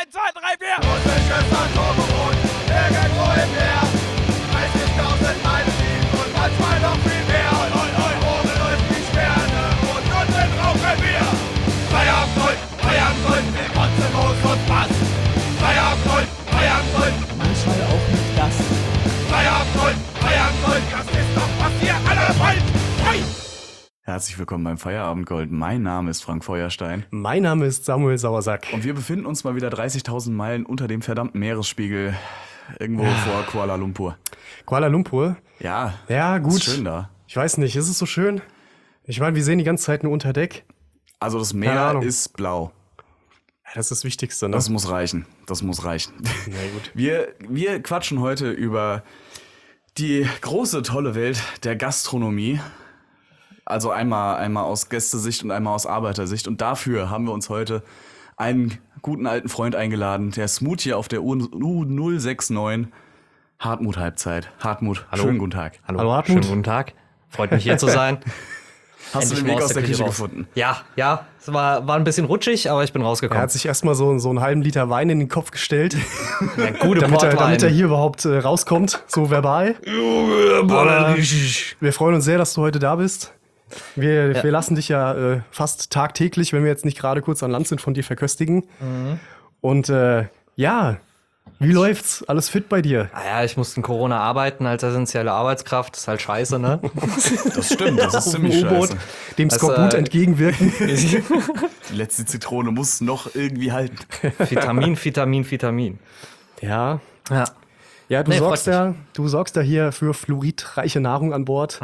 1, 2, 3, 4. Russisches Atomboot, irgendwo im Meer. 30.000 Meilen tief und manchmal noch viel mehr. Oben läuft die Sterne und unten rauchen wir. Feierabend, mit Kotze, Moos und Bass. Feierabend, Manchmal auch nicht das. Feierabend, das ist doch, was ihr alle wollt. Hey! Herzlich willkommen beim Feierabendgold. Mein Name ist Frank Feuerstein. Mein Name ist Samuel Sauersack. Und wir befinden uns mal wieder 30.000 Meilen unter dem verdammten Meeresspiegel. Irgendwo vor Kuala Lumpur. Kuala Lumpur? Ja, Ja, gut. ist schön da. Ich weiß nicht, ist es so schön? Ich meine, wir sehen die ganze Zeit nur unter Deck. Also das Keine Meer Ahnung. ist blau. Ja, das ist das Wichtigste, ne? Das muss reichen. Das muss reichen. Na gut. Wir quatschen heute über die große, tolle Welt der Gastronomie. Also einmal aus Gästesicht und einmal aus Arbeitersicht. Und dafür haben wir uns heute einen guten alten Freund eingeladen, der Smoothie auf der U069, Hartmut Halbzeit. Hartmut, Hallo. schönen guten Tag. Hallo, Hartmut. Schönen guten Tag. Freut mich hier zu sein. Hast du den Endlich Weg mal aus der Küche raus. gefunden? Ja, es war ein bisschen rutschig, aber ich bin Er rausgekommen. hat sich erstmal so einen halben Liter Wein in den Kopf gestellt, Ja, gute damit er hier überhaupt rauskommt, so verbal. Aber wir freuen uns sehr, dass du heute da bist. Wir lassen dich ja fast tagtäglich, wenn wir jetzt nicht gerade kurz an Land sind, von dir verköstigen. Und ja, wie läuft's? Alles fit bei dir? Ja, ich musste in Corona arbeiten als essentielle Arbeitskraft. Ist halt scheiße, ne? Das stimmt, das ist Auf dem ziemlich U-Boot, scheiße. dem Skorbut entgegenwirken. Die letzte Zitrone muss noch irgendwie halten. Vitamin. Ja. Ja. Ja, Nee, freut du sorgst ja hier für fluoridreiche Nahrung an Bord.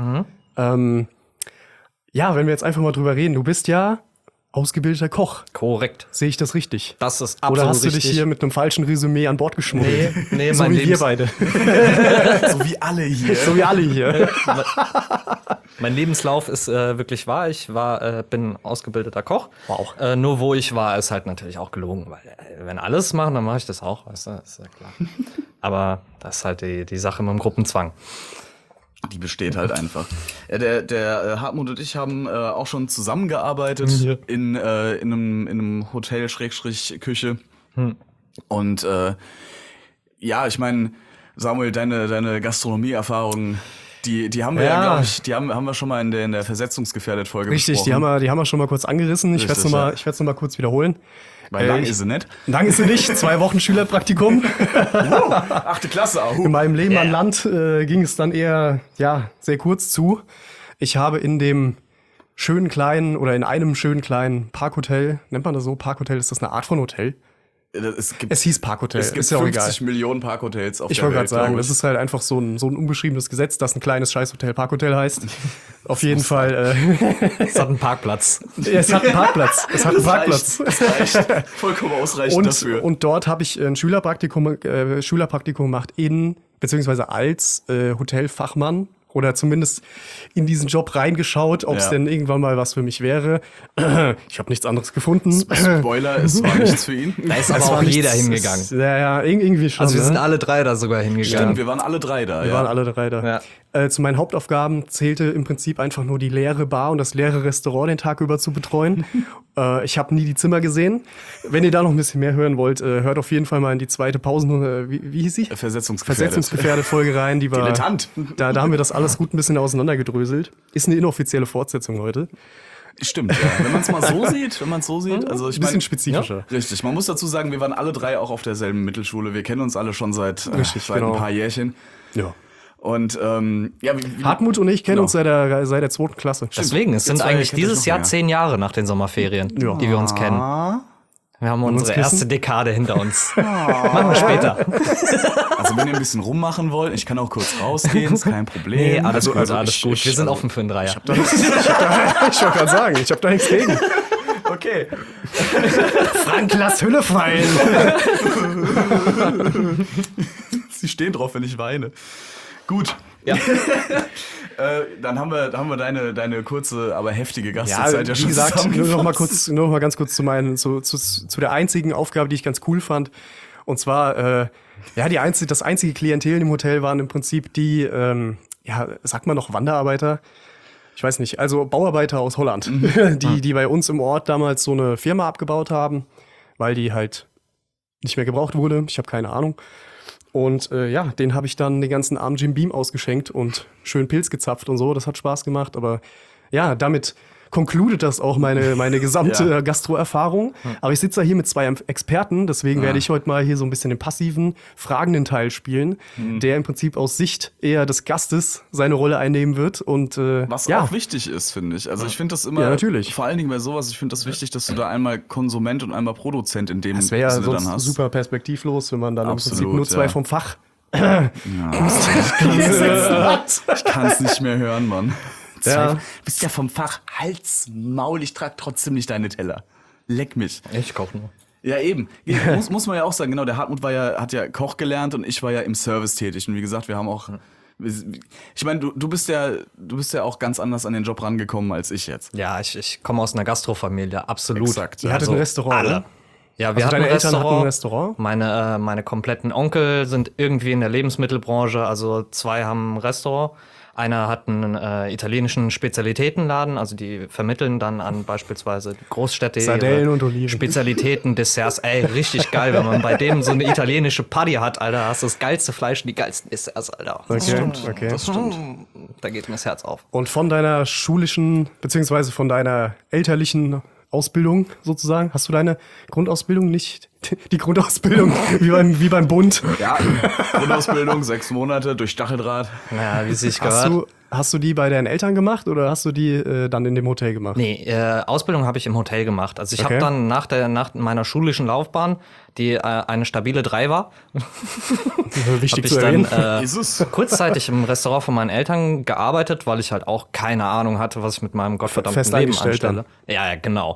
Ja, wenn wir jetzt einfach mal drüber reden, du bist ja ausgebildeter Koch. Korrekt. Sehe ich das richtig? Das ist absolut Oder hast du richtig. dich hier mit einem falschen Resümee an Bord geschmuggelt? Nee, so mein wie wir beide. So wie alle hier. So wie alle hier. Mein Lebenslauf ist wirklich wahr. Ich bin ausgebildeter Koch. Wow. Nur wo ich war, ist halt natürlich auch gelogen. Weil wenn alles machen, dann mache ich das auch. Weißt du? Ist ja klar. Aber das ist halt die Sache mit dem Gruppenzwang. Die besteht halt einfach. Ja, der Hartmut und ich haben auch schon zusammengearbeitet Ja. in einem Hotel-Küche. Und ja, ich meine, Samuel, deine Gastronomie-Erfahrungen, die haben wir ja, glaube ich, haben wir schon mal in der Versetzungsgefährdet-Folge Richtig, die besprochen. haben wir schon mal kurz angerissen. Ich werde Richtig, es noch mal kurz wiederholen. Weil lang ich- ist sie nicht. Lang ist sie nicht, 2 Wochen Schülerpraktikum. 8. Klasse, In meinem Leben an Land ging es dann eher, sehr kurz zu. Ich habe in einem schönen kleinen Parkhotel, nennt man das so? Parkhotel, ist das eine Art von Hotel? Es hieß Parkhotel, es gibt ist ja auch 50 egal. Millionen Parkhotels auf Ich der wollte Welt, gerade sagen, glaub das ich. ist halt einfach so ein unbeschriebenes Gesetz, dass ein kleines Scheißhotel Parkhotel heißt. Auf jeden Fall. Es hat einen Parkplatz. Es hat einen Parkplatz. Es hat einen Parkplatz. Das reicht. Vollkommen ausreichend dafür. Und dort habe ich ein Schülerpraktikum gemacht beziehungsweise als Hotelfachmann oder zumindest in diesen Job reingeschaut, ob es Ja. denn irgendwann mal was für mich wäre. Ich habe nichts anderes gefunden. Spoiler, es war nichts für ihn. Da ist Es aber war auch nichts- jeder hingegangen. Ja, irgendwie schon. Also wir sind ne? alle drei da sogar Stimmt, hingegangen. wir waren alle drei da. Wir waren alle drei da. Zu meinen Hauptaufgaben zählte im Prinzip einfach nur die leere Bar und das leere Restaurant den Tag über zu betreuen. Ich habe nie die Zimmer gesehen. Wenn ihr da noch ein bisschen mehr hören wollt, hört auf jeden Fall mal in die zweite wie hieß sie? Versetzungsgefährdet Folge rein. Die war, Dilettant. Da haben wir das alles gut ein bisschen auseinandergedröselt. Ist eine inoffizielle Fortsetzung heute. Stimmt, ja. Wenn man es mal so sieht, also ich Ein bisschen meine, spezifischer. richtig. Man muss dazu sagen, wir waren alle drei auch auf derselben Mittelschule. Wir kennen uns alle schon seit Richtig, genau. ein paar Jährchen. Ja. Und Hartmut und ich kennen Genau. uns seit der 2. Klasse. Deswegen, es sind Ihr zwei eigentlich kennt euch dieses noch Jahr länger. 10 Jahre nach den Sommerferien, Ja. die wir uns kennen. Wir haben unsere küssen? erste Dekade hinter uns. Machen wir später. Also wenn ihr ein bisschen rummachen wollt, ich kann auch kurz rausgehen, ist kein Problem. Nee, alles gut, Also alles gut. Wir sind offen für einen Dreier. Ich wollte gerade sagen, ich habe da nichts gegen. Okay. Frank, lass Hülle fallen. Sie stehen drauf, wenn ich weine. Gut. Ja. Dann haben wir deine kurze, aber heftige Ja, Gastezeit ja wie schon gesagt, zusammengefasst. nur noch mal ganz kurz zu der einzigen Aufgabe, die ich ganz cool fand. Und zwar, das einzige Klientel im Hotel waren im Prinzip die, sagt man noch Wanderarbeiter? Ich weiß nicht, also Bauarbeiter aus Holland, die bei uns im Ort damals so eine Firma abgebaut haben, weil die halt nicht mehr gebraucht wurde. Ich habe keine Ahnung. Und den habe ich dann den ganzen Abend Jim Beam ausgeschenkt und schön Pilz gezapft und so. Das hat Spaß gemacht. Aber ja, damit concludet das auch meine gesamte Gastro-Erfahrung. Aber ich sitze da hier mit 2 Experten, deswegen werde ich heute mal hier so ein bisschen den passiven, fragenden Teil spielen, der im Prinzip aus Sicht eher des Gastes seine Rolle einnehmen wird. Und Was auch wichtig ist, finde ich. Also ich finde das immer, Ja, natürlich. vor allen Dingen bei sowas, ich finde das wichtig, dass du da einmal Konsument und einmal Produzent in dem das wäre ja Sinne sonst dann hast. super perspektivlos, wenn man dann Absolut, im Prinzip nur 2 ja. vom Fach. Ich kann es nicht mehr hören, Mann. Ja. Bist ja vom Fach, Hals, Maul, ich trage trotzdem nicht deine Teller. Leck mich. Ich koche nur. Ja, eben. muss man ja auch sagen, genau, der Hartmut hat ja Koch gelernt und ich war ja im Service tätig. Und wie gesagt, wir haben auch. Ich meine, du bist ja auch ganz anders an den Job rangekommen als ich jetzt. Ja, ich komme aus einer Gastrofamilie, absolut. Exakt. Ihr hattet ein Restaurant, alle. oder? Ja, wir Also hatten deine Eltern hatten ein Restaurant? Meine kompletten Onkel sind irgendwie in der Lebensmittelbranche, also 2 haben ein Restaurant. Einer hat einen italienischen Spezialitätenladen, also die vermitteln dann an beispielsweise Großstädte Sardellen ihre und Oliven. Spezialitäten, Desserts. Ey, richtig geil, wenn man bei dem so eine italienische Party hat, Alter, hast du das geilste Fleisch und die geilsten Desserts, Alter. Okay. Das stimmt. Da geht mir das Herz auf. Und von deiner schulischen, beziehungsweise von deiner elterlichen Ausbildung sozusagen, hast du deine Grundausbildung nicht, die Grundausbildung wie beim Bund? Ja, Grundausbildung, 6 Monate durch Stacheldraht. Ja, wie es sich gehört. Hast du die bei deinen Eltern gemacht oder hast du die dann in dem Hotel gemacht? Nee, Ausbildung habe ich im Hotel gemacht. Also ich Okay. habe dann nach meiner schulischen Laufbahn, die eine stabile 3 war, Wichtig habe ich zu dann erwähnen. Ist es? kurzzeitig im Restaurant von meinen Eltern gearbeitet, weil ich halt auch keine Ahnung hatte, was ich mit meinem gottverdammten Fest Leben eingestellt anstelle. Ja, genau.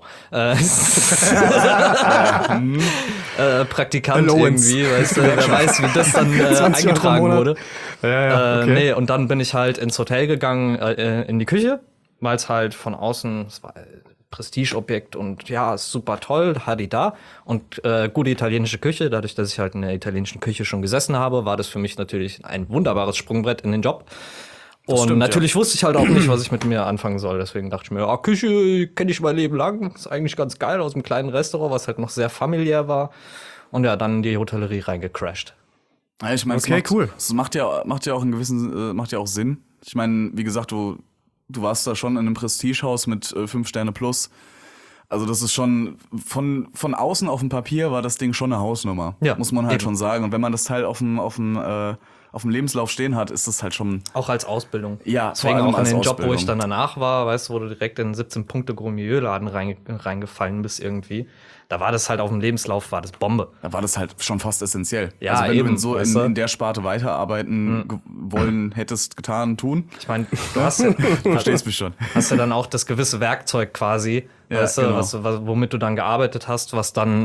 Praktikant Allowance. irgendwie, weißt du, wer weiß, wie das dann 20 Euro im eingetragen Monat. wurde. Ja, okay. Nee, und dann bin ich halt ins Hotel gegangen, in die Küche, weil es halt von außen, es war Prestigeobjekt und ja, ist super toll, Hadi da. Und gute italienische Küche, dadurch, dass ich halt in der italienischen Küche schon gesessen habe, war das für mich natürlich ein wunderbares Sprungbrett in den Job. Und stimmt, natürlich wusste ich halt auch nicht, was ich mit mir anfangen soll. Deswegen dachte ich mir, Küche kenne ich mein Leben lang. Ist eigentlich ganz geil aus einem kleinen Restaurant, was halt noch sehr familiär war. Und ja, dann in die Hotellerie reingecrashed. Ja, ich meine, Okay, cool. Das macht ja auch einen gewissen, macht ja auch Sinn. Ich meine, wie gesagt, du warst da schon in einem Prestigehaus mit 5 Sterne plus. Also das ist schon, von außen auf dem Papier war das Ding schon eine Hausnummer. Ja, muss man halt eben. schon sagen. Und wenn man das Teil auf dem Lebenslauf stehen hat, ist das halt schon. Auch als Ausbildung. Ja, Deswegen vor allem auch in als den Job, wo ich Ausbildung. dann danach war, weißt du, wo du direkt in einen 17-Punkte-Gourmet-Laden reingefallen bist irgendwie. Da war das halt auf dem Lebenslauf, war das Bombe. Da war das halt schon fast essentiell. Ja, also wenn eben, du weißt du? in der Sparte weiterarbeiten wollen hättest, getan, tun. Ich meine, du hast ja, Verstehst mich schon. hast ja dann auch das gewisse Werkzeug quasi, Ja, weißt du, genau. womit du dann gearbeitet hast, was dann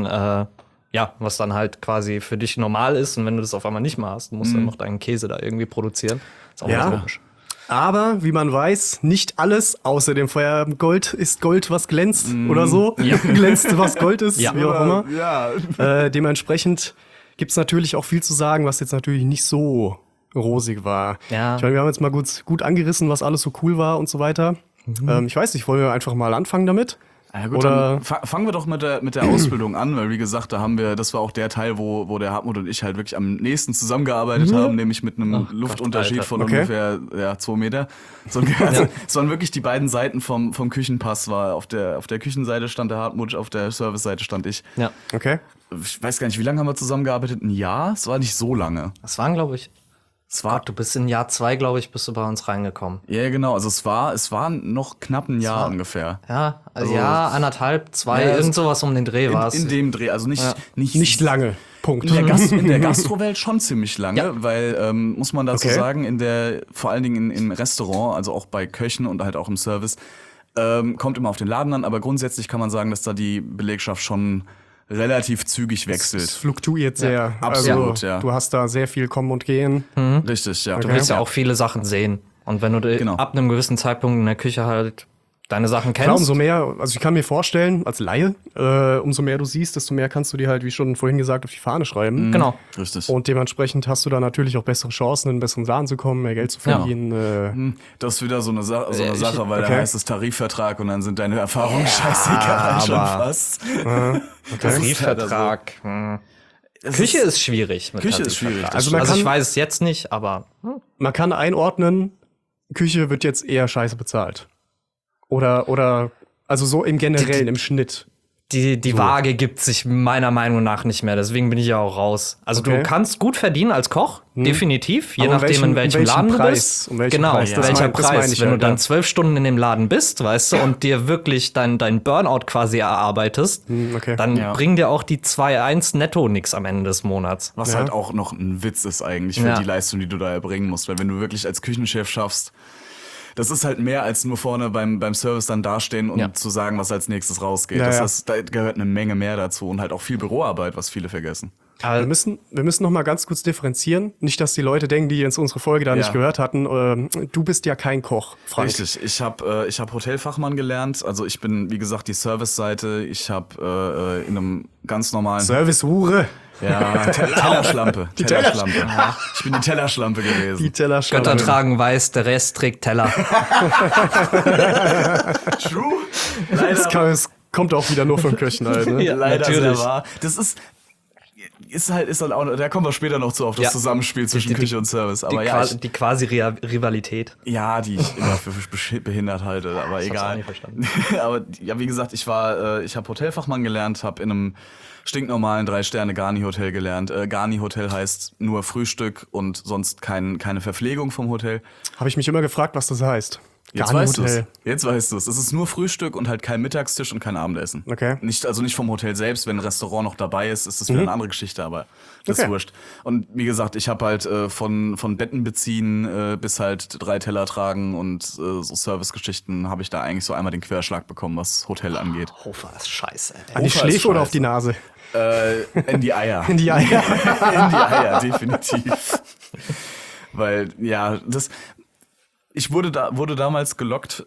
halt quasi für dich normal ist. Und wenn du das auf einmal nicht mehr hast, musst du dann noch deinen Käse da irgendwie produzieren. Ist auch Ja. mal komisch. Aber, wie man weiß, nicht alles außer dem Feuergold ist Gold, was glänzt oder so. Glänzt, was Gold ist, Ja. wie auch immer. Ja. Dementsprechend gibt es natürlich auch viel zu sagen, was jetzt natürlich nicht so rosig war. Ja. Ich meine, wir haben jetzt mal gut angerissen, was alles so cool war und so weiter. Ich weiß nicht, wollen wir einfach mal anfangen damit? Ja gut, Oder- dann fangen wir doch mit der Ausbildung an, weil wie gesagt, das war auch der Teil, wo der Hartmut und ich halt wirklich am nächsten zusammengearbeitet haben, nämlich mit einem Luftunterschied Alter. von Okay. ungefähr 2 Meter. Es waren wirklich die beiden Seiten vom Küchenpass. War auf der Küchenseite stand der Hartmut, auf der Serviceseite stand ich. Ja. Okay. Ich weiß gar nicht, wie lange haben wir zusammengearbeitet? Ein Jahr? Es war nicht so lange. Das waren, glaube ich, Es war, du bist in Jahr 2, glaube ich, bist du bei uns reingekommen. ja genau, also es war noch knapp ein Jahr ungefähr. Ja, Also- ja, 1,5, 2, Ja, irgend sowas um den Dreh war es. In dem Dreh, also Nicht lange. Punkt. In der Gastrowelt schon ziemlich lange, Ja. weil, muss man dazu Okay. sagen, vor allen Dingen im Restaurant, also auch bei Köchen und halt auch im Service, kommt immer auf den Laden an, aber grundsätzlich kann man sagen, dass da die Belegschaft schon relativ zügig Es wechselt. fluktuiert sehr. absolut, also, ja. Du hast da sehr viel Kommen und Gehen. Richtig, ja. Du willst ja auch viele Sachen sehen. Und wenn du Genau. ab einem gewissen Zeitpunkt in der Küche halt deine Sachen Klar, kennst. umso mehr, also ich kann mir vorstellen, als Laie, umso mehr du siehst, desto mehr kannst du dir halt, wie schon vorhin gesagt, auf die Fahne schreiben. Genau. Richtig. Und dementsprechend hast du da natürlich auch bessere Chancen, in einen besseren Laden zu kommen, mehr Geld zu Ja. verdienen. Das ist wieder so eine Sache, weil okay. da heißt es Tarifvertrag und dann sind deine Erfahrungen scheißegal schon aber- fast. Tarifvertrag. Küche ist schwierig. Mit Küche ist schwierig. Tarifvertrag. das Also man Also ich kann- weiß es jetzt nicht, aber Man kann einordnen, Küche wird jetzt eher scheiße bezahlt. Oder also so im Generellen, im Schnitt. die Waage gibt sich meiner Meinung nach nicht mehr. Deswegen bin ich ja auch raus. Also Okay. du kannst gut verdienen als Koch, definitiv. Je Aber nachdem, in welchem Laden du Preis? bist. Um welchen Genau, Preis? Das welcher mein- das meine Preis. ich Wenn halt, du dann ja. 12 Stunden in dem Laden bist, weißt du, und dir wirklich dein Burnout quasi erarbeitest, okay. dann Ja. bringen dir auch die 2,1 netto nix am Ende des Monats. Was Ja. halt auch noch ein Witz ist eigentlich für Ja. die Leistung, die du da erbringen musst. Weil wenn du wirklich als Küchenchef schaffst, das ist halt mehr als nur vorne beim Service dann dastehen und Ja. zu sagen, was als nächstes rausgeht. Ja, Das ja. heißt, da gehört eine Menge mehr dazu und halt auch viel Büroarbeit, was viele vergessen. Aber Wir müssen noch mal ganz kurz differenzieren. Nicht, dass die Leute denken, die jetzt unsere Folge da nicht gehört hatten. Du bist ja kein Koch, Frank. Richtig, ich hab Hotelfachmann gelernt. Also ich bin, wie gesagt, die Service-Seite. Ich habe in einem ganz normalen... Service-Hure. Ja, Tellerschlampe. Tellerschlampe. Ich bin die Tellerschlampe gewesen. Die Tellerschlampe. Götter tragen weiß, der Rest trägt Teller. True. Leider, Es kommt auch wieder nur von Köchen halt. Ne? Ja, leider sehr natürlich. wahr. Das ist halt auch, da kommen wir später noch zu, auf das Ja. Zusammenspiel zwischen Küche und Service. Aber Die quasi Rivalität. die ich immer für behindert halte, aber hab's auch egal. nie verstanden. Aber ja, wie gesagt, ich habe Hotelfachmann gelernt, habe in einem stinknormalen 3-Sterne-Garni-Hotel gelernt. Garni-Hotel heißt nur Frühstück und sonst keine Verpflegung vom Hotel. Habe ich mich immer gefragt, was das heißt. Jetzt weißt du es. Jetzt weißt du es. Es ist nur Frühstück und halt kein Mittagstisch und kein Abendessen. Okay. Also nicht vom Hotel selbst. Wenn ein Restaurant noch dabei ist, ist das wieder eine andere Geschichte, aber das ist Okay. wurscht. Und wie gesagt, ich habe halt von Betten beziehen bis halt 3 Teller tragen und so Servicegeschichten habe ich da eigentlich so einmal den Querschlag bekommen, was Hotel angeht. Hofer ist scheiße, ey. An die Hofer ist Schläfe oder auf scheiße. die Nase? In die Eier. In die Eier. In die Eier, definitiv. Weil, ja, ich wurde damals gelockt.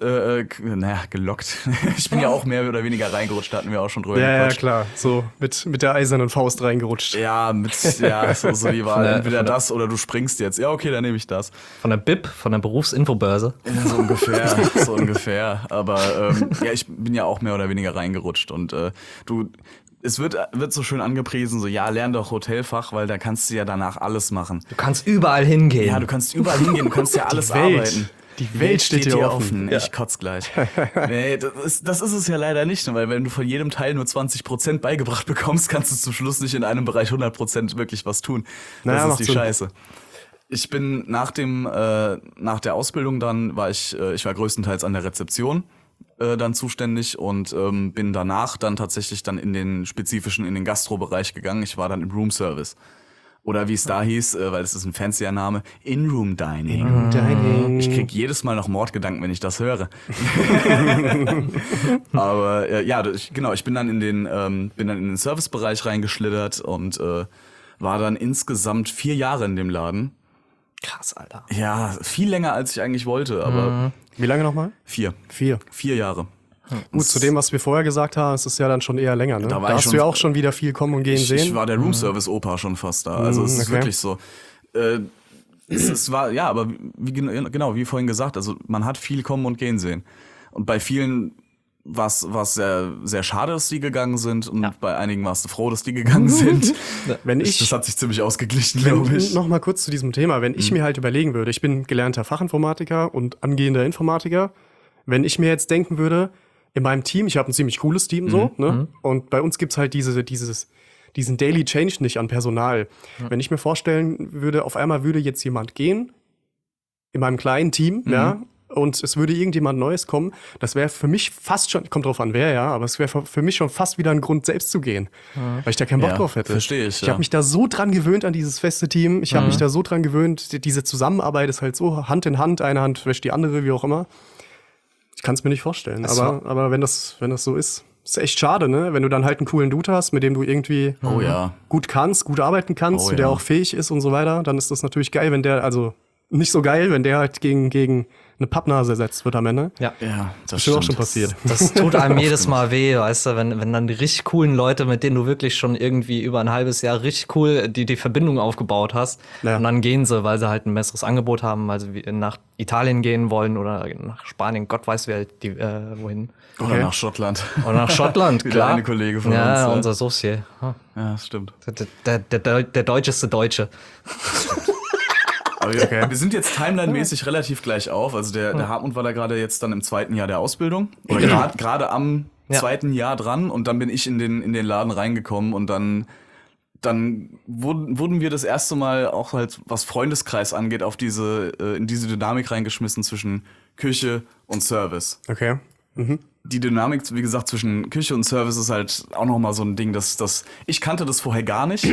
Ich bin ja auch mehr oder weniger reingerutscht, da hatten wir auch schon drüber Ja, gequatscht. klar. So mit der eisernen Faust reingerutscht. Ja, so die Wahl. Entweder das oder du springst jetzt. Ja, okay, dann nehme ich das. Von der BIP, von der Berufsinfobörse. Ja, so ungefähr. Aber ich bin ja auch mehr oder weniger reingerutscht. Und es wird so schön angepriesen, so, ja, lern doch Hotelfach, weil da kannst du ja danach alles machen. Du kannst überall hingehen. Ja, du kannst überall hingehen, du kannst ja alles Welt. arbeiten. Die Welt steht dir offen. Ja. Ich kotz gleich. Nee, das ist es ja leider nicht, weil wenn du von jedem Teil nur 20% beigebracht bekommst, kannst du zum Schluss nicht in einem Bereich 100% wirklich was tun. Das Naja, ist macht die Sinn. Scheiße. Ich bin nach der Ausbildung dann, ich war größtenteils an der Rezeption dann zuständig und bin danach dann tatsächlich dann in den Gastrobereich gegangen. Ich war dann im Room Service. Oder wie es da hieß, weil es ist ein fancier Name, In-Room Dining. Dining. Ich krieg jedes Mal noch Mordgedanken, wenn ich das höre. Aber ich bin dann in den Servicebereich reingeschlittert und war dann insgesamt 4 Jahre in dem Laden. Krass, Alter. Ja, viel länger als ich eigentlich wollte, aber Wie lange nochmal? 4 4. Jahre. Gut, zu dem, was wir vorher gesagt haben, ist es ja dann schon eher länger. Ne? Da Da, war ich hast schon- du ja auch schon wieder viel kommen und gehen Ich sehen. war der Room-Service-Opa schon fast da. Also es ist okay. wirklich so. Es war, ja, aber wie vorhin gesagt, also man hat viel kommen und gehen sehen. Und bei vielen was sehr, sehr schade, dass die gegangen sind und bei einigen warst du froh, dass die gegangen sind. Das hat sich ziemlich ausgeglichen, glaube ich. Noch mal kurz zu diesem Thema. Wenn ich mir halt überlegen würde, ich bin gelernter Fachinformatiker und angehender Informatiker, wenn ich mir jetzt denken würde, in meinem Team, ich habe ein ziemlich cooles Team so, ne? Und bei uns gibt's halt diesen Daily Change nicht an Personal. Wenn ich mir vorstellen würde, auf einmal würde jetzt jemand gehen, in meinem kleinen Team, ja, und es würde irgendjemand Neues kommen, das wäre für mich fast schon, kommt drauf an wer, ja, aber es wäre für mich schon fast wieder ein Grund, selbst zu gehen, weil ich da keinen Bock Ja, drauf hätte. verstehe ich, Ich habe mich da so dran gewöhnt an dieses feste Team, ich habe mich da so dran gewöhnt, diese Zusammenarbeit ist halt so Hand in Hand, eine Hand wäscht die andere, wie auch immer. Ich kann es mir nicht vorstellen, aber wenn das so ist echt schade, ne? Wenn du dann halt einen coolen Dude hast, mit dem du irgendwie gut kannst, gut arbeiten kannst, und der auch fähig ist und so weiter, dann ist das natürlich geil, wenn der, also nicht so geil, wenn der halt gegen eine Pappnase ersetzt wird am Ende. Ja. Ja, das Ist schon auch schon passiert. Das tut einem jedes Mal weh, weißt du, wenn dann die richtig coolen Leute, mit denen du wirklich schon irgendwie über ein halbes Jahr richtig cool die Verbindung aufgebaut hast, Ja. und dann gehen sie, weil sie halt ein besseres Angebot haben, weil sie nach Italien gehen wollen oder nach Spanien, Gott weiß wer, wohin. Oder nach Schottland. Oder nach Schottland, Wie der klar. eine Kollege von ja, uns, unser Socie. Ja, das stimmt. Der deutscheste Deutsche. Aber wir sind jetzt timeline-mäßig relativ gleich auf. Also der Hartmut war da gerade jetzt dann im 2. Jahr der Ausbildung. Oder gerade am 2. Jahr dran. Und dann bin ich in den Laden reingekommen und dann wurden wir das erste Mal auch halt, was Freundeskreis angeht, auf in diese Dynamik reingeschmissen zwischen Küche und Service. Okay. Die Dynamik, wie gesagt, zwischen Küche und Service ist halt auch nochmal so ein Ding, dass ich kannte das vorher gar nicht.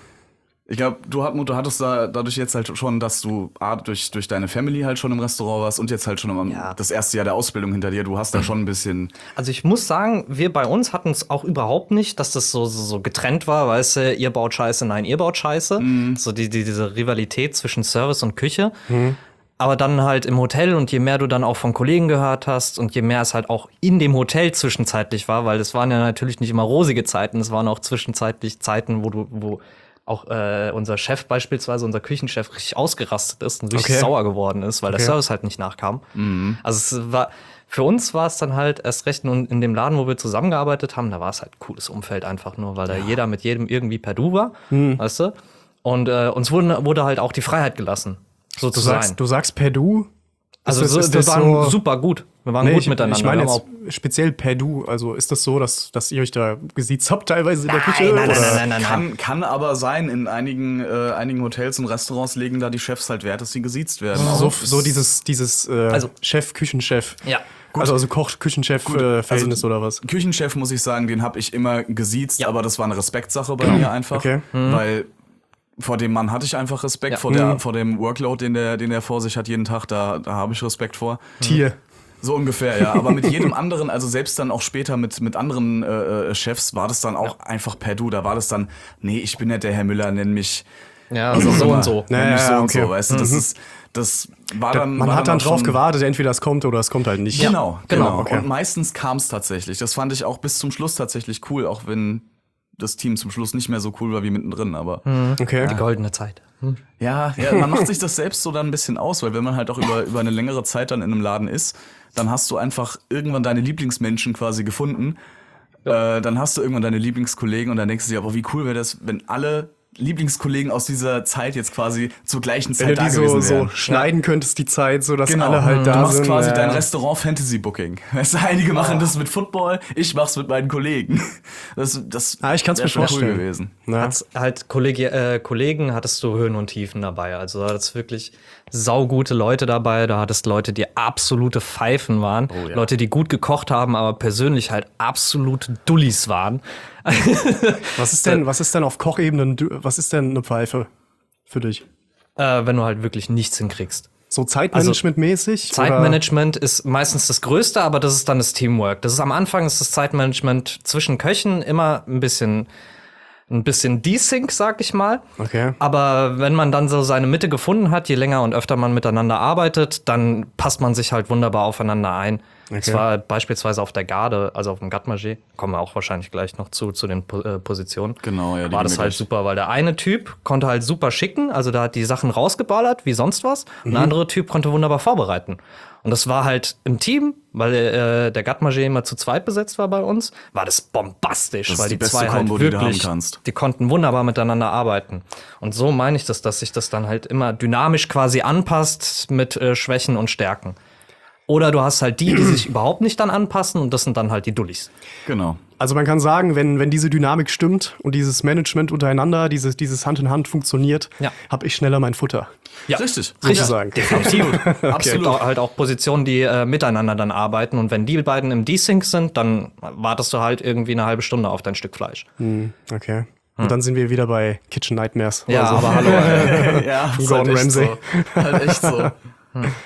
Ich glaube, du hattest dadurch jetzt halt schon, dass du durch deine Family halt schon im Restaurant warst und jetzt halt schon das erste Jahr der Ausbildung hinter dir. Du hast da schon ein bisschen. Also ich muss sagen, wir bei uns hatten es auch überhaupt nicht, dass das so getrennt war, weißt du, ihr baut Scheiße, nein, ihr baut Scheiße. So diese Rivalität zwischen Service und Küche. Aber dann halt im Hotel und je mehr du dann auch von Kollegen gehört hast und je mehr es halt auch in dem Hotel zwischenzeitlich war, weil es waren ja natürlich nicht immer rosige Zeiten, es waren auch zwischenzeitlich Zeiten, wo auch unser Chef beispielsweise, unser Küchenchef, richtig ausgerastet ist und richtig sauer geworden ist, weil der Service halt nicht nachkam. Also für uns war es dann halt erst recht in dem Laden, wo wir zusammengearbeitet haben, da war es halt ein cooles Umfeld einfach nur, weil da jeder mit jedem irgendwie per Du war, weißt du? Und uns wurde halt auch die Freiheit gelassen, so zu sein. Du sagst per Du? Also ist wir das waren so, super gut. Wir waren gut miteinander. Ich meine Wir haben jetzt speziell per Du. Also ist das so, dass ihr euch da gesiezt habt teilweise in der Küche? Nein. Kann aber sein, in einigen Hotels und Restaurants legen da die Chefs halt Wert, dass sie gesiezt werden. So dieses Chef, Küchenchef. Ja. Also Koch-Küchenchef-Verhältnis oder was? Küchenchef, muss ich sagen, den habe ich immer gesiezt, aber das war eine Respektsache bei mir einfach. Okay. Weil vor dem Mann hatte ich einfach Respekt, vor dem Workload, den der vor sich hat jeden Tag, da habe ich Respekt vor. Tier. So ungefähr, ja. Aber mit jedem anderen, also selbst dann auch später mit anderen Chefs, war das dann auch einfach per Du. Da war das dann, nee, ich bin nicht der Herr Müller, nenn mich so und so. Nenn mich so und okay. so, weißt du, das war dann. Man war hat dann drauf schon gewartet, entweder es kommt oder es kommt halt nicht. Genau. Okay. Und meistens kam es tatsächlich. Das fand ich auch bis zum Schluss tatsächlich cool, auch wenn das Team zum Schluss nicht mehr so cool war wie mittendrin, aber Okay. Die goldene Zeit. ja, man macht sich das selbst so dann ein bisschen aus, weil wenn man halt auch über eine längere Zeit dann in einem Laden ist, dann hast du einfach irgendwann deine Lieblingsmenschen quasi gefunden. Dann hast du irgendwann deine Lieblingskollegen und dann denkst du dir, aber wie cool wäre das, wenn alle Lieblingskollegen aus dieser Zeit jetzt quasi zur gleichen Zeit Wenn du da die gewesen so wären. schneiden könntest, die Zeit, so dass Genau, alle halt du da machst sind. quasi dein Restaurant-Fantasy-Booking. Weißt du, einige machen das mit Football, ich mach's mit meinen Kollegen. Das ich kann's wär mir schon cool vorstellen. gewesen. Ja. Hat's halt Kollegen hattest du Höhen und Tiefen dabei. Also da hattest wirklich saugute Leute dabei. Da hattest Leute, die absolute Pfeifen waren. Oh, ja. Leute, die gut gekocht haben, aber persönlich halt absolute Dullis waren. Was ist denn auf Kochebene, was ist denn eine Pfeife für dich? Wenn du halt wirklich nichts hinkriegst. So Zeitmanagement-mäßig? Zeitmanagement ist meistens das Größte, aber das ist dann das Teamwork. Das Zeitmanagement zwischen Köchen immer ein bisschen Desync, sag ich mal. Okay. Aber wenn man dann so seine Mitte gefunden hat, je länger und öfter man miteinander arbeitet, dann passt man sich halt wunderbar aufeinander ein. Das war beispielsweise auf der Garde, also auf dem Garde-Manger, kommen wir auch wahrscheinlich gleich noch zu den Positionen. Genau, ja. War das halt super, weil der eine Typ konnte halt super schicken, also da hat die Sachen rausgeballert, wie sonst was. Und der andere Typ konnte wunderbar vorbereiten. Und das war halt im Team, weil der Garde-Manger immer zu zweit besetzt war bei uns, war das bombastisch, Das ist weil die die beste zwei halt Kombo, die du wirklich, haben kannst. die konnten wunderbar miteinander arbeiten. Und so meine ich das, dass sich das dann halt immer dynamisch quasi anpasst mit Schwächen und Stärken. Oder du hast halt die sich überhaupt nicht dann anpassen und das sind dann halt die Dullis. Genau. Also man kann sagen, wenn diese Dynamik stimmt und dieses Management untereinander, dieses Hand in Hand funktioniert, habe ich schneller mein Futter. Ja, Richtig. Sozusagen. Absolut. Es gibt auch halt auch Positionen, die miteinander dann arbeiten. Und wenn die beiden im Desync sind, dann wartest du halt irgendwie eine halbe Stunde auf dein Stück Fleisch. Okay. Und dann sind wir wieder bei Kitchen Nightmares. Ja, Also, aber hallo. Ja, ist Gordon halt echt Ramsay. So. Halt echt so.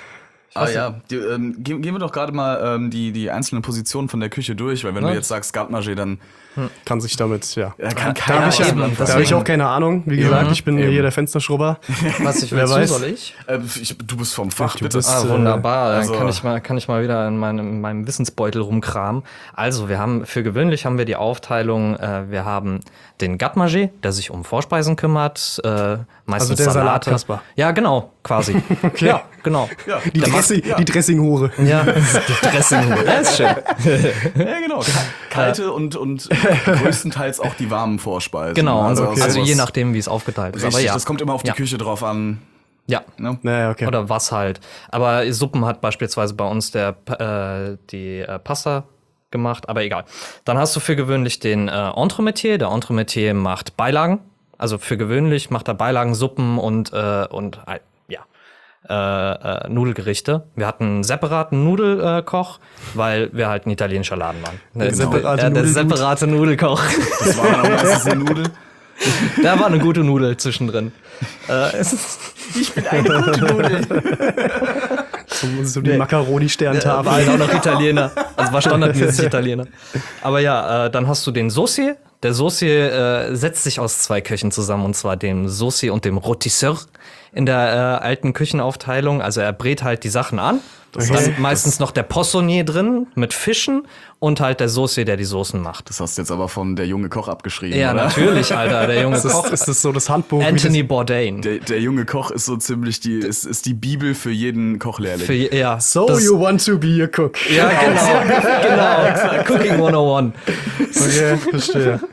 Gehen wir doch gerade mal die einzelnen Positionen von der Küche durch, weil wenn du jetzt sagst Garde-Manger, dann Kann sich damit, ja. kann Da keiner habe ich, was eben, anfangen. da hab ich auch keine Ahnung. Wie gesagt, ich bin hier der Fensterschrubber. Was ich Wer willst weiß. du, soll ich? Du bist vom Fach, Du bitte. bist- Ah, wunderbar. also- Dann kann ich mal wieder in meinem Wissensbeutel rumkramen. Also, für gewöhnlich haben wir die Aufteilung, wir haben den Garde-Manger, der sich um Vorspeisen kümmert, meistens der Salate. Salatkasper. Ja, genau, quasi. Okay. Ja, genau. Ja, Die Dressinghure. Ja, die Dressinghure. Das ist schön. ja, genau. Kalte und größtenteils auch die warmen Vorspeisen. Genau, also sowas- je nachdem, wie es aufgeteilt ist. Richtig, Aber ja. das kommt immer auf die Ja. Küche drauf an. Ja. Ne? Naja, okay. Oder was halt. Aber Suppen hat beispielsweise bei uns die Pasta gemacht, aber egal. Dann hast du für gewöhnlich den Entremetier. Der Entremetier macht Beilagen. Also für gewöhnlich macht er Beilagen, Suppen und Nudelgerichte. Wir hatten einen separaten Nudelkoch, weil wir halt ein italienischer Laden waren. Der separate der Nudeldude. separate Nudelkoch. Das war dann auch meistens eine Nudel. Da war eine gute Nudel zwischendrin. Ich bin eine gute Nudel. So die Macaroni-Sterntafel. War halt auch noch Italiener. Also war standardmäßig Italiener. Aber ja, dann hast du den Saucier. Der Saucier setzt sich aus zwei Köchen zusammen, und zwar dem Saucier und dem Rôtisseur in der alten Küchenaufteilung. Also er brät halt die Sachen an. Dann meistens noch der Poissonnier drin mit Fischen und halt der Saucier, der die Soßen macht. Das hast du jetzt aber von der junge Koch abgeschrieben, Ja, oder? natürlich, Alter. Der junge Koch. Ist das so das Handbuch? Anthony Bourdain. Der junge Koch ist so ziemlich ist die Bibel für jeden Kochlehrling. Ja, So das- you want to be a cook. Ja, genau. Cooking 101. Okay, verstehe.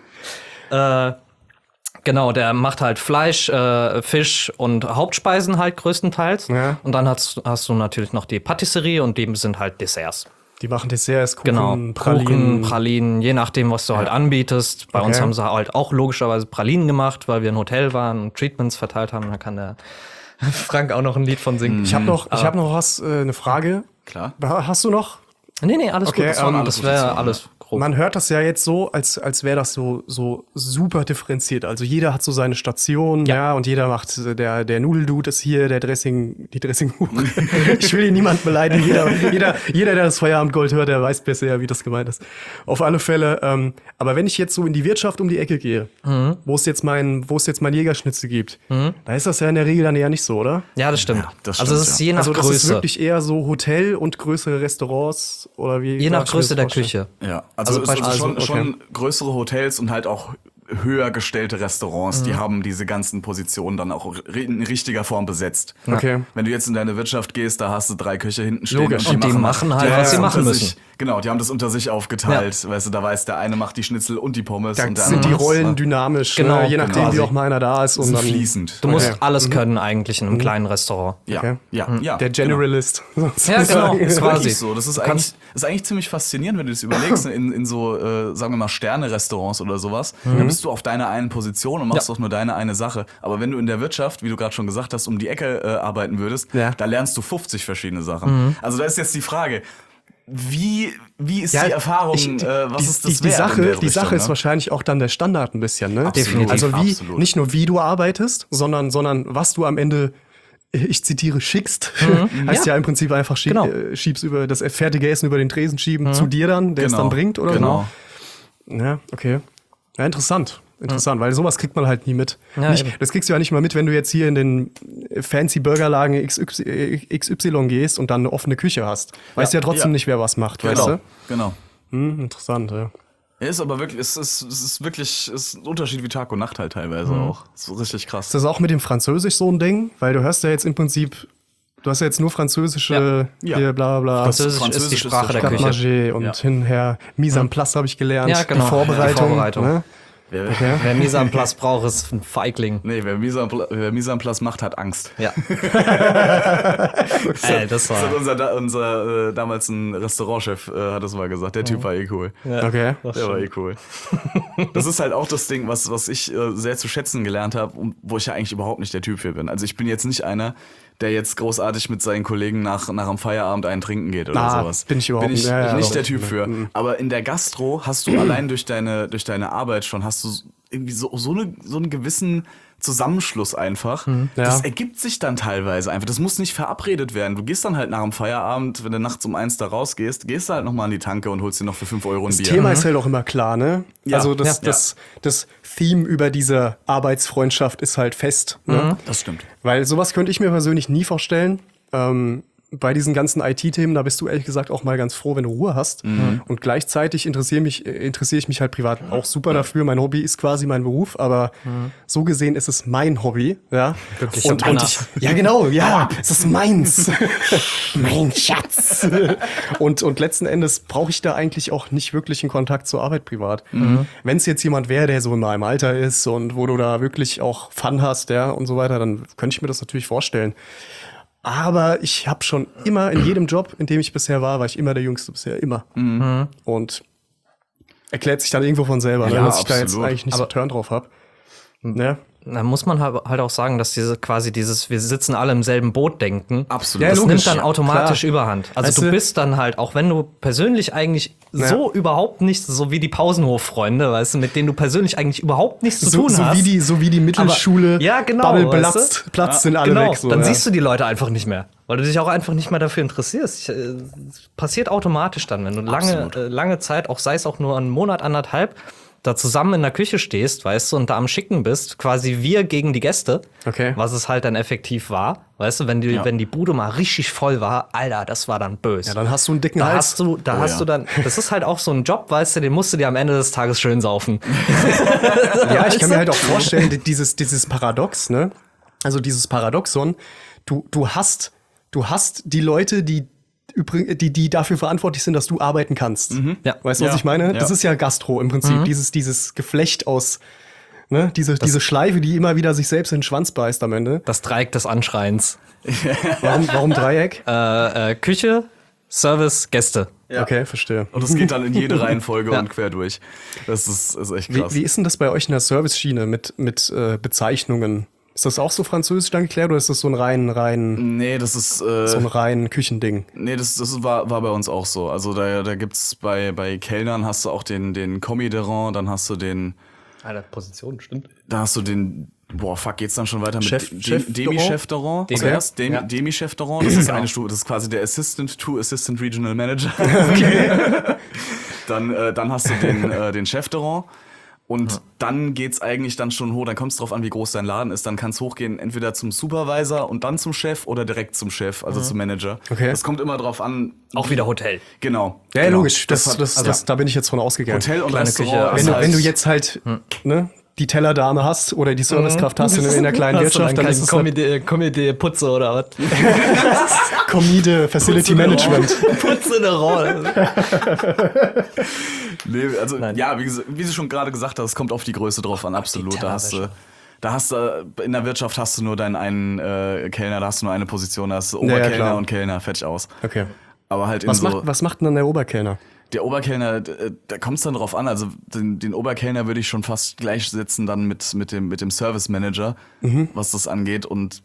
Genau, der macht halt Fleisch, Fisch und Hauptspeisen halt größtenteils. Ja. Und dann hast du natürlich noch die Patisserie und dem sind halt Desserts. Die machen Desserts, Kuchen, Genau, Pralinen. Kuchen, Pralinen, je nachdem, was du halt anbietest. Bei uns Okay. haben sie halt auch logischerweise Pralinen gemacht, weil wir ein Hotel waren und Treatments verteilt haben. Da kann der Frank auch noch ein Lied von singen. Ich habe noch was, eine Frage. Klar. Hast du noch? Nee, alles Okay, gut. Das, alles das gut, wäre das war alles grob. Man hört das ja jetzt so, als wäre das so super differenziert. Also jeder hat so seine Station, ja, und jeder macht, der Nudeldude ist hier, die Dressinghure. Ich will hier niemand beleidigen. Jeder, der das Feierabendgold hört, der weiß besser, wie das gemeint ist. Auf alle Fälle. Aber wenn ich jetzt so in die Wirtschaft um die Ecke gehe, wo es jetzt mein Jägerschnitzel gibt, da ist das ja in der Regel dann eher nicht so, oder? Ja, das stimmt. Ja, das also stimmt, es ist je nach Also das ist Größe. wirklich eher so Hotel und größere Restaurants oder wie? Je nach darf ich mir Größe das der vorstellen? Küche. Ja, also beispielsweise- schon größere Hotels und halt auch höher gestellte Restaurants, die haben diese ganzen Positionen dann auch in richtiger Form besetzt. Okay. Wenn du jetzt in deine Wirtschaft gehst, da hast du 3 Köche hinten stehen. Logisch. Und die machen halt, was sie machen unter müssen. sich, genau, die haben das unter sich aufgeteilt. Weißt du, da weiß der eine macht die Schnitzel und die Pommes. Da und der sind die andere Rollen macht- dynamisch, Genau, ne? Je nachdem, quasi. wie auch mal einer da ist. Und sind dann fließend. Du musst Okay. alles können eigentlich in einem kleinen Restaurant. Ja, Okay. ja. Der Generalist. Ja, genau. Das ist Quasi. wirklich so. Das ist eigentlich ziemlich faszinierend, wenn du das überlegst, in so, sagen wir mal, Sterne-Restaurants oder sowas. Da bist du auf deiner einen Position und machst Ja. doch nur deine eine Sache. Aber wenn du in der Wirtschaft, wie du gerade schon gesagt hast, um die Ecke arbeiten würdest, Ja. da lernst du 50 verschiedene Sachen. Also da ist jetzt die Frage, wie ist die Erfahrung, was ist das die wert Sache, in der die Richtung, Sache ist ne? wahrscheinlich auch dann der Standard ein bisschen, ne? Definitiv, Also absolut. nicht nur wie du arbeitest, sondern was du am Ende, ich zitiere, schickst. Heißt ja im Prinzip einfach Genau. schiebst über das fertige Essen über den Tresen schieben zu dir dann, der es Genau. dann bringt oder Genau. so. Ja, okay. Ja, interessant. Interessant, weil sowas kriegt man halt nie mit. Ja, eben. Das kriegst du ja nicht mal mit, wenn du jetzt hier in den fancy Burgerlagen XY gehst und dann eine offene Küche hast. Weißt ja trotzdem Ja. nicht, wer was macht, weißt du? Genau. Interessant, ja. Ja, ist aber wirklich, es ist wirklich ein Unterschied wie Tag und Nacht halt teilweise auch. So richtig krass. Ist das auch mit dem Französisch so ein Ding? Weil du hörst ja jetzt im Prinzip, du hast ja jetzt nur französische, Ja. hier bla bla bla. Französisch ist die Sprache der Küche. Garde-Manger und Ja. hinher Mise en place habe ich gelernt. Ja, genau. Die Vorbereitung. Die Vorbereitung. Ne? Wer Mise en place braucht, ist ein Feigling. Nee, wer Mise en place macht, hat Angst. Ja. Das Das hat war. unser damals ein Restaurantchef hat das mal gesagt. Der Typ war eh cool. Okay. Der war eh cool. Das ist halt auch das Ding, was ich sehr zu schätzen gelernt habe und wo ich ja eigentlich überhaupt nicht der Typ für bin. Also ich bin jetzt nicht einer, der jetzt großartig mit seinen Kollegen nach am Feierabend einen trinken geht oder sowas. bin ich überhaupt nicht. ja, Nicht der doch. Typ für. Aber in der Gastro hast du allein durch deine Arbeit schon, hast du irgendwie so einen gewissen Zusammenschluss einfach. Ja. Das ergibt sich dann teilweise einfach. Das muss nicht verabredet werden. Du gehst dann halt nach dem Feierabend, wenn du nachts um 1 da rausgehst, gehst du halt nochmal an die Tanke und holst dir noch für 5 Euro ein Bier. Das Thema ist halt auch immer klar, ne? Ja. Also das Theme über diese Arbeitsfreundschaft ist halt fest. Ne? Das stimmt. Weil sowas könnte ich mir persönlich nie vorstellen. Bei diesen ganzen IT-Themen, da bist du ehrlich gesagt auch mal ganz froh, wenn du Ruhe hast. Und gleichzeitig interessiere ich mich halt privat auch super dafür. Mein Hobby ist quasi mein Beruf, aber so gesehen ist es mein Hobby. Ja, Glücklicher Penner. ja genau, ja, es ist meins. Mein Schatz. Und letzten Endes brauche ich da eigentlich auch nicht wirklich einen Kontakt zur Arbeit privat. Wenn es jetzt jemand wäre, der so in meinem Alter ist und wo du da wirklich auch Fun hast, ja, und so weiter, dann könnte ich mir das natürlich vorstellen. Aber ich habe schon immer in jedem Job, in dem ich bisher war ich immer der Jüngste bisher, immer. Und erklärt sich dann irgendwo von selber, Ja, ne, dass ich da jetzt absolut. eigentlich nicht so Turn drauf habe. Ne? Da muss man halt auch sagen, dass dieses wir sitzen alle im selben Boot denken. Absolut. Ja, Das logisch, nimmt dann automatisch klar. Überhand. Also Weißt du du- bist dann halt, auch wenn du persönlich eigentlich so überhaupt nichts, so wie die Pausenhof-Freunde, weißt du, mit denen du persönlich eigentlich überhaupt nichts zu tun hast. So wie die Mittelschule, Aber- ja, genau, Bubble weißt du? platzt, sind alle Genau, weg. So, dann ja. siehst du die Leute einfach nicht mehr, weil du dich auch einfach nicht mehr dafür interessierst. Es passiert automatisch dann, wenn du lange Zeit, auch sei es auch nur einen Monat, anderthalb, da zusammen in der Küche stehst, weißt du, und da am Schicken bist, quasi wir gegen die Gäste, Okay. was es halt dann effektiv war. Weißt du, wenn die Bude mal richtig voll war, Alter, das war dann böse. Ja, dann hast du einen dicken Da Hals. hast du dann, das ist halt auch so ein Job, weißt du, den musst du dir am Ende des Tages schön saufen. Ja, ich kann mir halt auch vorstellen, dieses Paradox, ne? Also dieses Paradoxon, du hast die Leute, die dafür verantwortlich sind, dass du arbeiten kannst. Ja. Weißt du, was Ja. ich meine? Ja. Das ist ja Gastro im Prinzip, dieses Geflecht aus, ne? Diese Schleife, die immer wieder sich selbst in den Schwanz beißt am Ende. Das Dreieck des Anschreins. Warum Dreieck? Küche, Service, Gäste. Ja. Okay, verstehe. Und es geht dann in jede Reihenfolge und quer durch. Das ist echt krass. Wie ist denn das bei euch in der Service-Schiene mit Bezeichnungen? Ist das auch so französisch dann geklärt oder ist das so ein rein Nee, das ist Küchending? nee, das war bei uns auch so. Also da gibt's bei Kellnern hast du auch den Commis de Rang, dann hast du den Alter, Position, stimmt. da hast du den geht's dann schon weiter Chef- mit Chef Demi-Chef de Rang. Okay. Zuerst Ja. Demi-Chef de Rang, das ist eine Stufe, das ist quasi der Assistant to Assistant Regional Manager. Dann hast du den Chef de Rang. Und dann geht's eigentlich dann schon hoch, dann kommt es drauf an, wie groß dein Laden ist. Dann kann es hochgehen, entweder zum Supervisor und dann zum Chef oder direkt zum Chef, also zum Manager. Okay. Das kommt immer drauf an. Auch wieder Hotel. Genau. Ja, genau. logisch. Da bin ich jetzt von ausgegangen. Hotel und Kleine Restaurant. Küche, ist Wenn du jetzt halt ne, die Tellerdame hast oder die Servicekraft hast in der kleinen Wirtschaft, dann ist es halt Komitee Putze oder was? Comide Facility Management. Putze eine Rolle. Nee, also ja, wie sie schon gerade gesagt hast, es kommt auf die Größe drauf an, absolut. Da hast du in der Wirtschaft hast du nur deinen einen Kellner, da hast du nur eine Position, da hast du Oberkellner klar. und Kellner, fertig aus. Okay. Aber halt in Was macht denn dann der Oberkellner? der Oberkellner, da kommt es dann drauf an. Also den Oberkellner würde ich schon fast gleichsetzen dann mit dem Service Manager, was das angeht. Und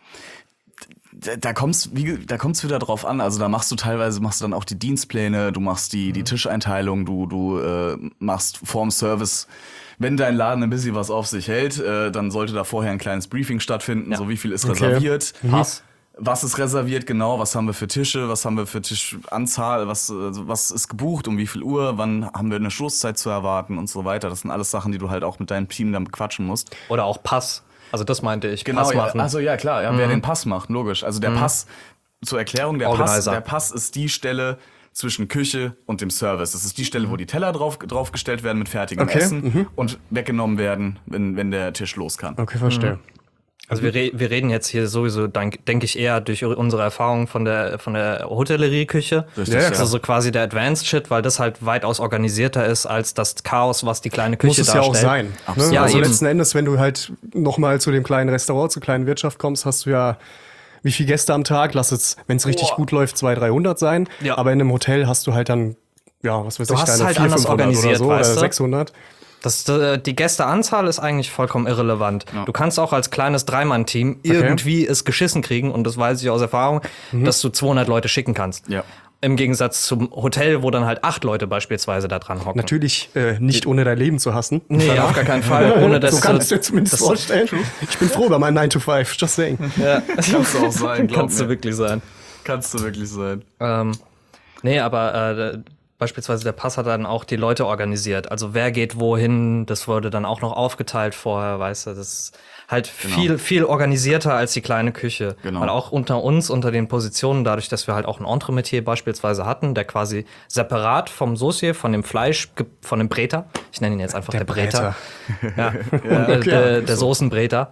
da kommt's wieder drauf an. Also da machst du dann auch die Dienstpläne, du machst die Tischeinteilung, du machst vorm Service. Wenn dein Laden ein bisschen was auf sich hält, dann sollte da vorher ein kleines Briefing stattfinden. So wie viel ist reserviert. Pass. Was ist reserviert genau? Was haben wir für Tische? Was haben wir für Tischanzahl? Was ist gebucht? Um wie viel Uhr? Wann haben wir eine Schlusszeit zu erwarten und so weiter? Das sind alles Sachen, die du halt auch mit deinem Team dann quatschen musst. Oder auch Pass. Also das meinte ich. Genau, Pass ja, machen. also ja klar, wer den Pass macht, logisch. Also der Pass, zur Erklärung, der Organizer. Pass ist die Stelle zwischen Küche und dem Service. Das ist die Stelle, wo die Teller draufgestellt werden mit fertigem Okay, Essen und weggenommen werden, wenn der Tisch los kann. Okay, verstehe. Also wir reden jetzt hier sowieso, denke ich, eher durch unsere Erfahrung von der Hotellerieküche. Richtig, Ja, ja, Also so quasi der Advanced Shit, weil das halt weitaus organisierter ist als das Chaos, was die kleine Küche Muss es ja darstellt. auch sein. Ne? Absolut. Ja, Also eben. letzten Endes, wenn du halt nochmal zu dem kleinen Restaurant, zur kleinen Wirtschaft kommst, hast du ja wie viele Gäste am Tag? Lass es, wenn es richtig gut läuft, 200, 300 sein. Ja. Aber in einem Hotel hast du halt dann, ja, was weiß Du ich, hast deine halt 400, anders 500 oder organisiert, so, weißt oder du? 600. Die Gästeanzahl ist eigentlich vollkommen irrelevant. Du kannst auch als kleines Dreimann-Team irgendwie es geschissen kriegen, und das weiß ich aus Erfahrung, dass du 200 Leute schicken kannst. Ja. Im Gegensatz zum Hotel, wo dann halt 8 Leute beispielsweise da dran hocken. Natürlich nicht ohne dein Leben zu hassen. Nee, auf gar keinen Fall. Ohne dass So kannst du dir zumindest vorstellen. Ich bin froh über meinen 9 to 5, just saying. Kannst du auch sein, glaub Kannst du mir. wirklich sein. Kannst du wirklich sein. Nee, aber beispielsweise der Pass hat dann auch die Leute organisiert. Also wer geht wohin, das wurde dann auch noch aufgeteilt vorher, weißt du. Das ist halt viel organisierter als die kleine Küche. Genau. Weil auch unter uns, unter den Positionen, dadurch, dass wir halt auch einen Entremetier beispielsweise hatten, der quasi separat vom Saucier, von dem Fleisch, von dem Bräter, ich nenne ihn jetzt einfach der Bräter. Ja. Und, der Soßenbräter.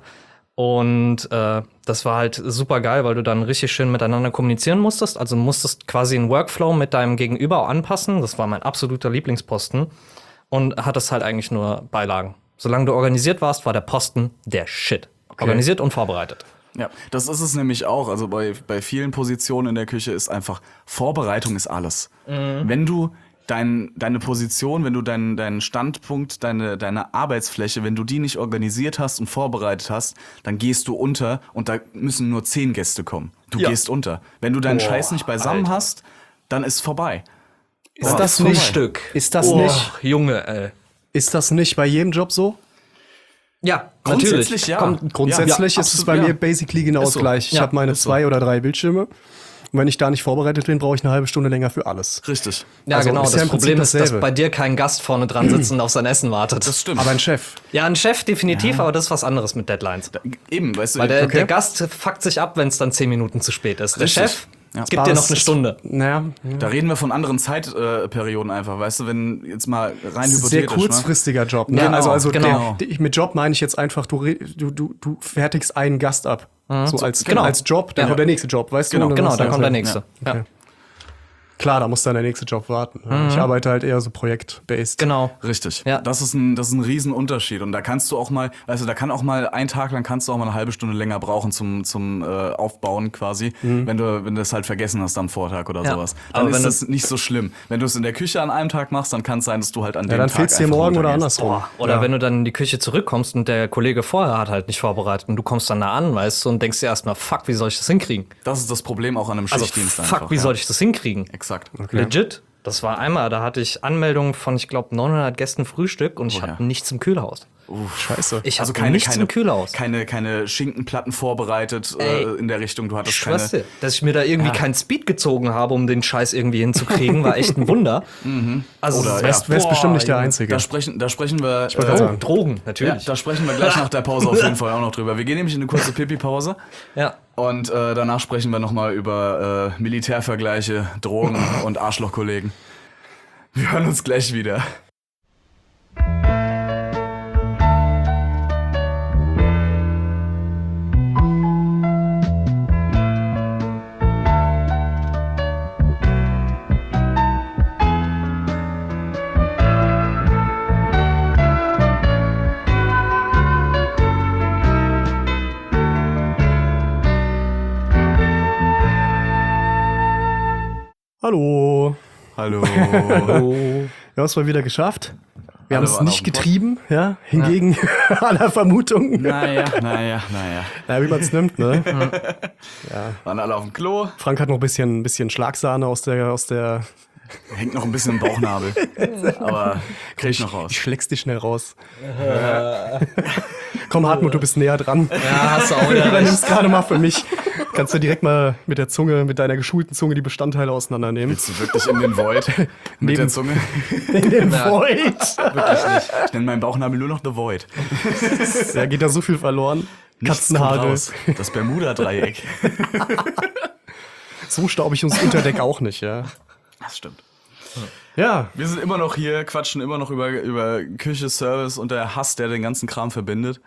Und das war halt super geil, weil du dann richtig schön miteinander kommunizieren musstest. Also musstest quasi einen Workflow mit deinem Gegenüber anpassen. Das war mein absoluter Lieblingsposten. Und hattest halt eigentlich nur Beilagen. Solange du organisiert warst, war der Posten der Shit. Organisiert und vorbereitet. Ja, das ist es nämlich auch. Also bei vielen Positionen in der Küche ist einfach, Vorbereitung ist alles. Wenn du deine Position, wenn du deinen Standpunkt, deine Arbeitsfläche, wenn du die nicht organisiert hast und vorbereitet hast, dann gehst du unter und da müssen nur 10 Gäste kommen. Du gehst unter. Wenn du deinen Scheiß nicht beisammen hast, dann ist vorbei. Ist das nicht Frühstück. Ist das nicht? Junge, ey. Ist das nicht bei jedem Job so? Ja, Grundsätzlich ja. Grundsätzlich Ja, ist es absolut, bei ja. mir basically genau Ist so. gleich. Ich Ja, habe meine 2 oder 3 Bildschirme. Und wenn ich da nicht vorbereitet bin, brauche ich eine halbe Stunde länger für alles. Richtig. Ja, Also genau. ist ja Das im Prinzip Problem ist, dass dasselbe. bei dir kein Gast vorne dran sitzt und auf sein Essen wartet. Das stimmt. Aber ein Chef. Ja, ein Chef definitiv, aber das ist was anderes mit Deadlines. Eben, weißt du, Weil der Gast fuckt sich ab, wenn es dann 10 Minuten zu spät ist. Der Richtig. Chef Ja. gibt dir noch eine Stunde. Naja, da reden wir von anderen Zeitperioden einfach, weißt du, wenn jetzt mal rein das ist ein hypothetisch. sehr kurzfristiger Job. Ne? Genau, also genau. mit Job meine ich jetzt einfach, du fertigst einen Gast ab. So als Job, dann Ja. kommt der nächste Job, weißt du? Und Genau, hast dann du kommt der einfach- nächste. Ja. Okay. Klar, da muss dann der nächste Job warten. Ich arbeite halt eher so projektbased. Genau. Richtig. Ja. Das ist ein Riesenunterschied. Und da kannst du auch mal, also da kann auch mal einen Tag lang kannst du auch mal eine halbe Stunde länger brauchen zum Aufbauen quasi, wenn du es halt vergessen hast am Vortag oder Ja. sowas. Dann Aber ist wenn das nicht so schlimm. Wenn du es in der Küche an einem Tag machst, dann kann es sein, dass du halt an dem dann Tag fehlt's dir einfach morgen oder runtergehst. andersrum. Oder Ja. wenn du dann in die Küche zurückkommst und der Kollege vorher hat halt nicht vorbereitet und du kommst dann da an, weißt du, und denkst dir erstmal, fuck, wie soll ich das hinkriegen? Das ist das Problem auch an einem Also, Schichtdienst fuck, einfach. wie ja. soll ich das hinkriegen? Exakt. Legit. Das war einmal, da hatte ich Anmeldungen von, ich glaube, 900 Gästen Frühstück und ich ja. hatte nichts im Kühlhaus. Scheiße. Ich Also hatte nichts im Kühlhaus. keine Schinkenplatten vorbereitet in der Richtung. Du hattest keine. Schwester, dass ich mir da irgendwie keinen Speed gezogen habe, um den Scheiß irgendwie hinzukriegen, war echt ein Wunder. Also, Oder, Wärst bestimmt nicht der Einzige. Da sprechen wir. wollte sagen. Drogen, Ja, natürlich. da sprechen wir gleich nach der Pause auf jeden Fall auch noch drüber. Wir gehen nämlich in eine kurze Pipi-Pause Ja. und danach sprechen wir nochmal über Militärvergleiche, Drogen und Arschlochkollegen. Wir hören uns gleich wieder. Hallo. Hallo. Wir haben es mal wieder geschafft. Wir haben Alle es waren nicht auf dem getrieben, ja, hingegen aller Vermutungen. naja. Ja, wie man es nimmt, ne? Waren alle auf dem Klo. Frank hat noch ein bisschen Schlagsahne aus der. Hängt noch ein bisschen im Bauchnabel. Aber krieg ich noch raus. Ich schläg's dich schnell raus. Komm, Hartmut, du bist näher dran. Ja, hast du auch wieder Übernimm's gerade mal für mich. Kannst du direkt mal mit der Zunge, mit deiner geschulten Zunge die Bestandteile auseinandernehmen. Willst du wirklich in den Void mit der Zunge? In den Void. Wirklich nicht. Ich nenne meinen Bauchnabel nur noch The Void. Da geht da so viel verloren. Nichts kommt Katzenhaare. raus. Das Bermuda-Dreieck. So staubig uns Unterdeck auch nicht, ja. Das stimmt. Ja, Wir sind immer noch hier, quatschen immer noch über Küche, Service und der Hass, der den ganzen Kram verbindet.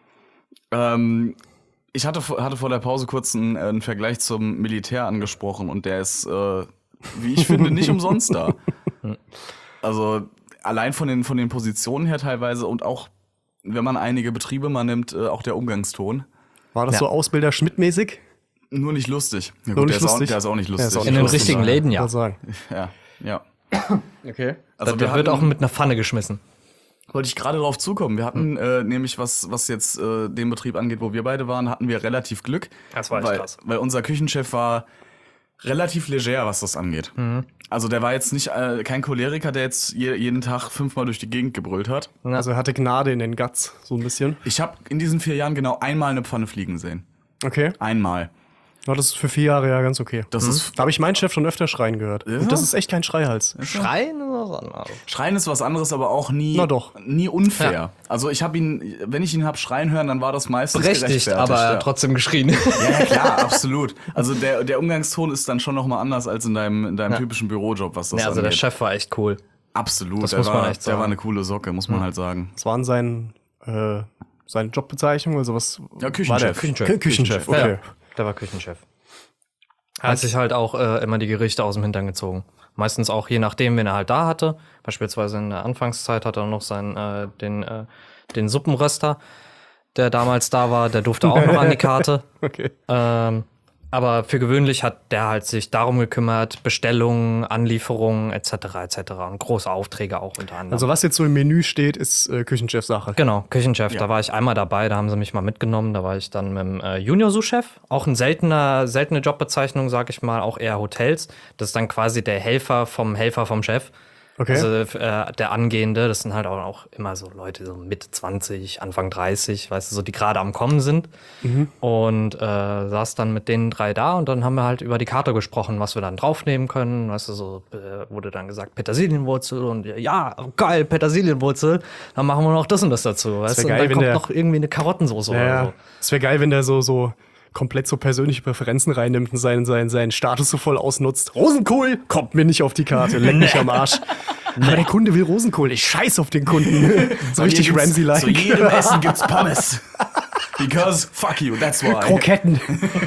Ich hatte vor der Pause kurz einen Vergleich zum Militär angesprochen und der ist, wie ich finde, nicht umsonst da. Also allein von den Positionen her teilweise und auch, wenn man einige Betriebe mal nimmt, auch der Umgangston. war das so Ausbilder Schmidt-mäßig? Nur nicht lustig. Ja, Nur nicht der, lustig? Der ist auch nicht lustig. ist auch In den lustig, richtigen ja. Läden, ja. Kann sagen. Ja. Okay. Also Der wird auch mit einer Pfanne geschmissen. wollte ich gerade drauf zukommen. Wir hatten nämlich, was jetzt den Betrieb angeht, wo wir beide waren, hatten wir relativ Glück. Das war echt weil, krass. Weil unser Küchenchef war relativ leger, was das angeht. Also der war jetzt nicht kein Choleriker, der jetzt jeden Tag 5-mal durch die Gegend gebrüllt hat. Also er hatte Gnade in den Guts, so ein bisschen. Ich habe in diesen 4 Jahren genau einmal eine Pfanne fliegen sehen. Okay. Einmal. Ja, das ist für 4 Jahre ja ganz okay. Das ist Da habe ich meinen Chef schon öfter schreien gehört. Und das ist echt kein Schreihals. Schreien oder was anderes? Schreien ist was anderes, aber auch nie, Na doch. nie unfair. Ja. Also wenn ich ihn hab schreien hören, dann war das meistens Berechtigt, gerechtfertigt, aber ja. trotzdem geschrien. Ja, klar, absolut. Also der Umgangston ist dann schon nochmal anders als in deinem typischen Bürojob, was das Ja, also der angeht. Chef war echt cool. Absolut, Das der muss man war, echt der sagen. war eine coole Socke, muss man halt sagen. Das waren seine Jobbezeichnung, also was Ja, Küchenchef. Küchenchef, okay. Ja, der war Küchenchef. Er hat sich halt auch immer die Gerichte aus dem Hintern gezogen. Meistens auch je nachdem, wen er halt da hatte. Beispielsweise in der Anfangszeit hat er noch den Suppenröster, der damals da war. Der durfte auch noch an die Karte. Okay. Aber für gewöhnlich hat der halt sich darum gekümmert, Bestellungen, Anlieferungen etc. und große Aufträge auch unter anderem. Also was jetzt so im Menü steht, ist Küchenchef-Sache. Genau, Küchenchef, Ja. da war ich einmal dabei, da haben sie mich mal mitgenommen, da war ich dann mit dem Junior-Sous-Chef, auch eine seltene Jobbezeichnung, sag ich mal, auch eher Hotels, das ist dann quasi der Helfer vom Chef. Okay. Also der Angehende, das sind halt auch immer so Leute, so Mitte 20, Anfang 30, weißt du, so die gerade am Kommen sind. Und saß dann mit den 3 da und dann haben wir halt über die Karte gesprochen, was wir dann draufnehmen können. Weißt du, so wurde dann gesagt, Petersilienwurzel und ja, geil, Petersilienwurzel, dann machen wir noch das und das dazu. Weißt du, geil, und dann wenn kommt der- noch irgendwie eine Karottensoße oder Ja, so. es wäre geil, wenn der so komplett so persönliche Präferenzen reinnimmt und seinen Status so voll ausnutzt. Rosenkohl kommt mir nicht auf die Karte, leck mich am Arsch. Aber der Kunde will Rosenkohl, ich scheiß auf den Kunden. So richtig Ramsey-like. Zu jedem Essen gibt's Pommes. Because fuck you, that's why. Kroketten.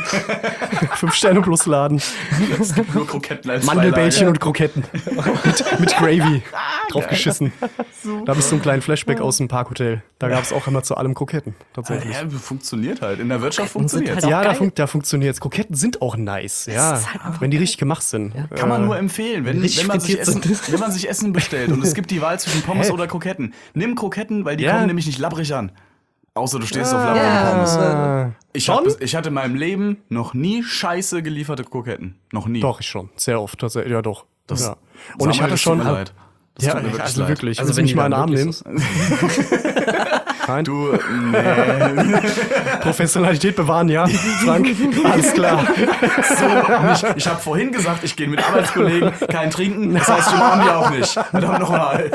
5 Sterne plus Laden. Es gibt nur Kroketten als Mandelbällchen Beilage. und Kroketten. mit Gravy. Draufgeschissen. Da bist du ein kleinen Flashback aus dem Parkhotel. Da gab es auch immer zu allem Kroketten, tatsächlich. Ja, funktioniert halt. In der Wirtschaft Kroketten sind funktioniert. halt Ja, auch geil. da funktioniert's. Kroketten sind auch nice, ja. Wenn die richtig gemacht sind. Kann man nur empfehlen, wenn Richtig man sich frittiert sind. wenn man sich Essen bestellt und es gibt die Wahl zwischen Pommes oder Kroketten. Nimm Kroketten, weil die Ja. kommen nämlich nicht labbrig an. Außer du stehst auf labbrige Pommes. Ah, Ich hatte in meinem Leben noch nie scheiße gelieferte Kroketten. Noch nie. doch, ich schon. Sehr oft. Tatsächlich. Ja, doch. Das- ja. Und ich Samuel, hatte es schon. tut mir leid. Das Ja, tut mir wirklich also leid. wirklich. Also Willst du wenn mich die mal in den dann Arm nehmen? wirklich Nein. Du, nee. Professionalität bewahren, ja. Frank, alles klar. Ich habe vorhin gesagt, ich gehe mit Arbeitskollegen, kein Trinken. Das heißt, wir machen die auch nicht. Verdammt nochmal.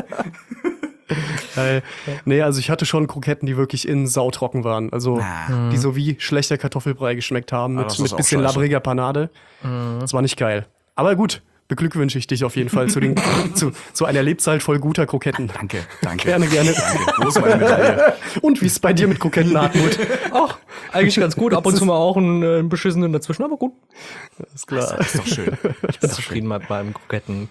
Nee, also ich hatte schon Kroketten, die wirklich innen sautrocken waren. Also die so wie schlechter Kartoffelbrei geschmeckt haben das mit ist auch bisschen scheiße. labbriger Panade. Das war nicht geil. Aber gut, beglückwünsche ich dich auf jeden Fall zu einer Lebzeit voll guter Kroketten. Danke. Gerne, gerne. Danke. Wo ist meine Medaille? Und wie ist es bei dir mit Kroketten, Hartmut? Ach, eigentlich ganz gut, ab und zu mal auch einen beschissenen dazwischen, aber gut. Ist klar. Ist doch schön. Ich bin zufrieden mit meinem Kroketten.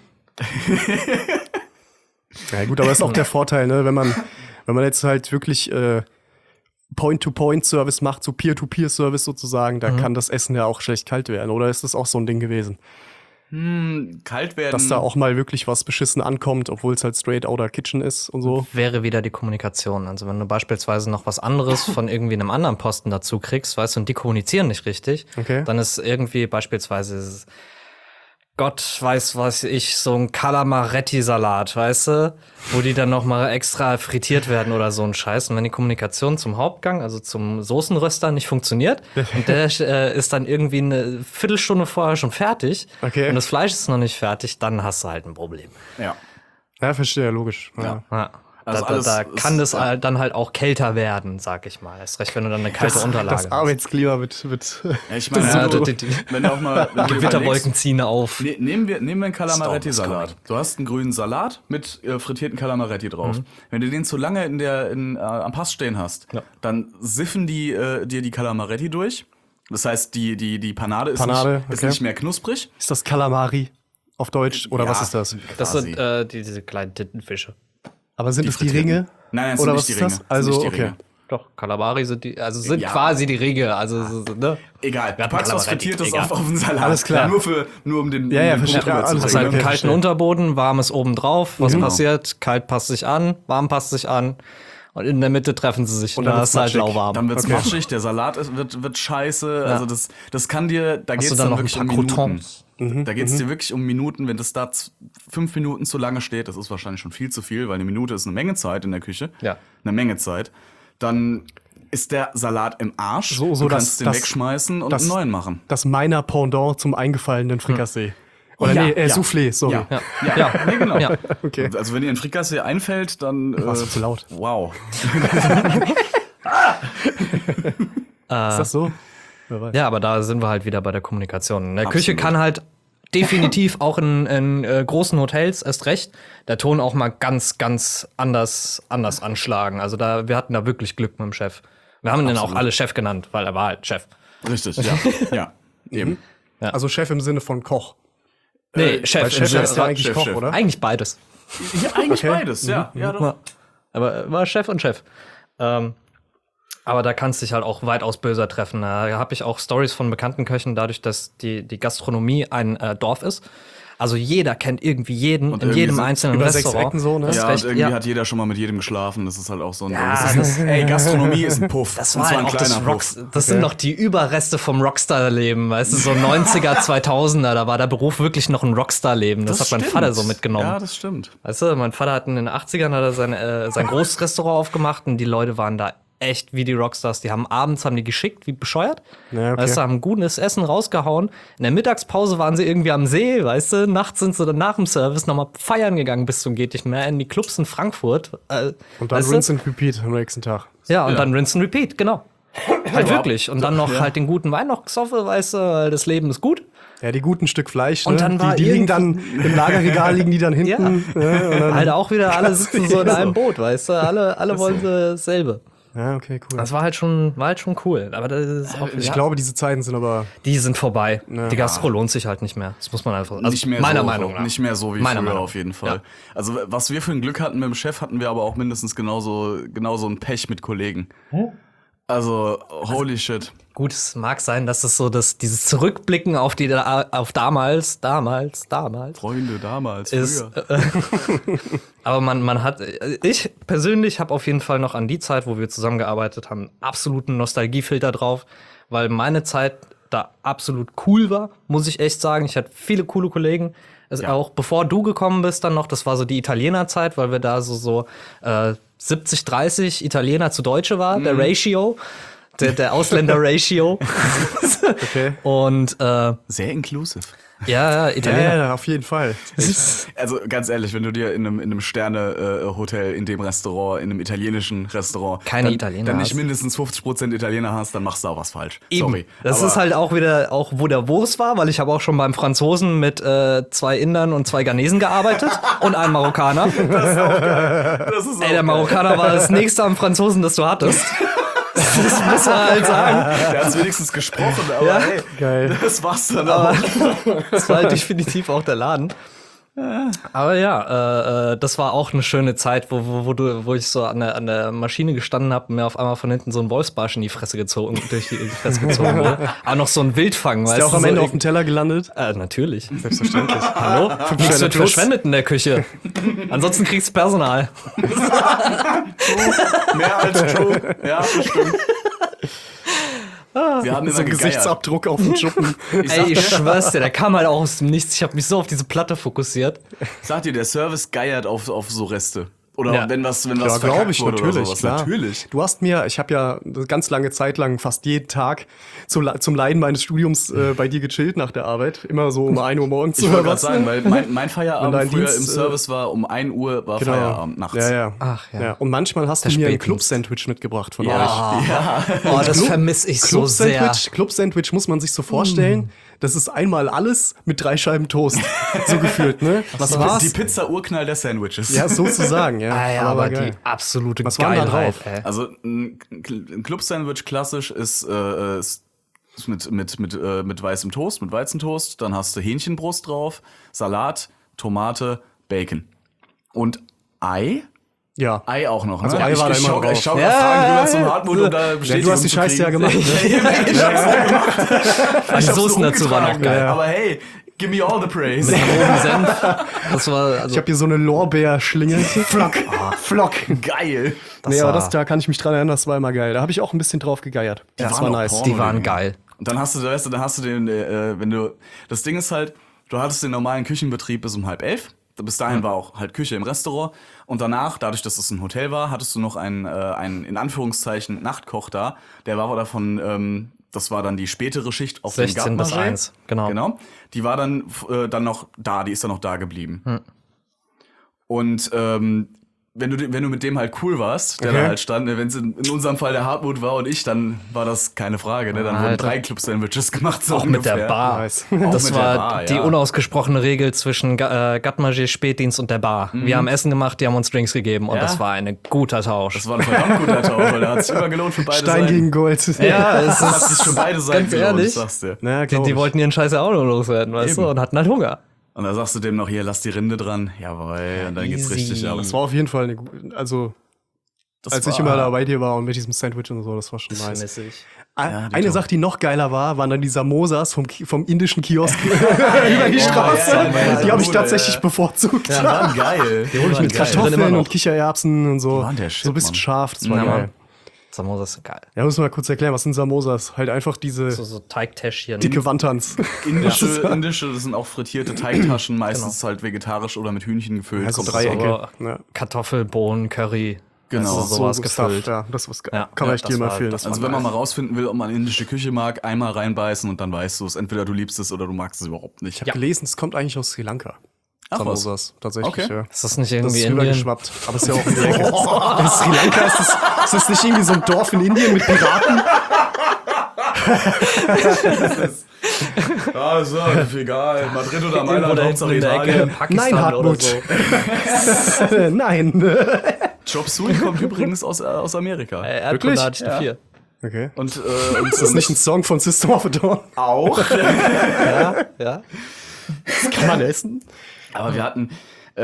Ja gut, aber das ist auch der Vorteil, ne? Wenn man jetzt halt wirklich Point-to-Point-Service macht, so Peer-to-Peer-Service sozusagen, da kann das Essen ja auch schlecht kalt werden. Oder ist das auch so ein Ding gewesen? Kalt werden. Dass da auch mal wirklich was beschissen ankommt, obwohl es halt straight outer Kitchen ist und so. Wäre wieder die Kommunikation. Also wenn du beispielsweise noch was anderes von irgendwie einem anderen Posten dazu kriegst, weißt du, und die kommunizieren nicht richtig, Okay. dann ist irgendwie beispielsweise Gott weiß was ich, so ein Calamaretti-Salat, weißt du, wo die dann noch mal extra frittiert werden oder so ein Scheiß. Und wenn die Kommunikation zum Hauptgang, also zum Soßenröster nicht funktioniert und der ist dann irgendwie eine Viertelstunde vorher schon fertig Okay. und das Fleisch ist noch nicht fertig, dann hast du halt ein Problem. Ja. Ja, verstehe, logisch. Ja. Ja. Also Da alles kann ist- das dann halt auch kälter werden, sag ich mal. Erst recht, wenn du dann eine kalte Unterlage Das Arbeitsklima wird Ja, ich meine, Ja, wenn du- die wenn du auch mal wenn du Gewitterwolken überlegst, ziehen auf. Nehmen wir einen Storm Calamaretti-Salat. is Du hast einen grünen Salat mit frittierten Calamaretti drauf. Wenn du den zu lange am Pass stehen hast, dann siffen die dir die Calamaretti durch. Das heißt, die Panade ist Panade, ist okay. nicht mehr knusprig. Ist das Kalamari auf Deutsch? Oder Ja, was ist das? Das quasi. sind diese kleinen Tintenfische. Aber sind es die frittierten. Ringe? Nein, es Oder sind was nicht die ist Ringe. das? Also, Es sind nicht die okay. Ringe. Doch, Kalabari sind sind Ja. quasi die Ringe. Also, ne? Egal, du hatten packst was Calamaretti, Frittiertes egal. auf den Salat. Alles klar. Nur um den, Ja, ja, um den verstehe. Punkt drüber Ja, zu alles Hast bringen. halt einen Okay, kalten verstehe. Unterboden, warmes oben drauf. Was Genau. passiert? Kalt passt sich an, warm passt sich an. Und in der Mitte treffen sie sich. Und dann dann wird's ist halt matschig. lauwarm. Dann wird's Okay. matschig, der Salat wird scheiße. Also das kann dir, da Hast geht's du dann dann noch ein wirklich paar um Minuten. Croutons? Da geht es dir wirklich um Minuten. Wenn das da 5 Minuten zu lange steht, das ist wahrscheinlich schon viel zu viel, weil eine Minute ist eine Menge Zeit in der Küche. Ja. Eine Menge Zeit. Dann ist der Salat im Arsch. So, du das- kannst den das- wegschmeißen und das- einen neuen machen. Das meiner Pendant zum eingefallenen Frikassee. Oder Ja, nee, ja. Soufflé, sorry. Ja, nee, genau. Ja. Okay. Also wenn ihr ein Frikassee einfällt, dann Warst du zu laut? wow. Ist das so? Wer weiß. Ja, aber da sind wir halt wieder bei der Kommunikation. In der Küche kann halt definitiv auch in großen Hotels erst recht der Ton auch mal ganz, ganz anders anschlagen. Also wir hatten da wirklich Glück mit dem Chef. Wir haben ihn auch alle Chef genannt, weil er war halt Chef. Richtig, ja. Ja, eben. Also Chef im Sinne von Koch. Nee, Chef. Weil Chef Chef ist ja eigentlich Chef, Koch, Chef. oder? eigentlich beides. Ja, eigentlich Okay. beides, ja. Ja, doch. Ja. Aber war Chef und Chef. Aber da kannst du dich halt auch weitaus böser treffen. Da habe ich auch Stories von bekannten Köchen, dadurch, dass die Gastronomie ein Dorf ist. Also jeder kennt irgendwie jeden Und in irgendwie jedem sind einzelnen über 6 Restaurant. Ecken so, ne? Das ist Ja, recht, und irgendwie ja. hat jeder schon mal mit jedem geschlafen. Das ist halt auch so ein Ja, Ding. Ey, Gastronomie ist ein Puff. Das Und war zwar halt ein auch das kleiner Rocks. Das sind noch die Überreste vom Rockstar-Leben. Weißt du, so 90er, 2000er, da war der Beruf wirklich noch ein Rockstar-Leben. Das hat mein stimmt. Vater so mitgenommen. Ja, das stimmt. Weißt du, mein Vater hat in den 80ern hat er sein großes Restaurant aufgemacht und die Leute waren da echt wie die Rockstars. Die haben abends geschickt, wie bescheuert. Ja, okay. Weißt du, haben gutes Essen rausgehauen. In der Mittagspause waren sie irgendwie am See, weißt du. Nachts sind sie dann nach dem Service nochmal feiern gegangen bis zum geht nicht mehr in die Clubs in Frankfurt. Und dann weißt du? rinse and repeat am nächsten Tag. Ja, und Ja. dann rinse and repeat, genau. Halt wirklich. Und dann noch halt den guten Wein noch gesoffen, weißt du, weil das Leben ist gut. Ja, die guten Stück Fleisch, Und ne? dann war die liegen dann im Lagerregal, liegen die dann hinten. Ja, und dann, Halt auch wieder, alle sitzen so in einem Boot, weißt du. Alle wollen dasselbe. ja, okay, cool. Das war halt schon cool. Aber das ist auch, Ich glaube, diese Zeiten sind aber. die sind vorbei. Die Gastro lohnt sich halt nicht mehr. Das muss man einfach. Also Nicht mehr meiner so, Meinung nach. Nicht mehr so wie Meiner früher Meinung. auf jeden Fall. Ja. Also was wir für ein Glück hatten mit dem Chef, hatten wir aber auch mindestens genauso ein Pech mit Kollegen. Also holy shit. Gut, es mag sein, dass es so dieses Zurückblicken auf damals Freunde damals, ist. früher. Aber ich persönlich habe auf jeden Fall noch an die Zeit, wo wir zusammengearbeitet haben, absoluten Nostalgiefilter drauf, weil meine Zeit da absolut cool war, muss ich echt sagen. Ich hatte viele coole Kollegen. Auch bevor du gekommen bist dann noch, das war so die Italienerzeit, weil wir da so 70-30 Italiener zu Deutsche war, der Ratio, der Ausländer-Ratio. Okay. Und Sehr inclusive. ja, Italiener. Ja, auf jeden Fall. Also ganz ehrlich, wenn du dir in einem Sterne-Hotel, in dem Restaurant, in einem italienischen Restaurant Keine dann, Italiener dann nicht hast. mindestens 50% Italiener hast, dann machst du auch was falsch. Eben. Sorry. Das Aber ist halt auch wieder, wo der Wurst war, weil ich habe auch schon beim Franzosen mit 2 Indern und 2 Ghanesen gearbeitet und einem Marokkaner. das ist Ey, der Marokkaner war das nächste am Franzosen, das du hattest. Das muss man halt sagen. Der hat wenigstens gesprochen, aber Ja. hey, Geil. das war's dann auch. Das war halt definitiv auch der Laden. Aber ja, das war auch eine schöne Zeit, wo ich so an der Maschine gestanden habe und mir auf einmal von hinten so ein Wolfsbarsch in die Fresse gezogen wurde. Aber noch so ein Wildfang, Ist der auch am so Ende auf dem Teller gelandet? natürlich. Selbstverständlich. Hallo? Nichts Sterne wird plus. verschwendet in der Küche. Ansonsten kriegst du Personal. Mehr als true. Ja, das stimmt. Wir haben So ein immer gegeiert. Gesichtsabdruck auf dem Schuppen. Ey, ich schwör's dir, der kam halt auch aus dem Nichts. Ich habe mich so auf diese Platte fokussiert. Sag dir, der Service geiert auf so Reste. Oder Ja. wenn was Ja, verkackt glaube ich, wurde natürlich, oder sowas. klar. Natürlich. Du hast mir, ich habe ja eine ganz lange Zeit lang fast jeden Tag zum Leiden meines Studiums bei dir gechillt nach der Arbeit. Immer so um 1 Uhr morgens Ich oder wollte gerade was. sagen, weil mein Wenn Feierabend dein früher Dienst, im Service war, um 1 Uhr war Genau. Feierabend nachts. Ja, ja. Ach, ja. Und manchmal hast du Der mir ein Spätdienst. Club-Sandwich mitgebracht von euch. Ja. Oh, das vermisse ich so sehr. Club-Sandwich muss man sich so vorstellen. Das ist einmal alles mit 3 Scheiben Toast. So gefühlt, ne? Was war's? Die Pizza-Urknall der Sandwiches. Ja, sozusagen, ja. Ah, ja, aber geil. die absolute Was war da Geilheit, drauf? ey. Also ein Club-Sandwich klassisch ist mit weißem Toast, mit Weizentoast. Dann hast du Hähnchenbrust drauf, Salat, Tomate, Bacon. Und Ei? Ja. Ei auch noch. Also Ei war da ich immer schau drauf. schau Ja, Fragen ja, rüber zum Hartmut, um da Ja, Bestätigung du hast die zu Scheiße ja kriegen. gemacht. Ne? Ich hab's Die Soßen so dazu waren auch umgetragen. geil. Aber hey, give me all the praise. Mit rotem Senf. Das war, also, Ich habe hier so eine Lorbeerschlinge. Flock. Flock. Geil. Nee, aber war- da kann ich mich dran erinnern, das war immer geil. Da habe ich auch ein bisschen drauf gegeiert. Das waren war auch nice. Porno. die waren geil. Und dann hast du den, wenn du, das Ding ist halt, du hattest den normalen Küchenbetrieb bis um 10:30. Bis dahin war auch halt Küche im Restaurant. Und danach, dadurch, dass es ein Hotel war, hattest du noch einen in Anführungszeichen Nachtkoch da. Der war davon, das war dann die spätere Schicht auf dem 16 bis 1, genau. Die war dann noch da, die ist dann noch da geblieben. Und wenn du mit dem halt cool warst, der da halt stand, wenn es in unserem Fall der Hartmut war und ich, dann war das keine Frage. Ne? Dann wurden 3 Club-Sandwiches gemacht. So auch ungefähr. mit der Bar. Nice. Das war die unausgesprochene Regel zwischen Gatmagier Spätdienst und der Bar. Wir haben Essen gemacht, die haben uns Drinks gegeben und das war ein guter Tausch. Das war ein verdammt guter Tausch, weil der hat sich immer gelohnt für beide Stein Seiten. gegen Gold. Ja, es Das hat sich ist für beide Seiten ganz gelohnt, ehrlich. ich sag's dir. Na, Die wollten ihren Scheiß ja auch nur loswerden, weißt du, und hatten halt Hunger. Und da sagst du dem noch, hier, lass die Rinde dran. Jawohl, und dann geht's Easy. richtig ab. Das war auf jeden Fall eine gute, also als ich immer da bei dir war und mit diesem Sandwich und so, das war schon nice. Eine Sache, die noch geiler war, waren dann die Samosas vom indischen Kiosk über die Straße. ja, Die habe ich Bruder, tatsächlich bevorzugt. Die waren geil. Die Mit Kartoffeln und Kichererbsen und so. waren der Shit, So ein bisschen Mann. scharf, das war Ja, geil. Mann. Samosas sind geil. Ja, muss mal kurz erklären, was sind Samosas? Halt einfach diese So Teigtäschchen. dicke Wantans. Indische, das sind auch frittierte Teigtaschen, meistens halt vegetarisch oder mit Hühnchen gefüllt. Also Kommt Dreiecke. so Ja. Kartoffel, Bohnen, Curry. Genau. Also sowas Stuff, gefüllt. Ja, das was geil. Ja, Kann man ja, echt das jedem war- empfehlen. das Also wenn man mal rausfinden will, ob man indische Küche mag, einmal reinbeißen und dann weißt du es. Entweder du liebst es oder du magst es überhaupt nicht. Ich habe gelesen, es kommt eigentlich aus Sri Lanka. Ach, was? Samosas, tatsächlich. Okay. Ja. Ist das nicht Das irgendwie ist Indien? rübergeschwappt. Aber ist ja auch in der Ecke. In Sri Lanka ist das nicht irgendwie so ein Dorf in Indien mit Piraten? Also, egal. Madrid oder Mailand, Oder Hauptsache in der Ecke in Italien. Pakistan Nein, Hartmut. oder so. Nein. Chop Suey kommt übrigens aus Amerika. Erdkunde hatte ich Wirklich? eine 4. Okay. Und Ist das nicht ein Song von System of a Down? auch? Ja. Kann man essen? Aber wir hatten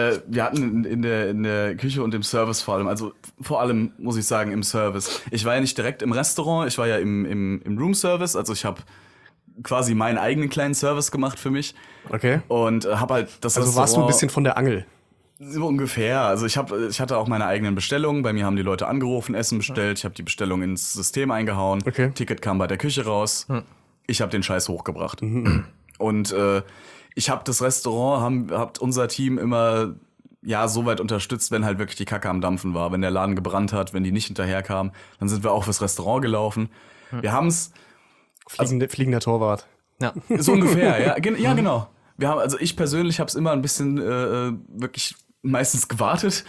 in der Küche und im Service vor allem muss ich sagen im Service. Ich war ja nicht direkt im Restaurant, ich war ja im Room-Service, also ich habe quasi meinen eigenen kleinen Service gemacht für mich Okay. und habe halt das Also warst du ein bisschen von der Angel. so ungefähr. Also ich hatte auch meine eigenen Bestellungen, bei mir haben die Leute angerufen, Essen bestellt, ich habe die Bestellung ins System eingehauen, Okay. Ticket kam bei der Küche raus, ich habe den Scheiß hochgebracht. Und ich habe das Restaurant, habt unser Team immer so weit unterstützt, wenn halt wirklich die Kacke am Dampfen war. Wenn der Laden gebrannt hat, wenn die nicht hinterherkamen, dann sind wir auch fürs Restaurant gelaufen. Wir haben's Fliegender Torwart. Ja. so ungefähr, ja. Ja, genau. Ich persönlich habe es immer ein bisschen wirklich meistens gewartet.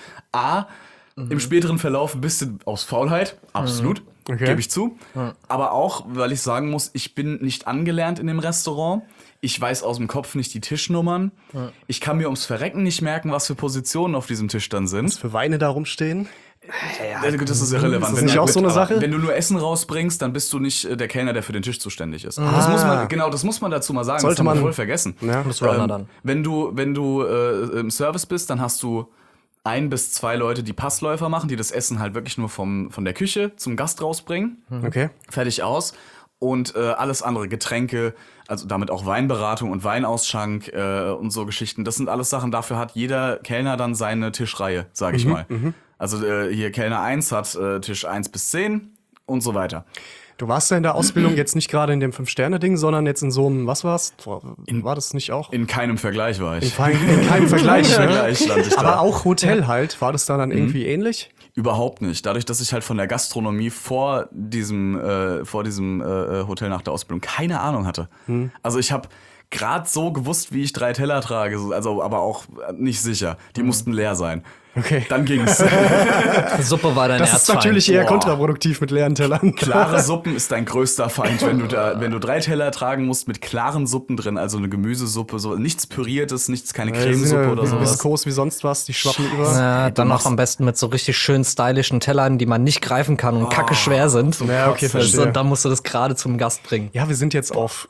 Im späteren Verlauf ein bisschen aus Faulheit, absolut, Okay. gebe ich zu. Aber auch, weil ich sagen muss, ich bin nicht angelernt in dem Restaurant. Ich weiß aus dem Kopf nicht die Tischnummern. Ich kann mir ums Verrecken nicht merken, was für Positionen auf diesem Tisch dann sind. Für Weine da rumstehen. Ja, gut, das ist irrelevant. Ist das nicht auch so eine Sache? Wenn du nur Essen rausbringst, dann bist du nicht der Kellner, der für den Tisch zuständig ist. Das muss man dazu mal sagen. Sollte das haben wir man- voll vergessen. Ja. Das Runner dann. Wenn du im Service bist, dann hast du 1 bis 2 Leute, die Passläufer machen, die das Essen halt wirklich nur von der Küche zum Gast rausbringen. Okay. Fertig aus. Und alles andere, Getränke, also damit auch Weinberatung und Weinausschank und so Geschichten, das sind alles Sachen, dafür hat jeder Kellner dann seine Tischreihe, sage ich mal. Also hier Kellner 1 hat Tisch 1 bis 10 und so weiter. Du warst ja in der Ausbildung jetzt nicht gerade in dem 5-Sterne-Ding, sondern jetzt in so einem, was war's? War das nicht auch? In keinem Vergleich war ich. In keinem Vergleich. Vergleich stand ich da. Aber auch Hotel halt. War das da dann irgendwie ähnlich? Überhaupt nicht. Dadurch, dass ich halt von der Gastronomie vor diesem Hotel nach der Ausbildung keine Ahnung hatte. Also ich habe gerade so gewusst, wie ich 3 Teller trage, also aber auch nicht sicher. Die mussten leer sein. Okay. Dann ging's. Suppe war dein Das ist Erzfeind. natürlich eher Boah. kontraproduktiv mit leeren Tellern. Klare Suppen ist dein größter Feind, wenn du 3 Teller tragen musst mit klaren Suppen drin, also eine Gemüsesuppe, so nichts Püriertes, keine Cremesuppe oder sowas. Viskos wie sonst was, die schwappen über. Ja, dann noch am besten mit so richtig schön stylischen Tellern, die man nicht greifen kann und kacke schwer sind. Ja, okay, verstehe. Und dann musst du das gerade zum Gast bringen. Ja, wir sind jetzt auf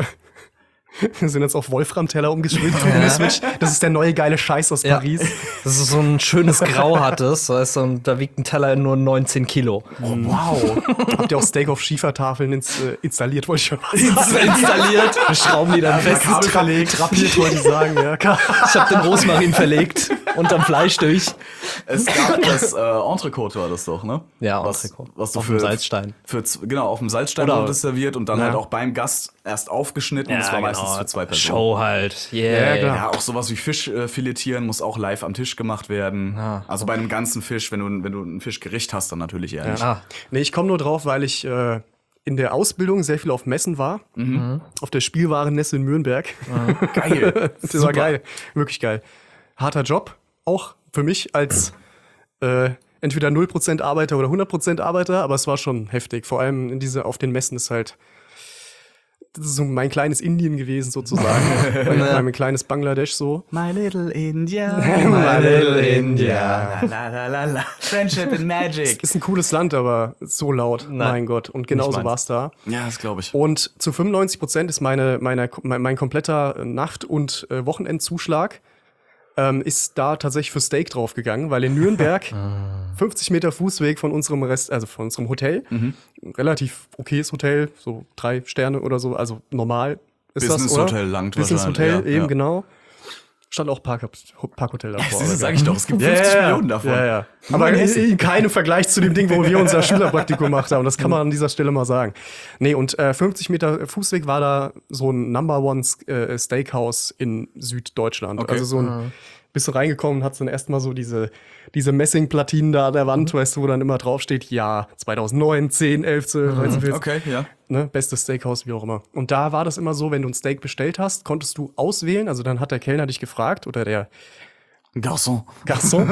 Wolfram-Teller umgeswitcht. Das ist der neue geile Scheiß aus Paris. Das ist so ein schönes Grau hat es, weißt du, und da wiegt ein Teller nur 19 Kilo. Oh, wow. Habt ihr auch Steak auf Schiefertafeln installiert, wollte ich schon mal sagen. Installiert, wir schrauben die dann fest. Kabel verlegt, trapiert, wollte ich sagen. Ja. Ich habe den Rosmarin verlegt, unterm Fleisch durch. Es gab das Entrecote war das doch, ne? Ja, was Entrecote. du Auf für dem Salzstein. Genau, auf dem Salzstein Oder- wurde es serviert und dann Ja. halt auch beim Gast erst aufgeschnitten. Ja, das war meistens meistens für 2 Personen. Show halt. Yeah. Ja, klar. Ja, auch sowas wie Fisch filetieren muss auch live am Tisch gemacht werden. Ja. Also bei einem ganzen Fisch, wenn du ein Fischgericht hast, dann natürlich eher nicht. Ah, Nee, ich komme nur drauf, weil ich in der Ausbildung sehr viel auf Messen war. Auf der Spielwarenmesse in Nürnberg. Geil. Das war geil. Wirklich geil. Harter Job. Auch für mich als entweder 0% Arbeiter oder 100% Arbeiter, aber es war schon heftig. Vor allem auf den Messen ist halt das ist so mein kleines Indien gewesen, sozusagen. mein kleines Bangladesch so. My little India. My little India. La la la la. Friendship and Magic. Ist ein cooles Land, aber so laut. Mein Gott. Und genauso meins. war es da. Ja, das glaube ich. Und zu 95% ist mein kompletter Nacht- und Wochenendzuschlag ist da tatsächlich für Steak draufgegangen, weil in Nürnberg 50 Meter Fußweg von unserem von unserem Hotel, ein relativ okayes Hotel, so 3 Sterne oder so, also normal ist das, oder? Business-Hotel langt Business wahrscheinlich, Hotel, ja, eben ja. genau. Stand auch Parkhotel davor. Das aber sag ich doch, es gibt 50 Millionen davon. ja. Aber in keinem Vergleich zu dem Ding, wo wir unser Schülerpraktikum gemacht haben. Das kann man an dieser Stelle mal sagen. Nee, und 50 Meter Fußweg war da so ein Number-One Steakhouse in Süddeutschland. Okay. Also so ein bist du reingekommen, hast dann erstmal so diese Messingplatinen da an der Wand, weißt du, wo dann immer draufsteht, ja, 2009, 10, 11, 12, 13, 14. Okay, ja. Ne, bestes Steakhouse, wie auch immer. Und da war das immer so, wenn du ein Steak bestellt hast, konntest du auswählen, also dann hat der Kellner dich gefragt oder der Garçon. Garçon,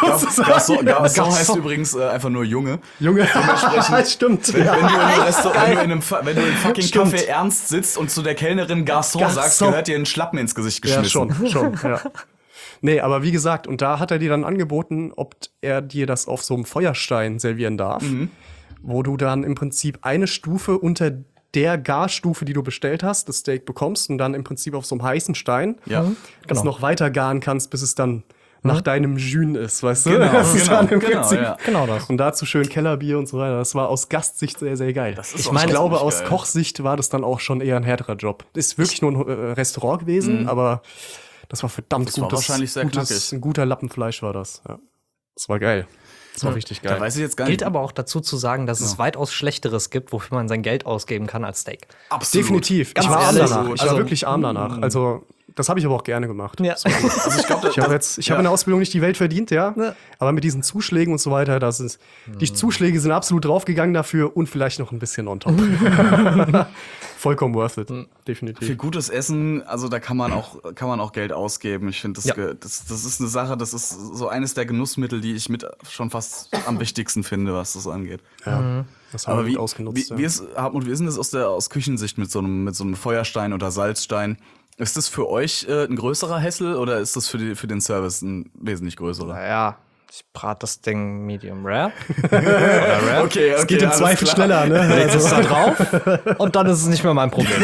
Garçon heißt übrigens einfach nur Junge. Junge, stimmt. Wenn du in einem fucking Stimmt. Café ernst sitzt und zu der Kellnerin Garçon sagst, gehört dir ein Schlappen ins Gesicht Ja, geschmissen. schon, ja. Nee, aber wie gesagt, und da hat er dir dann angeboten, ob er dir das auf so einem Feuerstein servieren darf, wo du dann im Prinzip eine Stufe unter der Garstufe, die du bestellt hast, das Steak bekommst und dann im Prinzip auf so einem heißen Stein Ja. das noch weiter garen kannst, bis es dann nach deinem Jus ist, weißt du? Genau, Das ist dann im genau, Prinzip. ja. genau das. Und dazu schön Kellerbier und so weiter. Das war aus Gastsicht sehr, sehr geil. Das ist Ich auch glaube, ziemlich aus geil. Kochsicht war das dann auch schon eher ein härterer Job. Ist wirklich nur ein Restaurant gewesen, aber das war verdammt Das war wahrscheinlich sehr knackig. ein guter Lappenfleisch war das. Ja. Das war geil. Das war richtig Da geil. weiß ich jetzt gar Gilt nicht. aber auch dazu zu sagen, dass es weitaus Schlechteres gibt, wofür man sein Geld ausgeben kann als Steak. Absolut. Definitiv. Ganz Ich war arm ehrlich. danach. Ich war wirklich arm danach. Also, das habe ich aber auch gerne gemacht. Ja. Also ich glaube, Ich habe in der Ausbildung nicht die Welt verdient, ja. Ja. Aber mit diesen Zuschlägen und so weiter, die Zuschläge sind absolut draufgegangen dafür und vielleicht noch ein bisschen on top. Vollkommen worth it. für Definitiv. gutes Essen, also da kann man auch Geld ausgeben. Ich finde, Ja. das ist eine Sache, das ist so eines der Genussmittel, die ich mit schon fast am wichtigsten finde, was das angeht. Ja. Das haben Aber wir wie, gut ausgenutzt. wie ist, Hartmut, wie ist denn das aus Küchensicht mit so einem Feuerstein oder Salzstein? Ist das für euch ein größerer Hassel oder ist das für den Service ein wesentlich größerer? Naja, ich brate das Ding medium rare. Oder rare. Okay, Es geht im alles Zweifel klar. schneller, ne? Leg es da drauf und dann ist es nicht mehr mein Problem.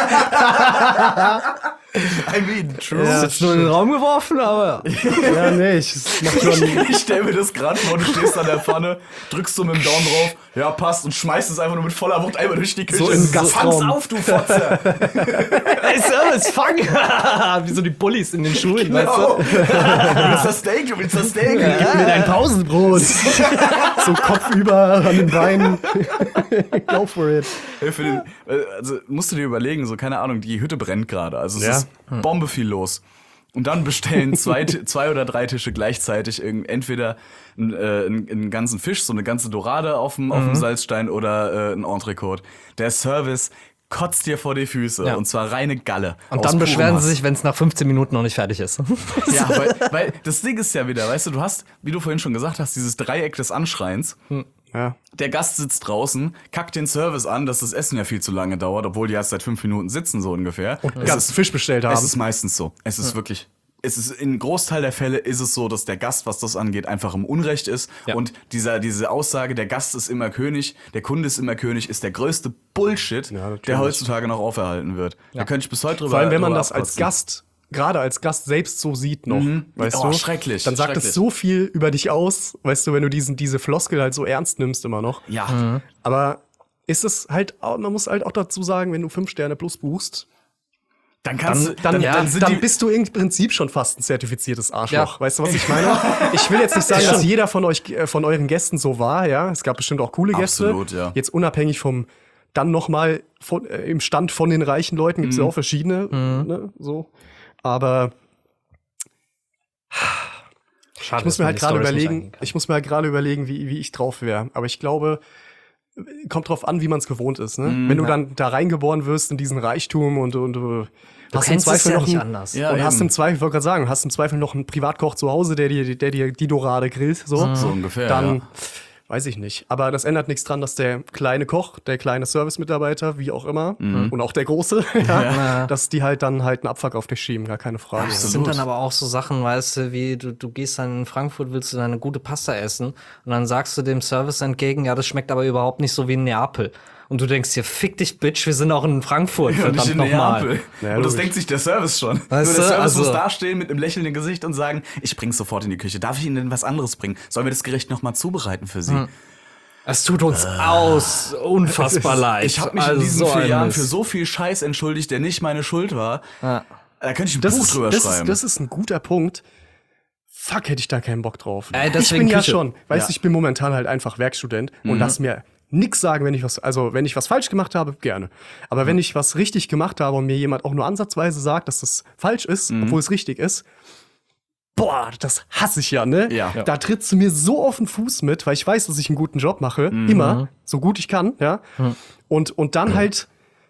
I mean, true. Ist jetzt nur in den Raum geworfen, aber Ja, nee, ich mach schon. Ich stell mir das gerade vor, du stehst an der Pfanne, drückst so mit dem Daumen drauf, ja, passt, und schmeißt es einfach nur mit voller Wucht einmal durch die Küche. So im Gastraum. Fang's auf, du Fotze! hey, Service, fang! Wie so die Bullies in den Schulen, Genau. weißt Du willst das Steak, du willst das Steak. Gib mir dein Pausenbrot. So Kopf über an den Beinen. Go for it. Also musst du dir überlegen, so keine Ahnung, die Hütte brennt gerade, also es Ja. ist Bombe viel los. Und dann bestellen zwei oder drei Tische gleichzeitig entweder einen ganzen Fisch, so eine ganze Dorade auf dem Salzstein oder ein Entrecote. Der Service kotzt dir vor die Füße, Ja. und zwar reine Galle. Und aus dann purem beschweren Hass. sie sich, wenn es nach 15 Minuten noch nicht fertig ist. Ja, weil das Ding ist ja wieder, weißt du hast, wie du vorhin schon gesagt hast, dieses Dreieck des Anschreins. Ja. Der Gast sitzt draußen, kackt den Service an, dass das Essen ja viel zu lange dauert, obwohl die erst seit 5 Minuten sitzen, so ungefähr. Ganz Fisch bestellt haben. Es ist meistens so. Es ist wirklich. Es ist in Großteil der Fälle ist es so, dass der Gast, was das angeht, einfach im Unrecht ist. Ja. Und diese Aussage, der Gast ist immer König, der Kunde ist immer König, ist der größte Bullshit, Ja, natürlich. der heutzutage noch auferhalten wird. Da könnte ich bis heute drüber. Vor allem, wenn man drüber das als abkotzen. Gast, gerade als Gast selbst so sieht noch, weißt Oh, du? schrecklich, Dann sagt schrecklich. es so viel über dich aus, weißt du, wenn du diese Floskel halt so ernst nimmst immer noch. Ja. Aber ist es halt, man muss halt auch dazu sagen, wenn du 5 Sterne plus buchst, Dann kannst du. dann bist du im Prinzip schon fast ein zertifiziertes Arschloch. Ja. Weißt du, was ich meine? Ich will jetzt nicht sagen, dass jeder von euch, von euren Gästen so war, ja. Es gab bestimmt auch coole Gäste. Absolut, ja. Jetzt unabhängig vom Dann nochmal im Stand von den reichen Leuten gibt es ja auch verschiedene, ne, so. Aber Schade, ich muss mir halt dass man gerade die Storys nicht überlegen, eingehen kann. wie ich drauf wäre. Aber ich glaube, kommt drauf an, wie man es gewohnt ist. Ne? Wenn du dann da reingeboren wirst in diesen Reichtum und du hast im kennst es Zweifel ja noch nicht einen, anders. Ja, und hast eben. im Zweifel, ich wollte gerade sagen, hast im Zweifel noch einen Privatkoch zu Hause, der dir die Dorade grillt, so ungefähr, dann ja. weiß ich nicht. Aber das ändert nichts dran, dass der kleine Koch, der kleine Service-Mitarbeiter, wie auch immer, und auch der große, dass die halt dann halt einen Abfuck auf dich schieben, gar keine Frage. Das sind dann aber auch so Sachen, weißt du, wie du gehst dann in Frankfurt, willst du dann eine gute Pasta essen und dann sagst du dem Service entgegen, ja, das schmeckt aber überhaupt nicht so wie in Neapel. Und du denkst dir, fick dich, Bitch, wir sind auch in Frankfurt, Und nicht verdammt in nochmal. Neapel. Ja, und das logisch. denkt sich der Service schon. Weißt Nur der du, Service also- muss dastehen mit einem lächelnden Gesicht und sagen, ich bring's sofort in die Küche. Darf ich Ihnen denn was anderes bringen? Sollen wir das Gericht noch mal zubereiten für Sie? Es tut uns unfassbar leid. Ich habe mich Also in diesen so 4 ein Jahren Mist. für so viel Scheiß entschuldigt, der nicht meine Schuld war. Ja. Da könnte ich ein Das Buch ist, drüber das, schreiben. ist, das ist ein guter Punkt. Fuck, hätte ich da keinen Bock drauf. Ich deswegen bin ja Küche. schon, weißt du, Ja. ich bin momentan halt einfach Werkstudent und lass mir nix sagen, wenn ich was falsch gemacht habe, gerne. Aber wenn ich was richtig gemacht habe und mir jemand auch nur ansatzweise sagt, dass das falsch ist, obwohl es richtig ist, boah, das hasse ich ja, ne? Ja. Da trittst du mir so auf den Fuß mit, weil ich weiß, dass ich einen guten Job mache, immer, so gut ich kann, ja. Und dann halt,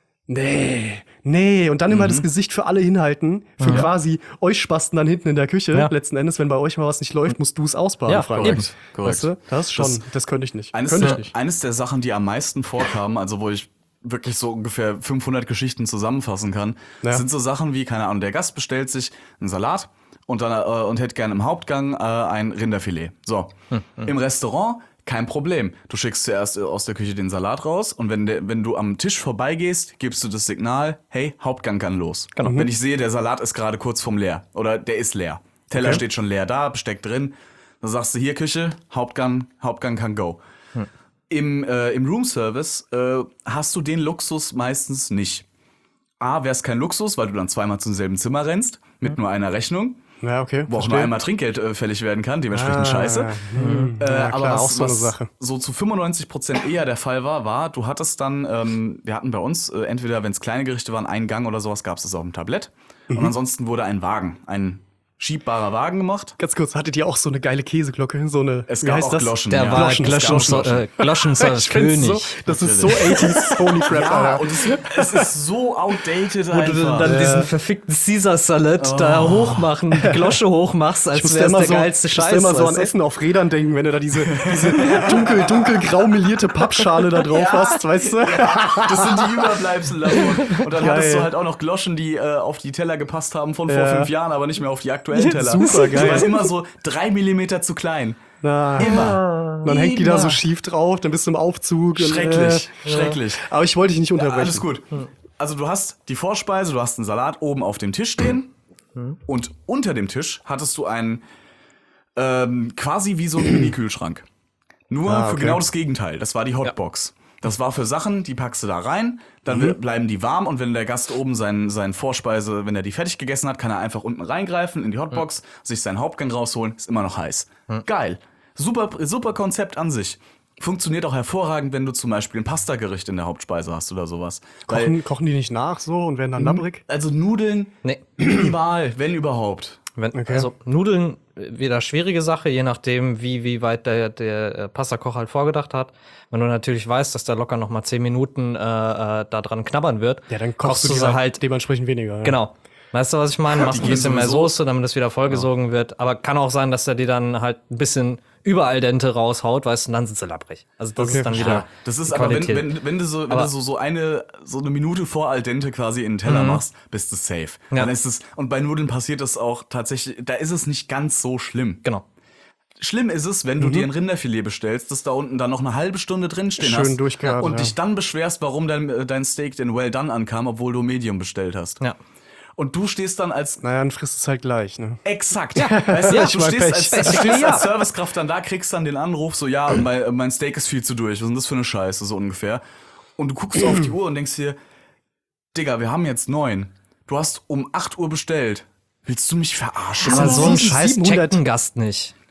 nee, und dann immer das Gesicht für alle hinhalten, für quasi euch Spasten dann hinten in der Küche. Ja. Letzten Endes, wenn bei euch mal was nicht läuft, musst du es ausbaden, Ja, Frank. eben. Weißt du? Das ist schon, das könnte ich nicht. Eines der Sachen, die am meisten vorkamen, also wo ich wirklich so ungefähr 500 Geschichten zusammenfassen kann, Ja. sind so Sachen wie, keine Ahnung, der Gast bestellt sich einen Salat und dann und hätte gerne im Hauptgang ein Rinderfilet. So, im Restaurant kein Problem. Du schickst zuerst aus der Küche den Salat raus und wenn du am Tisch vorbeigehst, gibst du das Signal, hey, Hauptgang kann los. Genau. Wenn ich sehe, der Salat ist gerade kurz vorm leer oder der ist leer. Teller steht schon leer da, Besteck drin. Dann sagst du hier Küche, Hauptgang kann go. Im Roomservice hast du den Luxus meistens nicht. A, wäre es kein Luxus, weil du dann zweimal zum selben Zimmer rennst, mit nur einer Rechnung, Ja, okay. wo auch nur einmal Trinkgeld fällig werden kann, dementsprechend scheiße. Ja, Aber klar, was, auch so eine was Sache. so zu 95% eher der Fall war, du hattest dann, wir hatten bei uns, entweder wenn es kleine Gerichte waren, einen Gang oder sowas, gab es das auf dem Tablett. Und ansonsten wurde ein Wagen, ein schiebbarer Wagen gemacht. Ganz kurz, hattet ihr auch so eine geile Käseglocke? So eine, Es wie gab heißt auch das? Gloschen. Der ja. war Es gab Gloschen. Gloschenservice Ich find's König. so, das ist so 80s Holy Crap, Ja, Alter. und es ist so outdated Wo du einfach. dann diesen verfickten Caesar-Salat da hochmachen, die Glosche hochmachst, als Ich wäre musste es der geilste ich musste Scheiß. immer so an weißt du? Essen auf Rädern denken, wenn du da diese dunkelgrau melierte Pappschale da drauf hast, weißt du? Das sind die Überbleibsel davon. Und dann Geil. hattest du halt auch noch Gloschen, die auf die Teller gepasst haben von vor Ja. 5 Jahren, aber nicht mehr auf die aktuellen Teller. Super geil. Die waren immer so 3 Millimeter zu klein. Immer. Und dann hängt die da so Immer. schief drauf, dann bist du im Aufzug. und, Schrecklich, schrecklich. Aber ich wollte dich nicht unterbrechen. Alles gut. Also du hast die Vorspeise, du hast einen Salat oben auf dem Tisch stehen und unter dem Tisch hattest du einen quasi wie so einen Mini-Kühlschrank. Nur für okay. genau das Gegenteil. Das war die Hotbox. Das war für Sachen, die packst du da rein, dann bleiben die warm und wenn der Gast oben seinen Vorspeise, wenn er die fertig gegessen hat, kann er einfach unten reingreifen in die Hotbox, sich seinen Hauptgang rausholen, ist immer noch heiß. Geil. Super Konzept an sich. Funktioniert auch hervorragend, wenn du zum Beispiel ein Pastagericht in der Hauptspeise hast oder sowas. Kochen die nicht nach so und werden dann labbrig? Also Nudeln, Nee. minimal, wenn überhaupt. Also Nudeln, wieder schwierige Sache, je nachdem, wie weit der Pastakoch halt vorgedacht hat. Wenn du natürlich weißt, dass da locker noch mal 10 Minuten da dran knabbern wird, Ja, dann kochst du die sie halt. dementsprechend weniger. Ja. Genau. Weißt du, was ich meine? Machst ein gehen bisschen mehr sowieso. Soße, damit es wieder vollgesogen wird. Aber kann auch sein, dass er die dann halt ein bisschen über al dente raushaut, weißt du, und dann sind sie labbrig. Also das Okay, ist dann verstehe. wieder Das ist die aber, Qualität. wenn du so Aber- eine Minute vor al dente quasi in den Teller machst, bist du safe. Ja. Dann ist es, und bei Nudeln passiert das auch tatsächlich, da ist es nicht ganz so schlimm. Genau. Schlimm ist es, wenn du dir ein Rinderfilet bestellst, das da unten dann noch eine halbe Stunde drinstehen Schön hast durchgart, und ja. dich dann beschwerst, warum dein Steak denn well done ankam, obwohl du Medium bestellt hast. Ja. Und du stehst dann als Naja, dann frisst es halt gleich, ne? exakt. Weißt du, Ja, du ich mein stehst Pech. als Servicekraft dann da, kriegst dann den Anruf, so, ja, mein Steak ist viel zu durch. Was ist denn das für eine Scheiße, so ungefähr. Und du guckst auf die Uhr und denkst dir, Digga, wir haben jetzt 9. Du hast um 8 Uhr bestellt. Willst du mich verarschen? Aber so ein 700 Scheiß checkt ein Gast nicht.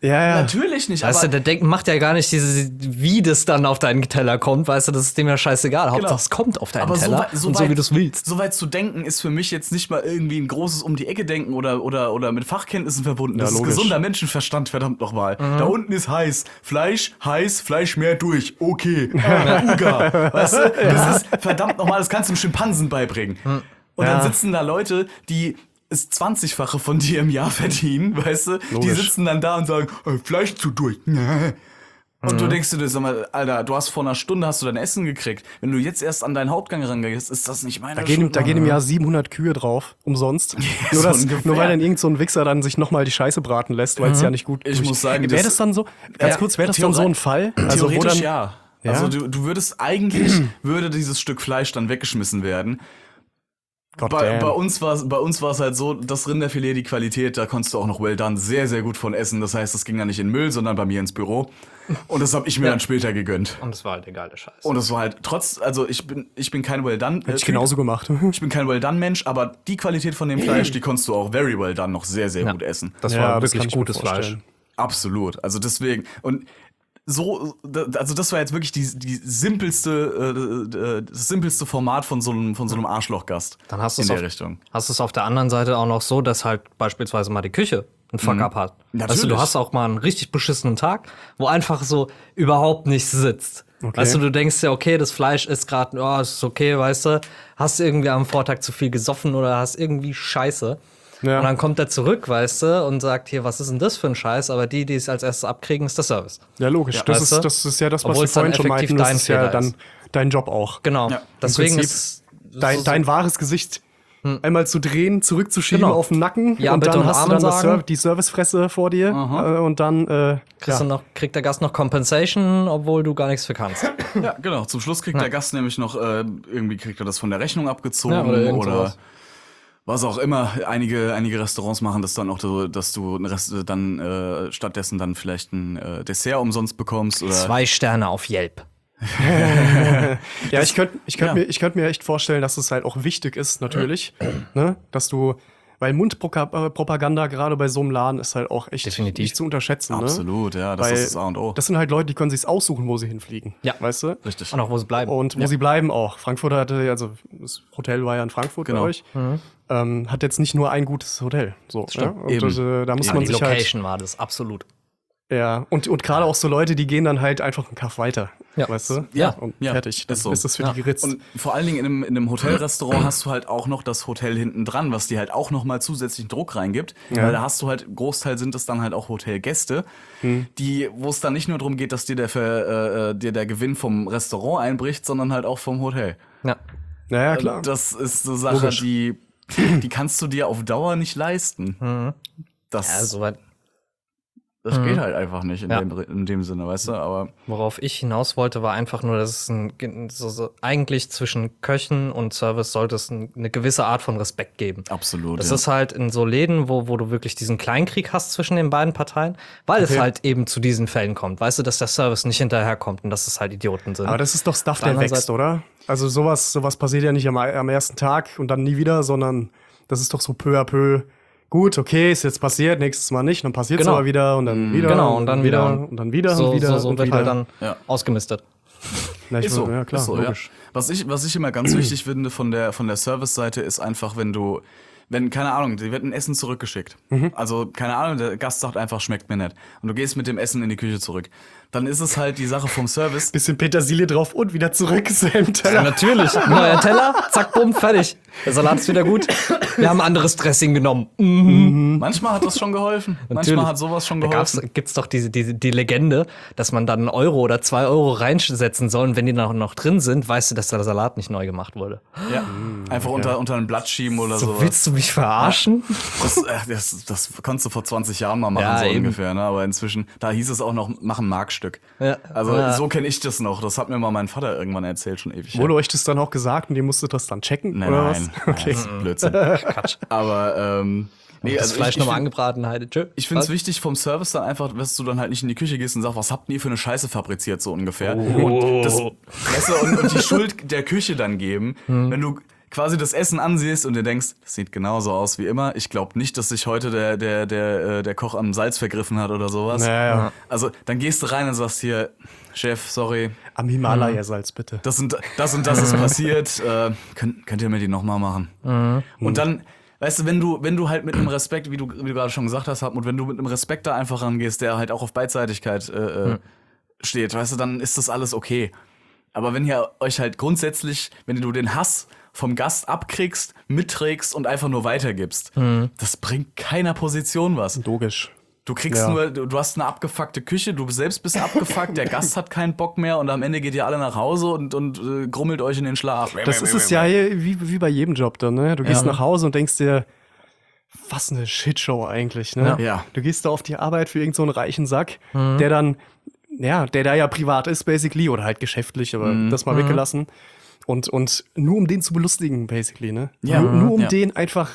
Ja. Natürlich nicht, Weißt du, aber der macht ja gar nicht wie das dann auf deinen Teller kommt, weißt du, das ist dem ja scheißegal. Hauptsache, es kommt auf deinen aber Teller und so wie du es willst. So weit zu denken ist für mich jetzt nicht mal irgendwie ein großes Um-die-Ecke-Denken oder mit Fachkenntnissen verbunden. Das ist logisch. gesunder Menschenverstand, verdammt nochmal. Da unten ist heiß, Fleisch mehr durch, okay. Uga, weißt du, das ist verdammt nochmal, das kannst du einem Schimpansen beibringen. Und dann sitzen da Leute, die das 20-fache von dir im Jahr verdienen, weißt du? Die Logisch. sitzen dann da und sagen, Fleisch zu durch. Und du denkst dir, sag mal, Alter, du hast vor einer Stunde hast du dein Essen gekriegt. Wenn du jetzt erst an deinen Hauptgang rangehst, ist das nicht meine Schuld. Da gehen im Jahr 700 Kühe drauf, umsonst. so ungefähr. Nur weil dann irgend so ein Wichser dann sich nochmal die Scheiße braten lässt, weil es ja nicht gut Ich muss sagen, wäre das dann so, ganz kurz, wäre das dann so ein Fall? Also, wo Theoretisch dann, ja. Ja? Also du würdest eigentlich, würde dieses Stück Fleisch dann weggeschmissen werden. Bei uns war es halt so, das Rinderfilet, die Qualität, da konntest du auch noch well done sehr, sehr gut von essen. Das heißt, das ging dann nicht in den Müll, sondern bei mir ins Büro. Und das habe ich mir dann später gegönnt. Und das war halt der geile Scheiß. Und das war halt also ich bin kein well done. Hätte ich genauso gemacht. Ich bin kein well done Mensch, aber die Qualität von dem Fleisch, die konntest du auch very well done noch sehr, sehr gut essen. Das Ja, war das kann wirklich ich mir gutes Fleisch. vorstellen. Absolut. Also deswegen und so, also das war jetzt wirklich die simpelste, das simpelste Format von so einem Arschlochgast. Dann hast du in es der Richtung. Hast du es auf der anderen Seite auch noch so, dass halt beispielsweise mal die Küche einen Fuck-up hat. Weißt du, Natürlich. du hast auch mal einen richtig beschissenen Tag, wo einfach so überhaupt nichts sitzt. Okay. Weißt du denkst ja, okay, das Fleisch ist gerade, ist okay, weißt du, hast irgendwie am Vortag zu viel gesoffen oder hast irgendwie Scheiße. Ja. Und dann kommt er zurück, weißt du, und sagt, hier, was ist denn das für ein Scheiß? Aber die es als erstes abkriegen, ist der Service. Ja, logisch. Ja, das weißt du? ist ja das, was Obwohl wir es dann vorhin schon effektiv meinten. Das dein ist ja Fehler dann ist. dein Job auch. Genau. Ja, Deswegen Prinzip ist Dein wahres Gesicht einmal zu drehen, zurückzuschieben Genau. auf den Nacken Ja, und bitte dann und hast du Amen dann sagen. die Servicefresse vor dir und dann kriegt der Gast noch Compensation, obwohl du gar nichts für kannst. Ja, genau. Zum Schluss kriegt der Gast nämlich noch, irgendwie kriegt er das von der Rechnung abgezogen Ja, oder irgend oder sowas. was auch immer. Einige Restaurants machen das dann auch so, dass du stattdessen dann vielleicht ein Dessert umsonst bekommst oder 2 Sterne auf Yelp. Ja, ich könnte mir echt vorstellen, dass es halt auch wichtig ist, natürlich, ne, dass du, weil Mundpropaganda gerade bei so einem Laden ist halt auch echt Definitiv. nicht zu unterschätzen. absolut, ja, das Weil ist das A und O. Das sind halt Leute, die können sich's aussuchen, wo sie hinfliegen. Ja. Weißt du? Richtig. Und auch, wo sie bleiben. Und wo sie bleiben auch. Frankfurt also das Hotel war ja in Frankfurt Genau. bei euch. Hat jetzt nicht nur ein gutes Hotel. So, Stimmt. ja? Und Eben. da muss ja, man die sich halt. Location war das, absolut. Ja, und gerade auch so Leute, die gehen dann halt einfach einen Kaff weiter. Ja. Weißt du? Ja. Und Ja, fertig. Dann ist so. ist das für die geritzt. Und vor allen Dingen in einem Hotelrestaurant hast du halt auch noch das Hotel hinten dran, was dir halt auch noch mal zusätzlichen Druck reingibt. Ja. Weil da hast du halt, Großteil sind es dann halt auch Hotelgäste, wo es dann nicht nur darum geht, dass dir der Gewinn vom Restaurant einbricht, sondern halt auch vom Hotel. Ja. Naja, klar. Das ist so Sache, Logisch. die kannst du dir auf Dauer nicht leisten. Das, Ja, soweit. das geht halt einfach nicht Ja. in dem Sinne, weißt du? Aber Worauf ich hinaus wollte, war einfach nur, dass es eigentlich zwischen Köchen und Service sollte es eine gewisse Art von Respekt geben. absolut. Das ja. ist halt in so Läden, wo du wirklich diesen Kleinkrieg hast zwischen den beiden Parteien, weil es Okay. halt eben zu diesen Fällen kommt. Weißt du, dass der Service nicht hinterherkommt und dass es halt Idioten sind. Aber das ist doch Stuff, Auf der der anderen wächst, Seite- oder? Also sowas passiert ja nicht am ersten Tag und dann nie wieder, sondern das ist doch so peu à peu. Gut, okay, ist jetzt passiert, nächstes Mal nicht, dann passiert es Genau. aber wieder und dann wieder Genau, und dann wieder. und dann wieder so, und wieder so und wird wieder. halt dann Ja. ausgemistet. Na, ich Ist so, ja klar, ist so, logisch. ja. Was ich immer ganz wichtig finde von der Service-Seite ist einfach, wenn, keine Ahnung, dir wird ein Essen zurückgeschickt. Also, keine Ahnung, der Gast sagt einfach, schmeckt mir nicht. Und du gehst mit dem Essen in die Küche zurück. Dann ist es halt die Sache vom Service. Bisschen Petersilie drauf und wieder zurück, selben Ja, Teller. natürlich. Neuer Teller, zack, bumm, fertig. Der Salat ist wieder gut. Wir haben ein anderes Dressing genommen. Manchmal hat das schon geholfen. Natürlich. Manchmal hat sowas schon Da geholfen. gibt's doch die Legende, dass man dann 1 Euro oder 2 Euro reinsetzen soll und wenn die noch drin sind, weißt du, dass der Salat nicht neu gemacht wurde. Ja. Einfach unter ein Blatt schieben oder So, sowas. willst du mich verarschen? Das konntest du vor 20 Jahren mal machen, Ja, so eben. ungefähr. Ne? Aber inzwischen, da hieß es auch noch, mach ein Markstück. Ja. Also Ja. so kenne ich das noch. Das hat mir mal mein Vater irgendwann erzählt, schon ewig. Wurde euch das dann auch gesagt und ihr musstet das dann checken? Nein, oder nein. was? Okay. Das ist Blödsinn. Quatsch. Aber nee, Das also Fleisch ich nochmal find- angebraten, Heide. Tschö. Ich finde es wichtig vom Service dann einfach, dass du dann halt nicht in die Küche gehst und sagst, was habt ihr für eine Scheiße fabriziert, so ungefähr. Und, weißt du, und die Schuld der Küche dann geben, wenn du quasi das Essen ansiehst und dir denkst, das sieht genauso aus wie immer. Ich glaube nicht, dass sich heute der Koch am Salz vergriffen hat oder sowas. Naja. Also dann gehst du rein und sagst hier, Chef, sorry, Am Himalaya-Salz, bitte. das und das ist passiert. Könnt ihr mir die nochmal machen? Und dann, weißt du, wenn du halt mit einem Respekt, wie du gerade schon gesagt hast, Hartmut, wenn du mit einem Respekt da einfach rangehst, der halt auch auf Beidseitigkeit steht, weißt du, dann ist das alles okay. Aber wenn ihr euch halt grundsätzlich, wenn du den Hass vom Gast abkriegst, mitträgst und einfach nur weitergibst, das bringt keiner Position was. Logisch. Du kriegst du hast eine abgefuckte Küche, du selbst bist abgefuckt, der Gast hat keinen Bock mehr und am Ende geht ihr alle nach Hause und grummelt euch in den Schlaf. Das ist es ja wie bei jedem Job dann, ne? Du gehst nach Hause und denkst dir, was eine Shitshow eigentlich, ne? Ja. Du gehst da auf die Arbeit für irgend so einen reichen Sack, der dann, der da ja privat ist, basically, oder halt geschäftlich, aber das mal weggelassen. Und nur um den zu belustigen, basically, ne? Ja. Nur um Ja. den einfach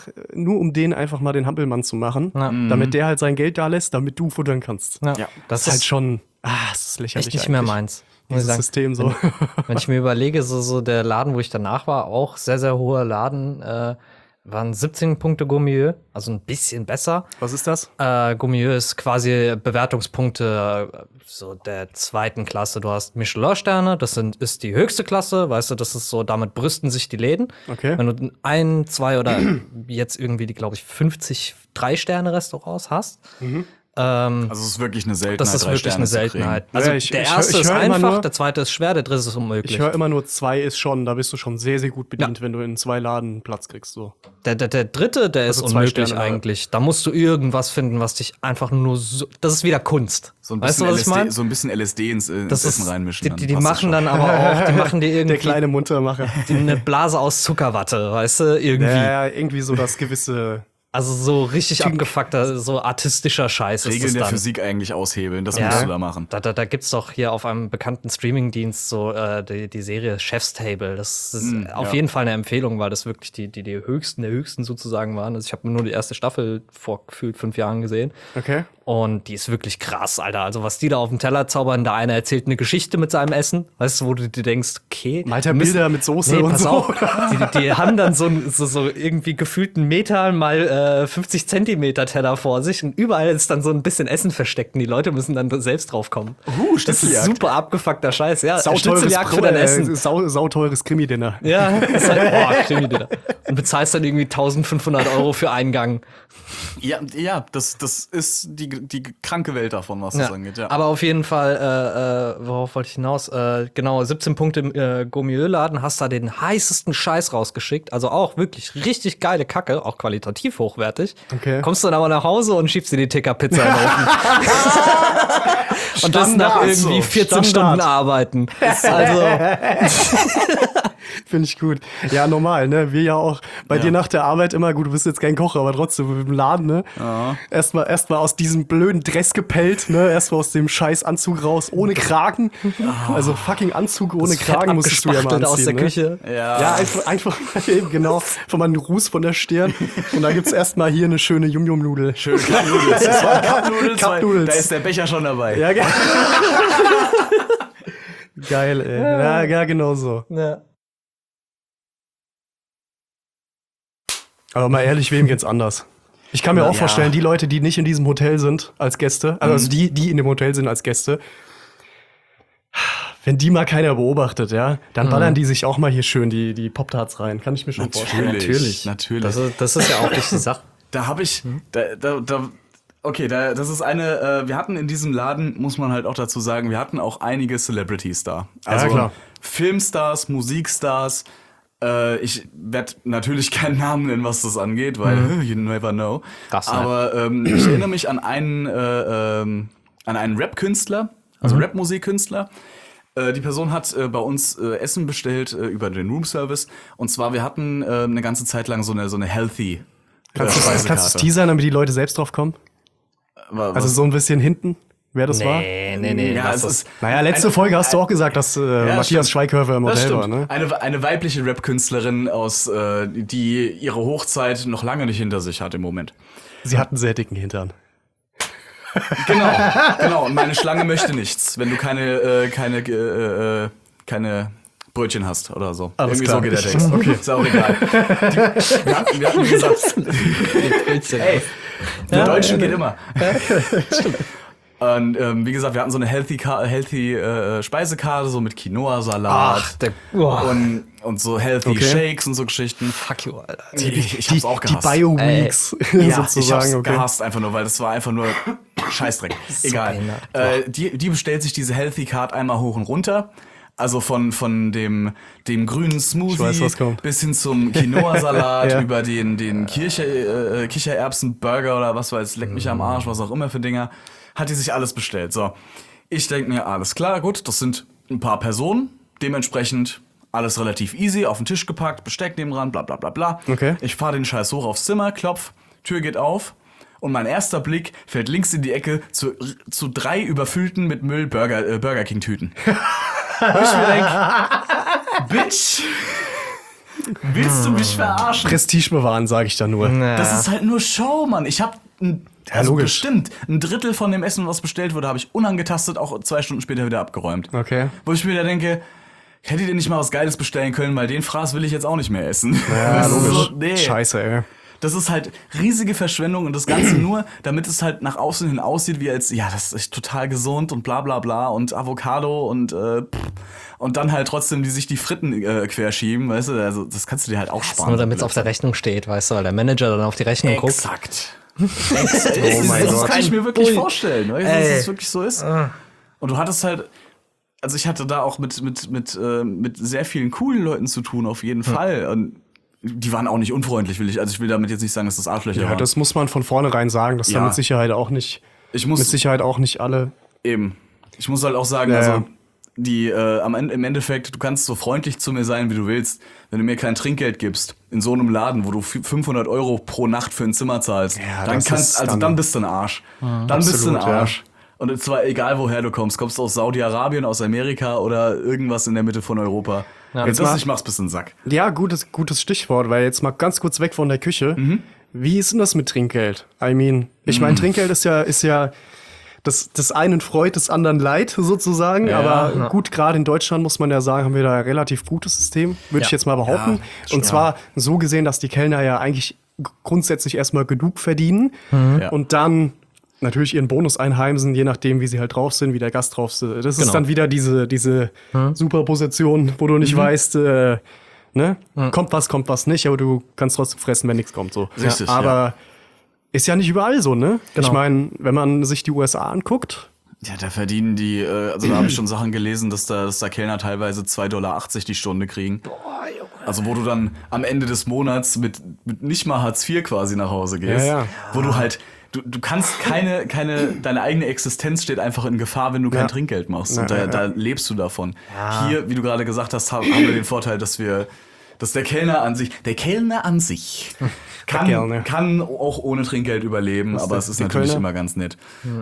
mal den Hampelmann zu machen, damit der halt sein Geld da lässt, damit du futtern kannst. Ja. Ja. Das Das ist halt ist schon, das ist lächerlich echt nicht mehr eigentlich, meins. Muss ich dieses sagen. System so. Wenn ich mir überlege, so der Laden, wo ich danach war, auch sehr, sehr hoher Laden, waren 17 Punkte Gourmieux, also ein bisschen besser. Was ist das? Gourmieux ist quasi Bewertungspunkte so der zweiten Klasse. Du hast Michelin-Sterne, ist die höchste Klasse, weißt du, das ist so, damit brüsten sich die Läden. Okay. Wenn du 1, 2 oder jetzt irgendwie die, glaube ich, 50 3-Sterne-Restaurants hast, Also es ist wirklich eine Seltenheit. das ist 3 wirklich eine Sterne zu kriegen. Seltenheit. Also Ja, ich der hör- erste ich ist hör immer einfach, nur- der zweite ist schwer, der dritte ist unmöglich. Ich höre immer nur 2 ist schon, da bist du schon sehr, sehr gut bedient, wenn du in 2 Laden Platz kriegst. So. Der dritte, der ist Also 2 unmöglich Sterne, eigentlich. Da musst du irgendwas finden, was dich einfach nur so. Das ist wieder Kunst. So ein Weißt bisschen du, was ich LSD, meine? so ein bisschen LSD ins Essen reinmischen. Die passt das machen schon. dann aber auch, die machen dir Der irgendwie kleine Muntermacher. eine Blase aus Zuckerwatte, weißt du, irgendwie. Ja, irgendwie so das gewisse. Also so richtig abgefuckter, so artistischer Scheiß ist Regeln das der dann. Physik eigentlich aushebeln, das Ja. musst du da machen. Da gibt's doch hier auf einem bekannten Streamingdienst so die Serie Chef's Table. Das ist auf jeden Fall eine Empfehlung, weil das wirklich die höchsten der höchsten sozusagen waren. Also ich habe nur die erste Staffel vor gefühlt 5 Jahren gesehen. Okay. Und die ist wirklich krass, Alter. Also was die da auf dem Teller zaubern, der eine erzählt eine Geschichte mit seinem Essen, weißt du, wo du dir denkst, okay. Malt er wir müssen- Bilder mit Soße Nee, und pass so. auf. Die haben dann so irgendwie gefühlten Meter mal 50 Zentimeter Teller vor sich und überall ist dann so ein bisschen Essen versteckt und die Leute müssen dann selbst drauf kommen. Das ist Schnitzeljagd. super abgefuckter Scheiß, ja. Sauteures Schnitzeljagd für dein Essen. Sauteures Krimi-Dinner. Ja, das ist halt, Krimi-Dinner. Und bezahlst dann irgendwie 1.500 € für einen Gang. Ja, das ist die kranke Welt davon, was das angeht. Ja. Aber auf jeden Fall, worauf wollte ich hinaus? Genau, 17 Punkte im Gourmet-Laden, hast da den heißesten Scheiß rausgeschickt. Also auch wirklich richtig geile Kacke, auch qualitativ hochwertig. Okay. Kommst du dann aber nach Hause und schiebst dir die Ticker-Pizza in den Ofen. Und das nach Standard, irgendwie so. 14 Standard. Stunden arbeiten. Also, Finde ich gut. Ja, normal, ne? Wir ja auch. Bei dir nach der Arbeit immer, gut, du bist jetzt kein Koch, aber trotzdem im Laden, ne? Ja. Erstmal aus diesem blöden Dress gepellt, ne? Erstmal aus dem scheiß Anzug raus, ohne Kragen. Also fucking Anzug ohne Kragen musstest du ja mal anziehen, aus der ne? Küche. Ja, einfach mal eben, genau. Von meinem Ruß von der Stirn. Und da gibt's erstmal hier eine schöne Yum-Yum-Nudel. Schön Cup-Noodles. Das war Cup-Noodles. Cup-Noodles. Da ist der Becher schon dabei. Ja, geil, ey. Ja, genau so. Ja. Aber mal ehrlich, wem geht's anders? Ich kann mir auch Ja. vorstellen, die Leute, die nicht in diesem Hotel sind als Gäste, also die in dem Hotel sind als Gäste, wenn die mal keiner beobachtet, ja, dann ballern die sich auch mal hier schön die Pop-Tarts rein. Kann ich mir schon vorstellen. Natürlich. Das ist ja auch nicht die Sache. Da habe ich, das ist eine, wir hatten in diesem Laden, muss man halt auch dazu sagen, wir hatten auch einige Celebrities da. Also klar. Filmstars, Musikstars. Ich werde natürlich keinen Namen nennen, was das angeht, weil you never know. Das, ne? Aber ich erinnere mich an einen Rap-Künstler, also Rap-Musikkünstler. Die Person hat bei uns Essen bestellt über den Roomservice. Und zwar, wir hatten eine ganze Zeit lang so eine healthy Kannst du Speisekarte. es teasern, damit die Leute selbst drauf kommen? Also so ein bisschen hinten, wer das war? Nee. Ja, lass es das. ist Naja, letzte Folge hast du auch gesagt, dass Matthias stimmt. Schweighöfer im das Hotel stimmt. war, ne? Eine weibliche Rap-Künstlerin die ihre Hochzeit noch lange nicht hinter sich hat im Moment. Sie hatten sehr dicken Hintern. Genau. Und meine Schlange möchte nichts. Wenn du keine Brötchen hast oder so. Alles Irgendwie klar. so geht der Text. Okay. Ist auch egal. Wir hatten gesagt, ey, der Deutsche geht immer. Und wie gesagt, wir hatten so eine healthy Speisekarte, so mit Quinoa-Salat und so healthy Shakes und so Geschichten. Fuck you, Alter. Ich hab's auch Die gehasst. Bio-Weeks Ja, ich sozusagen. hab's gehasst einfach nur, weil das war einfach nur Scheißdreck. Egal. Die bestellt sich diese Healthy Card einmal hoch und runter. Also von dem grünen Smoothie weiß, was kommt. bis hin zum Quinoa-Salat, Ja. über den Kichererbsen-Burger oder was weiß, leck mich am Arsch, was auch immer für Dinger, hat die sich alles bestellt. So, ich denke mir, alles klar, gut, das sind ein paar Personen, dementsprechend alles relativ easy, auf den Tisch gepackt, Besteck nebendran, bla bla bla bla. Okay. Ich fahre den Scheiß hoch aufs Zimmer, klopf, Tür geht auf und mein erster Blick fällt links in die Ecke zu 3 überfüllten mit Müll Burger King Tüten. Ich mir denk, Bitch, willst du mich verarschen? Prestige bewahren, sage ich da nur. Das ist halt nur Show, Mann. Ich habe logisch. bestimmt ein Drittel von dem Essen, was bestellt wurde, habe ich unangetastet auch 2 Stunden später wieder abgeräumt. Okay. Wo ich mir da denke, hättet ihr nicht mal was Geiles bestellen können, weil den Fraß will ich jetzt auch nicht mehr essen. Ja, Das ist logisch. so, nee. Scheiße, ey. Das ist halt riesige Verschwendung und das Ganze nur, damit es halt nach außen hin aussieht, wie als, ja, das ist total gesund und bla bla bla und Avocado und dann halt trotzdem sich die Fritten querschieben, weißt du, also das kannst du dir halt auch sparen. Nur damit es auf der Rechnung steht, weißt du, weil der Manager dann auf die Rechnung guckt. Exakt. Oh mein Das Gott. kann ich mir wirklich vorstellen, weißt du, dass es wirklich so ist. Und du hattest halt, also ich hatte da auch mit sehr vielen coolen Leuten zu tun, auf jeden Fall. Und die waren auch nicht unfreundlich, also ich will damit jetzt nicht sagen, dass das Arschlöcher Ja, waren. das muss man von vornherein sagen, dass da Ja. mit Sicherheit auch nicht alle. Eben. Ich muss halt auch sagen, Ja, also ja. im Endeffekt, du kannst so freundlich zu mir sein, wie du willst. Wenn du mir kein Trinkgeld gibst, in so einem Laden, wo du 500 € pro Nacht für ein Zimmer zahlst, Ja, dann das ist dann bist du ein Arsch. Dann bist du ein Absolut, ja. Arsch. Und zwar egal, woher du kommst. Kommst du aus Saudi-Arabien, aus Amerika oder irgendwas in der Mitte von Europa. Wenn Jetzt du das mal- nicht machst, bist du ein Sack. Ja, gutes Stichwort, weil jetzt mal ganz kurz weg von der Küche. Wie ist denn das mit Trinkgeld? Ich meine, Trinkgeld ist ja das einen freut, des anderen leid, sozusagen. Ja, aber gut, gerade in Deutschland muss man ja sagen, haben wir da ein relativ gutes System, würde ich jetzt mal behaupten. Und zwar so gesehen, dass die Kellner ja eigentlich grundsätzlich erstmal genug verdienen Ja. und dann natürlich ihren Bonus einheimsen, je nachdem, wie sie halt drauf sind, wie der Gast drauf ist. Das ist Genau. dann wieder diese Superposition, wo du nicht weißt, kommt was nicht, aber du kannst trotzdem fressen, wenn nichts kommt. So. Richtig, aber ist ja nicht überall so, ne? Genau. Ich meine, wenn man sich die USA anguckt, Ja, da verdienen die, also da habe ich schon Sachen gelesen, dass da Kellner teilweise 2,80 $ die Stunde kriegen. Also wo du dann am Ende des Monats mit nicht mal Hartz IV quasi nach Hause gehst. Ja. Wo du halt, du kannst deine eigene Existenz steht einfach in Gefahr, wenn du kein Trinkgeld machst. Und da lebst du davon. Hier, wie du gerade gesagt hast, haben wir den Vorteil, dass der Kellner an sich kann auch ohne Trinkgeld überleben, aber es ist die natürlich Kölner? immer ganz nett.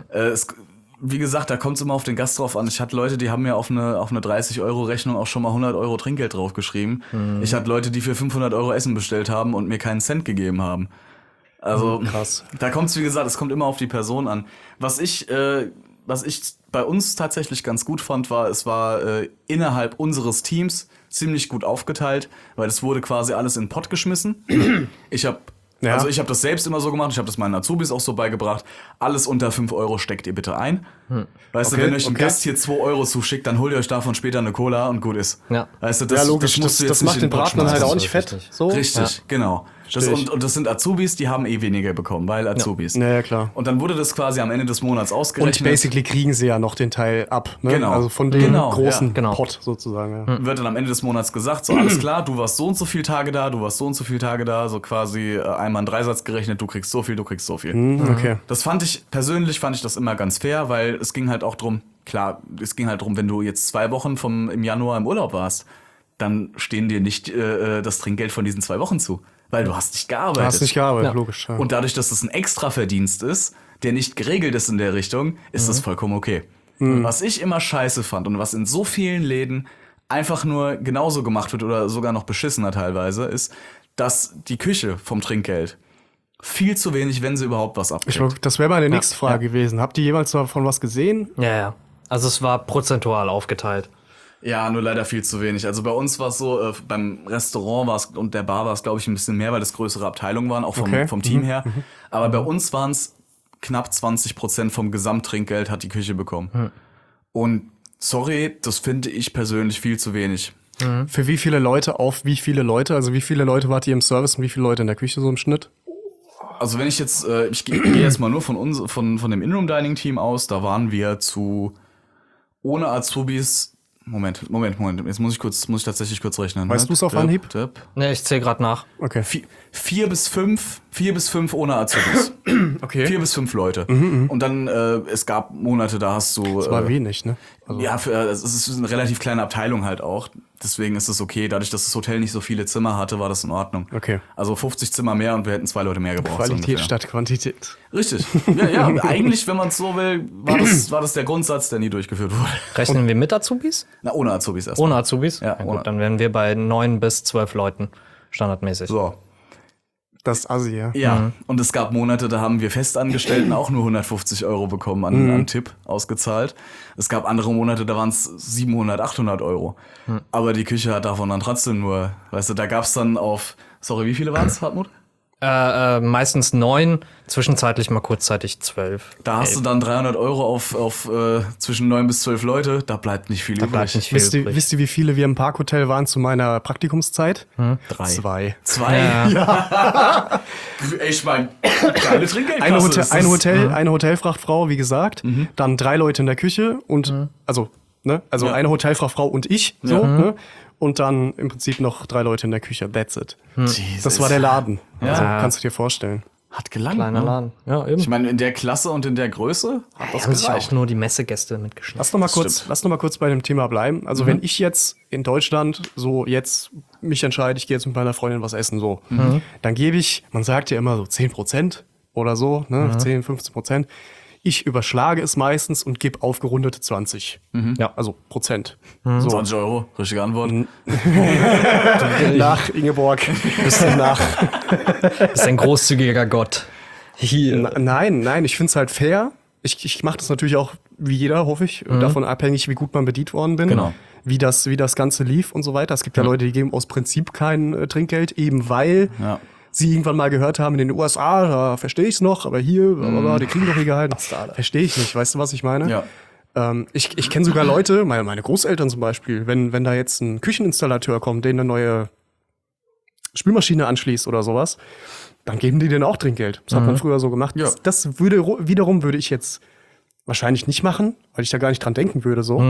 Wie gesagt, da kommt es immer auf den Gast drauf an. Ich hatte Leute, die haben mir auf eine 30-€ Rechnung auch schon mal 100 € Trinkgeld draufgeschrieben. Ich hatte Leute, die für 500 € Essen bestellt haben und mir keinen Cent gegeben haben. Also krass. da kommt es, wie gesagt, es kommt immer auf die Person an. Was ich bei uns tatsächlich ganz gut fand, es war innerhalb unseres Teams ziemlich gut aufgeteilt, weil es wurde quasi alles in den Pott geschmissen. Ich habe das selbst immer so gemacht, ich habe das meinen Azubis auch so beigebracht. Alles unter 5 € steckt ihr bitte ein. Weißt du, wenn euch ein Gast hier 2 € zuschickt, dann holt ihr euch davon später eine Cola und gut ist. Ja. Weißt du, das logisch, musst du jetzt das nicht macht in den Pott Braten dann halt schmeißen. auch nicht fett. So. Richtig, genau. Verstehe ich. Und das sind Azubis, die haben weniger bekommen, weil Azubis. Ja, klar. Und dann wurde das quasi am Ende des Monats Und ausgerechnet. basically kriegen sie ja noch den Teil ab. Ne? Genau. Also von dem Genau, großen ja. Genau. Pot sozusagen. Ja. Wird dann am Ende des Monats gesagt, so alles klar, du warst so und so viele Tage da, du warst so und so viele Tage da, so quasi einmal in Dreisatz gerechnet, du kriegst so viel, du kriegst so viel. Okay. Das persönlich fand ich das immer ganz fair, weil es ging halt auch drum, wenn du jetzt 2 Wochen im Januar im Urlaub warst, dann stehen dir nicht das Trinkgeld von diesen 2 Wochen zu, weil du hast nicht gearbeitet. Du hast nicht gearbeitet, logisch. Ja. Und dadurch, dass das ein Extraverdienst ist, der nicht geregelt ist in der Richtung, ist das vollkommen okay. Was ich immer scheiße fand und was in so vielen Läden einfach nur genauso gemacht wird oder sogar noch beschissener teilweise, ist, dass die Küche vom Trinkgeld viel zu wenig, wenn sie überhaupt was abkriegt. Das wäre meine nächste Frage gewesen. Habt ihr jemals davon was gesehen? Ja. Also es war prozentual aufgeteilt. Ja, nur leider viel zu wenig. Also bei uns war es so, beim Restaurant war es und der Bar war es, glaube ich, ein bisschen mehr, weil das größere Abteilungen waren, auch vom Team her. Aber bei uns waren es knapp 20% vom Gesamttrinkgeld hat die Küche bekommen. Und sorry, das finde ich persönlich viel zu wenig. Für wie viele Leute auf wie viele Leute? Also wie viele Leute wart ihr im Service und wie viele Leute in der Küche so im Schnitt? Also wenn ich jetzt, ich gehe jetzt mal nur von dem In-Room-Dining-Team aus, da waren wir ohne Azubis. Moment. Jetzt muss ich tatsächlich kurz rechnen. Weißt du's auf Anhieb? Ne, ich zähle gerade nach. Okay. Vier bis fünf ohne Azubis. Okay. 4 bis 5 Leute. Und dann, es gab Monate, da hast du. Das war wenig, ne? Also Ja, es ist eine relativ kleine Abteilung halt auch. Deswegen ist es okay. Dadurch, dass das Hotel nicht so viele Zimmer hatte, war das in Ordnung. Okay. Also 50 Zimmer mehr und wir hätten 2 Leute mehr gebraucht. so Qualität ungefähr. statt Quantität. Richtig. Ja, eigentlich, wenn man es so will, war das der Grundsatz, der nie durchgeführt wurde. Rechnen wir mit Azubis? Na, ohne Azubis erstmal. Ohne Azubis? Ja, gut, ohne. dann wären wir bei 9 bis 12 Leuten standardmäßig. So. Das ist assi, ja. Ja, und es gab Monate, da haben wir Festangestellten auch nur 150 € bekommen an Tipp ausgezahlt. Es gab andere Monate, da waren es 700, 800 €. Aber die Küche hat davon dann trotzdem nur, weißt du, da gab es dann sorry, wie viele waren es, Hartmut? Meistens 9, zwischenzeitlich mal kurzzeitig 12. Da hast du dann 300 € auf zwischen 9 bis 12 Leute, da bleibt nicht viel übrig. bleibt nicht viel. Wisst ihr, wie viele wir im Parkhotel waren zu meiner Praktikumszeit? 3. 2. 2? Ja. Ich meine, geile Trinkgeldkasse. Eine Hotelfachfrau, wie gesagt, dann 3 Leute in der Küche und also eine Hotelfachfrau und ich, so, ne? Und dann im Prinzip noch 3 Leute in der Küche. That's it. Das war der Laden. Also kannst du dir vorstellen. Hat gelangt. Kleiner Ne? Laden. Ja, eben. Ich meine, in der Klasse und in der Größe hat Die das haben sich gereicht. auch nur die Messegäste mitgeschnappt. Lass noch mal kurz bei dem Thema bleiben. Also wenn ich jetzt in Deutschland so jetzt mich entscheide, ich gehe jetzt mit meiner Freundin was essen, so, dann gebe ich, man sagt ja immer so 10% oder so, ne, 10, 15%. Ich überschlage es meistens und gebe aufgerundete 20. Ja, also Prozent. So. 20 €, richtige Antwort. Nach Ingeborg. Bisschen nach. Ist ein großzügiger Gott. Hier. Nein, ich finde es halt fair. Ich mache das natürlich auch wie jeder, hoffe ich, davon abhängig, wie gut man bedient worden bin. Genau. Wie das Ganze lief und so weiter. Es gibt ja Leute, die geben aus Prinzip kein Trinkgeld, eben weil sie irgendwann mal gehört haben, in den USA, da verstehe ich es noch, aber hier, die kriegen doch ihr Gehalt. Verstehe ich nicht, weißt du, was ich meine? Ja. Ich kenne sogar Leute, meine Großeltern zum Beispiel, wenn da jetzt ein Kücheninstallateur kommt, der eine neue Spülmaschine anschließt oder sowas, dann geben die denen auch Trinkgeld. Das hat man früher so gemacht. Ja. Das wiederum würde ich jetzt wahrscheinlich nicht machen, weil ich da gar nicht dran denken würde, so.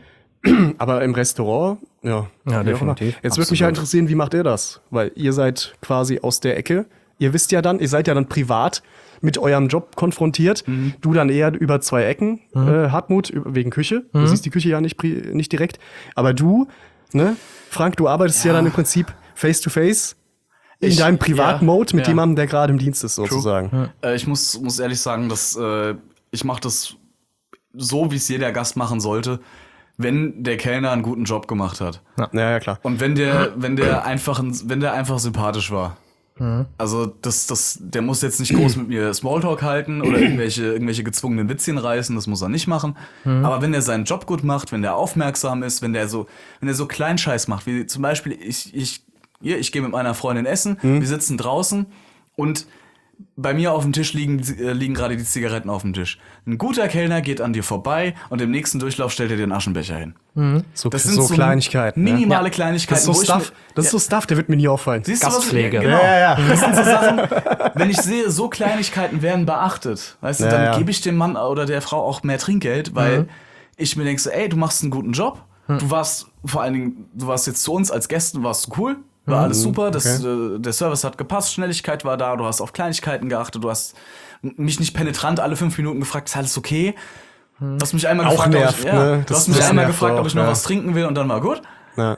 Aber im Restaurant, ja wie auch immer. definitiv. Jetzt würde mich ja interessieren, wie macht ihr das? Weil ihr seid quasi aus der Ecke. Ihr seid ja dann privat mit eurem Job konfrontiert. Du dann eher über 2 Ecken, Hartmut, wegen Küche. Du siehst die Küche ja nicht direkt. Aber du, ne, Frank, du arbeitest ja dann im Prinzip face to face in deinem Privatmode mit jemandem, der gerade im Dienst ist, sozusagen. Ich muss ehrlich sagen, dass ich mache das so, wie es jeder Gast machen sollte, wenn der Kellner einen guten Job gemacht hat. Ja, klar. Und wenn der einfach sympathisch war. Also der muss jetzt nicht groß mit mir Smalltalk halten oder irgendwelche gezwungenen Witzchen reißen, das muss er nicht machen. Aber wenn er seinen Job gut macht, wenn der aufmerksam ist, wenn der so Kleinscheiß macht, wie zum Beispiel ich gehe mit meiner Freundin essen, wir sitzen draußen und bei mir auf dem Tisch liegen gerade die Zigaretten auf dem Tisch. Ein guter Kellner geht an dir vorbei und im nächsten Durchlauf stellt er dir einen Aschenbecher hin. Das sind so Kleinigkeiten. Minimale Kleinigkeiten. Das ist so Stuff, der wird mir nie auffallen. Siehst Gastpflege. Du, was, genau. Das sind so Sachen, wenn ich sehe, so Kleinigkeiten werden beachtet, weißt du, dann gebe ich dem Mann oder der Frau auch mehr Trinkgeld, weil ich mir denke so, ey, du machst einen guten Job. Du warst jetzt zu uns als Gästen, warst du cool. War alles super, der Service hat gepasst, Schnelligkeit war da, du hast auf Kleinigkeiten geachtet, du hast mich nicht penetrant alle 5 Minuten gefragt, ist alles okay? Du hast mich einmal Auch gefragt, nervt, ne? Du hast mich einmal gefragt, ob ich noch was trinken will und dann war gut. Ja.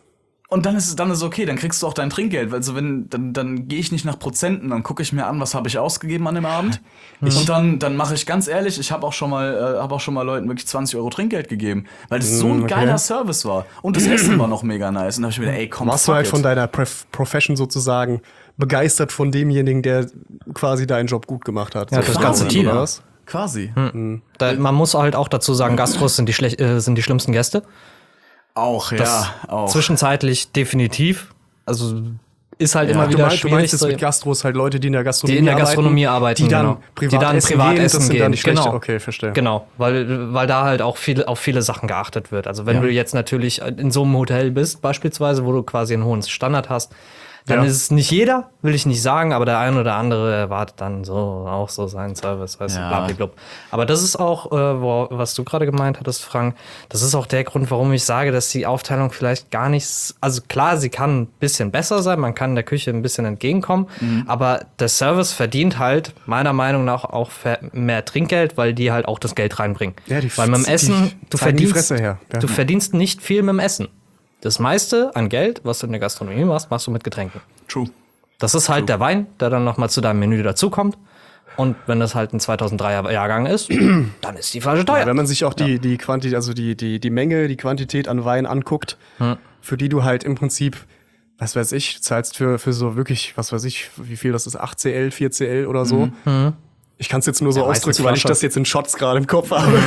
Und dann ist es okay, dann kriegst du auch dein Trinkgeld, weil so dann gehe ich nicht nach Prozenten, dann gucke ich mir an, was habe ich ausgegeben an dem Abend. Und dann mache ich ganz ehrlich, ich habe auch schon mal Leuten wirklich 20 € Trinkgeld gegeben, weil das so ein geiler Service war und das Essen war noch mega nice. Und da habe ich mir gedacht, ey, komm, warst du halt von deiner Profession sozusagen begeistert von demjenigen, der quasi deinen Job gut gemacht hat. Ja, so das ganze Team. oder was? Quasi. Man muss halt auch dazu sagen, Gastros sind die schlimmsten Gäste. Auch, Das auch. Zwischenzeitlich definitiv. Also ist halt immer Du wieder meinst schwierig. es mit Gastros halt Leute, die in der Gastronomie, Die in der Gastronomie arbeiten, die dann genau. privat essen privat gehen, essen das sind dann die gehen, schlechte. genau. Okay, verstehe. Genau, weil da halt auch auf viele Sachen geachtet wird. Also wenn du jetzt natürlich in so einem Hotel bist, beispielsweise, wo du quasi einen hohen Standard hast, dann ist es nicht jeder, will ich nicht sagen, aber der ein oder andere erwartet dann auch so seinen Service, weißt du, blablabla. Aber das ist auch, was du gerade gemeint hattest, Frank, das ist auch der Grund, warum ich sage, dass die Aufteilung vielleicht gar nicht, also klar, sie kann ein bisschen besser sein, man kann der Küche ein bisschen entgegenkommen, aber der Service verdient halt meiner Meinung nach auch mehr Trinkgeld, weil die halt auch das Geld reinbringen. Ja, weil mit dem Essen, du zeigen die Fresse her. Ja. du verdienst nicht viel mit dem Essen. Das meiste an Geld, was du in der Gastronomie machst, machst du mit Getränken. True. Das ist halt der Wein, der dann nochmal zu deinem Menü dazukommt. Und wenn das halt ein 2003er Jahrgang ist, dann ist die Flasche teuer. Ja, wenn man sich auch die Quantität, also die Menge, die Quantität an Wein anguckt, für die du halt im Prinzip, was weiß ich, zahlst für so wirklich, was weiß ich, wie viel das ist, 8cl, 4cl oder so. Ich kann es jetzt nur so ausdrücken, weil ich das jetzt in Shots gerade im Kopf habe.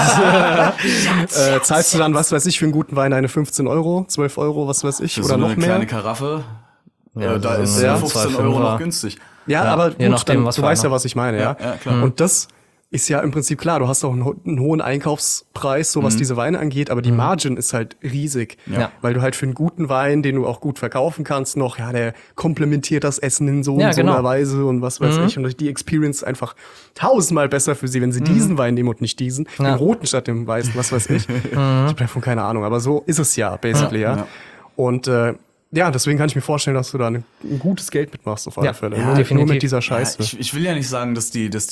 Zahlst du dann, was weiß ich, für einen guten Wein eine 15 Euro, 12 Euro, was weiß ich, Für oder so eine noch mehr? kleine Karaffe, Ja, da ist so 15 2,5er. Euro noch günstig. Ja, Ja, aber je gut, nachdem, dann, was du für weißt ja, einer. was ich meine, ja. Ja, klar. Und das ist ja im Prinzip klar, du hast auch einen hohen Einkaufspreis, so was diese Weine angeht, aber die Margin ist halt riesig, Ja. weil du halt für einen guten Wein, den du auch gut verkaufen kannst, noch, ja, der komplementiert das Essen in so Ja, und so genau. einer Weise und was weiß ich, und die Experience ist einfach tausendmal besser für sie, wenn sie diesen Wein nehmen und nicht diesen, den roten statt dem weißen, was weiß ich. Ich habe davon keine Ahnung, aber so ist es ja, basically, ja. Und ja, deswegen kann ich mir vorstellen, dass du da ein gutes Geld mitmachst, auf alle Ja, Fälle. ja, Nur definitiv. mit dieser Ja, Scheiße. ich will ja nicht sagen, dass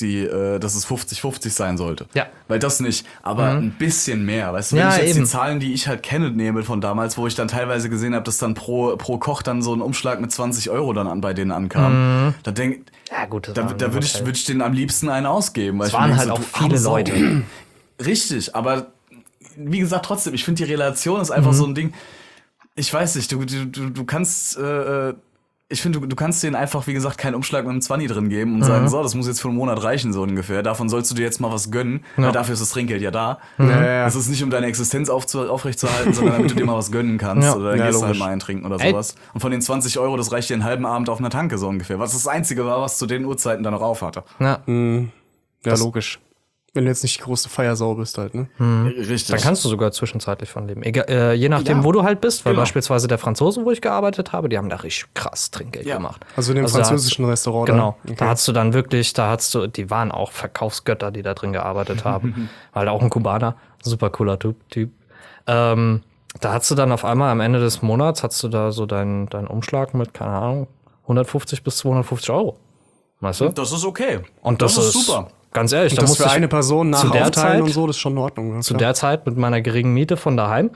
es 50-50 sein sollte. Ja. Weil das nicht, aber ein bisschen mehr. Weißt du, wenn Ja, ich jetzt eben. die Zahlen, die ich halt kenne, nehme von damals, wo ich dann teilweise gesehen habe, dass dann pro Koch dann so ein Umschlag mit 20 Euro dann bei denen ankam, da denk, Ja, gut, das da war ein würde Hotel. ich denen am liebsten einen ausgeben. Weil Es ich mir waren denk halt so, auch du viele arme Sau. Leute. Richtig, aber wie gesagt, trotzdem, ich finde die Relation ist einfach so ein Ding. Ich weiß nicht, du kannst, ich finde, du kannst denen einfach, wie gesagt, keinen Umschlag mit einem 20 drin geben und sagen, so, das muss jetzt für einen Monat reichen, so ungefähr. Davon sollst du dir jetzt mal was gönnen, weil dafür ist das Trinkgeld ja da. Ja. Das ist nicht, um deine Existenz aufrechtzuerhalten, sondern damit du dir mal was gönnen kannst. Ja. Oder dann Ja, gehst du halt logisch. mal einen trinken oder Ey. sowas. Und von den 20 Euro, das reicht dir einen halben Abend auf einer Tanke, so ungefähr. Was das Einzige war, was zu den Uhrzeiten dann noch auf hatte. Ja. Ja, logisch. Wenn du jetzt nicht die große Feiersau bist halt, ne? Richtig. Dann kannst du sogar zwischenzeitlich von leben. Egal, je nachdem, wo du halt bist, weil Genau. beispielsweise der Franzose, wo ich gearbeitet habe, die haben da richtig krass Trinkgeld gemacht. Also in dem da französischen Restaurant. Genau. Da. Okay. Da hast du dann wirklich, die waren auch Verkaufsgötter, die da drin gearbeitet haben. Weil auch ein Kubaner, super cooler Typ. Da hast du dann auf einmal am Ende des Monats, hast du da so deinen Umschlag mit, keine Ahnung, 150 bis 250 Euro. Weißt du? Das ist okay. Und das ist super. Ganz ehrlich, Und da das musste für ich eine Person nach zu der Aufteilen Zeit- und so, das ist schon in Ordnung. Ja, zu klar. der Zeit mit meiner geringen Miete von daheim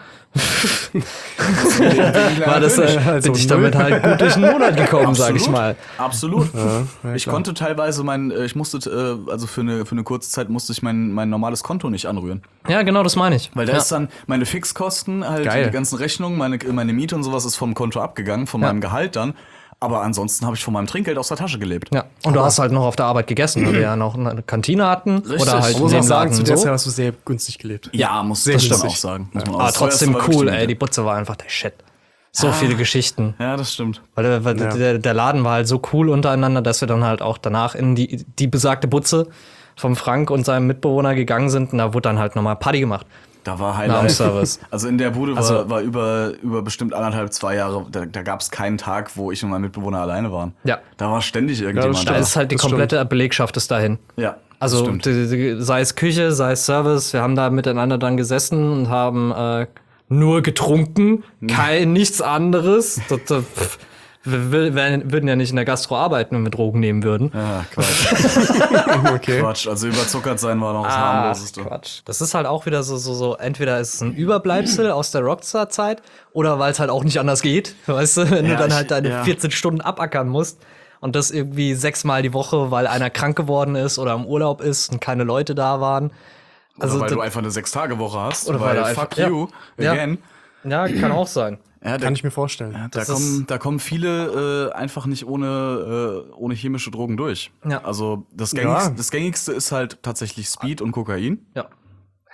war das, Also bin ich null. damit halt gut durch den Monat gekommen, sag ich mal. Absolut. Ich klar. konnte teilweise ich musste, also für eine kurze Zeit musste ich mein normales Konto nicht anrühren. Ja, genau, das meine ich. Weil da ist dann meine Fixkosten, halt Geil. die ganzen Rechnungen, meine Miete und sowas ist vom Konto abgegangen, von meinem Gehalt dann. Aber ansonsten habe ich von meinem Trinkgeld aus der Tasche gelebt. Ja, und du hast halt noch auf der Arbeit gegessen, weil wir ja noch eine Kantine hatten. Richtig. Oder halt Man muss auch einen sagen, Laden zu der so. Zeit hast du sehr günstig gelebt. Ja, muss Sehr das schon günstig. auch sagen. Muss man auch Aber sagen. trotzdem Das teuerste war cool, wirklich ey. Die Butze war einfach der Shit. So viele Geschichten. Ja, das stimmt. Weil der Laden war halt so cool untereinander, dass wir dann halt auch danach in die besagte Butze vom Frank und seinem Mitbewohner gegangen sind. Und da wurde dann halt nochmal Party gemacht. Da war Nach dem Highlight. Service. Also in der Bude Also- war über bestimmt 1,5, 2 Jahre, da gab es keinen Tag, wo ich und mein Mitbewohner alleine waren. Ja. Da war ständig irgendjemand Da da. ist halt die das komplette Belegschaft ist dahin. Ja, Also stimmt. sei es Küche, sei es Service, wir haben da miteinander dann gesessen und haben nur getrunken, nichts anderes. Wir würden ja nicht in der Gastro arbeiten, wenn wir Drogen nehmen würden. Ja, Quatsch. Okay. Quatsch. Also überzuckert sein war noch das harmloseste. Quatsch. Das ist halt auch wieder so, entweder ist es ein Überbleibsel aus der Rockstar-Zeit oder weil es halt auch nicht anders geht. Weißt du, wenn du dann halt deine 14 Stunden abackern musst und das irgendwie 6-mal die Woche, weil einer krank geworden ist oder im Urlaub ist und keine Leute da waren. Also weil da- du einfach eine 6-Tage-Woche hast. Oder weil weil du einfach- fuck you Ja. again. Ja, kann auch sein. Ja, Kann ich mir vorstellen. Da kommen viele einfach nicht ohne chemische Drogen durch. Ja. Also das Ja. Gängigste ist halt tatsächlich Speed und Kokain. Ja.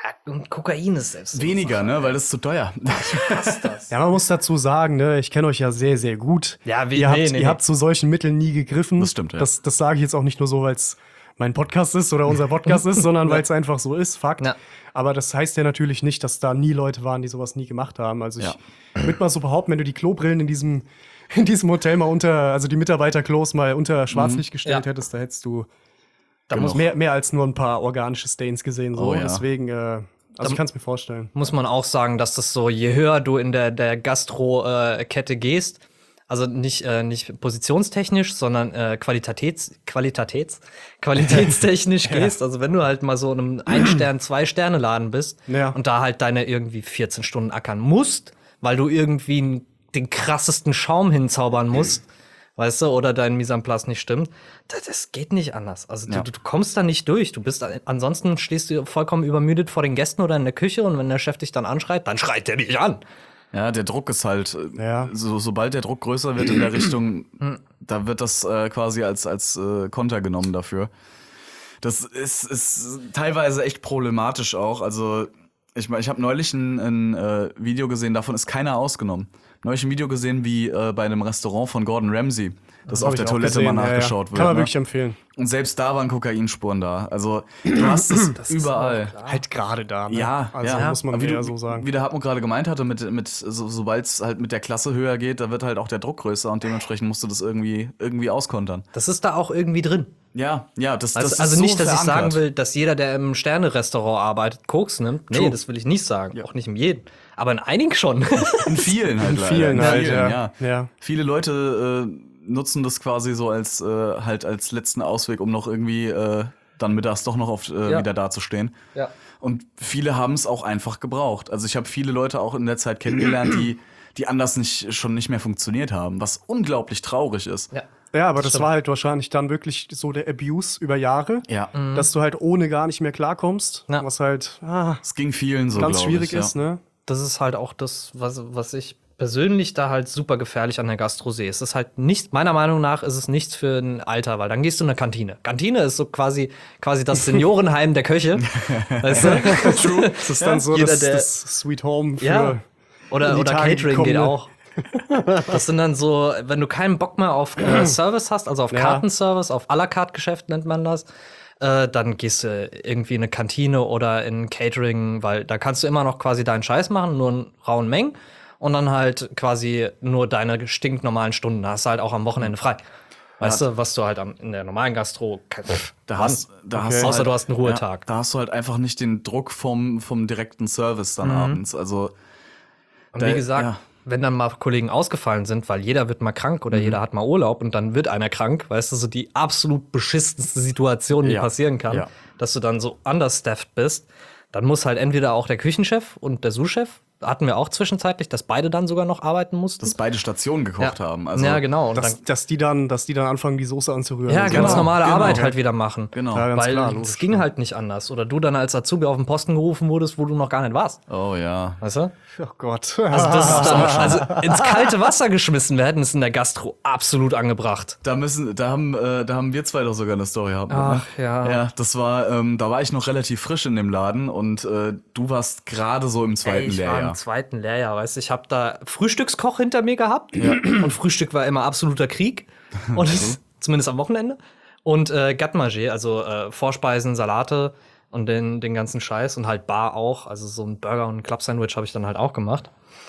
Und Kokain ist selbst. Weniger, ne? Weil das ist zu teuer. Ja, man muss dazu sagen, ne, ich kenne euch ja sehr, sehr gut. Ja, Ihr habt zu solchen Mitteln nie gegriffen. Das stimmt, ja. Das sage ich jetzt auch nicht nur so, weil es mein Podcast ist oder unser Podcast ist, sondern weil es einfach so ist, Fakt. Ja. Aber das heißt ja natürlich nicht, dass da nie Leute waren, die sowas nie gemacht haben. Also ich Ja. würde mal so behaupten, wenn du die Klobrillen in diesem Hotel mal also die Mitarbeiterklos mal unter Schwarzlicht gestellt Ja. hättest, da hättest du Da muss, mehr als nur ein paar organische Stains gesehen. So. Oh ja. Deswegen, also ich kann es mir vorstellen. muss man auch sagen, dass das so, je höher du in der Gastro-Kette gehst, also nicht positionstechnisch, sondern qualitätstechnisch gehst. Also wenn du halt mal so in einem 1-Stern-, 2-Sterne-Laden bist Ja. und da halt deine irgendwie 14 Stunden ackern musst, weil du irgendwie den krassesten Schaum hinzaubern musst, weißt du, oder dein Mise en place nicht stimmt, das geht nicht anders. Also Ja. du kommst da nicht durch. Du bist ansonsten stehst du vollkommen übermüdet vor den Gästen oder in der Küche und wenn der Chef dich dann anschreit, dann schreit der dich an. Ja, der Druck ist halt, Ja. sobald der Druck größer wird in der Richtung, da wird das quasi als Konter genommen dafür. Das ist teilweise echt problematisch auch. Also ich habe neulich ein Video gesehen, davon ist keiner ausgenommen. Neulich ein Video gesehen, wie bei einem Restaurant von Gordon Ramsay, das Hab auf ich der auch Toilette gesehen, mal ja, ja. nachgeschaut wird. Kann man ne? wirklich empfehlen. Und selbst da waren Kokainspuren da. Also du hast es überall. Halt gerade da, ne? Ja, also ja. muss man Aber wie eher du, so sagen. Wie der Hartmut gerade gemeint hatte, sobald es halt mit der Klasse höher geht, da wird halt auch der Druck größer und dementsprechend musst du das irgendwie auskontern. Das ist da auch irgendwie drin. Ja, das Also, ist also so nicht, dass ich sagen verankert. will, dass jeder, der im Sterne-Restaurant arbeitet, Koks nimmt. Nee, True. das will ich nicht sagen. Auch nicht in jedem. Aber in einigen schon. In vielen halt leider. vielen In halt, vielen, ja. Ja. Viele Leute nutzen das quasi so als letzten Ausweg, um noch irgendwie dann mittags doch noch Ja. wieder dazustehen. Ja. Und viele haben es auch einfach gebraucht. Also ich habe viele Leute auch in der Zeit kennengelernt, die anders schon nicht mehr funktioniert haben, was unglaublich traurig ist. Ja. Ja, aber das stimmt. war halt wahrscheinlich dann wirklich so der Abuse über Jahre, Ja, dass du halt ohne gar nicht mehr klarkommst, Ja. was halt es ging vielen so, ganz glaub schwierig ich, ja. ist, ne? Das ist halt auch das, was ich persönlich da halt super gefährlich an der Gastro sehe. Es ist halt nicht, meiner Meinung nach ist es nichts für ein Alter, weil dann gehst du in eine Kantine. Kantine ist so quasi das Seniorenheim der Köche. Weißt du? True. Das ist dann so Jeder, das Sweet Home für Ja. in Oder die Tage Catering geht gekommene. auch. Das sind dann so, wenn du keinen Bock mehr auf Service hast, also auf Ja. Kartenservice, auf à la carte Geschäft nennt man das, dann gehst du irgendwie in eine Kantine oder in Catering, weil da kannst du immer noch quasi deinen Scheiß machen, nur in rauen Mengen und dann halt quasi nur deine stinknormalen Stunden. Da hast du halt auch am Wochenende frei. Weißt du, was du halt in der normalen Gastro Da hast du Außer halt, du hast einen Ruhetag. Ja, da hast du halt einfach nicht den Druck vom direkten Service dann abends. Also Und wie gesagt, wenn dann mal Kollegen ausgefallen sind, weil jeder wird mal krank oder jeder hat mal Urlaub und dann wird einer krank, weißt du, so die absolut beschissenste Situation, die Ja. passieren kann, Ja. dass du dann so understaffed bist, dann muss halt entweder auch der Küchenchef und der Sous-Chef, hatten wir auch zwischenzeitlich, dass beide dann sogar noch arbeiten mussten. dass beide Stationen gekocht haben. Also, ja, genau. Und dass die dann anfangen, die Soße anzurühren. ja, und so. ganz normale genau. Arbeit halt wieder machen. Genau. Ja, ganz Weil klar, es logisch, ging halt nicht anders. Oder du dann als Azubi auf den Posten gerufen wurdest, wo du noch gar nicht warst. Oh ja. Weißt du? Oh Gott. Also, das ist dann, also ins kalte Wasser geschmissen werden, ist in der Gastro absolut angebracht. Da haben wir zwei doch sogar eine Story gehabt. Ach, ne? ja. Ja, das war, da war ich noch relativ frisch in dem Laden und du warst gerade so im zweiten Ich war Lehrjahr. im zweiten Lehrjahr, weißt du, ich habe da Frühstückskoch hinter mir gehabt und Frühstück war immer absoluter Krieg und zumindest am Wochenende und Garde-Manger, also Vorspeisen, Salate und den ganzen Scheiß und halt Bar auch, also so ein Burger und ein Club-Sandwich habe ich dann halt auch gemacht.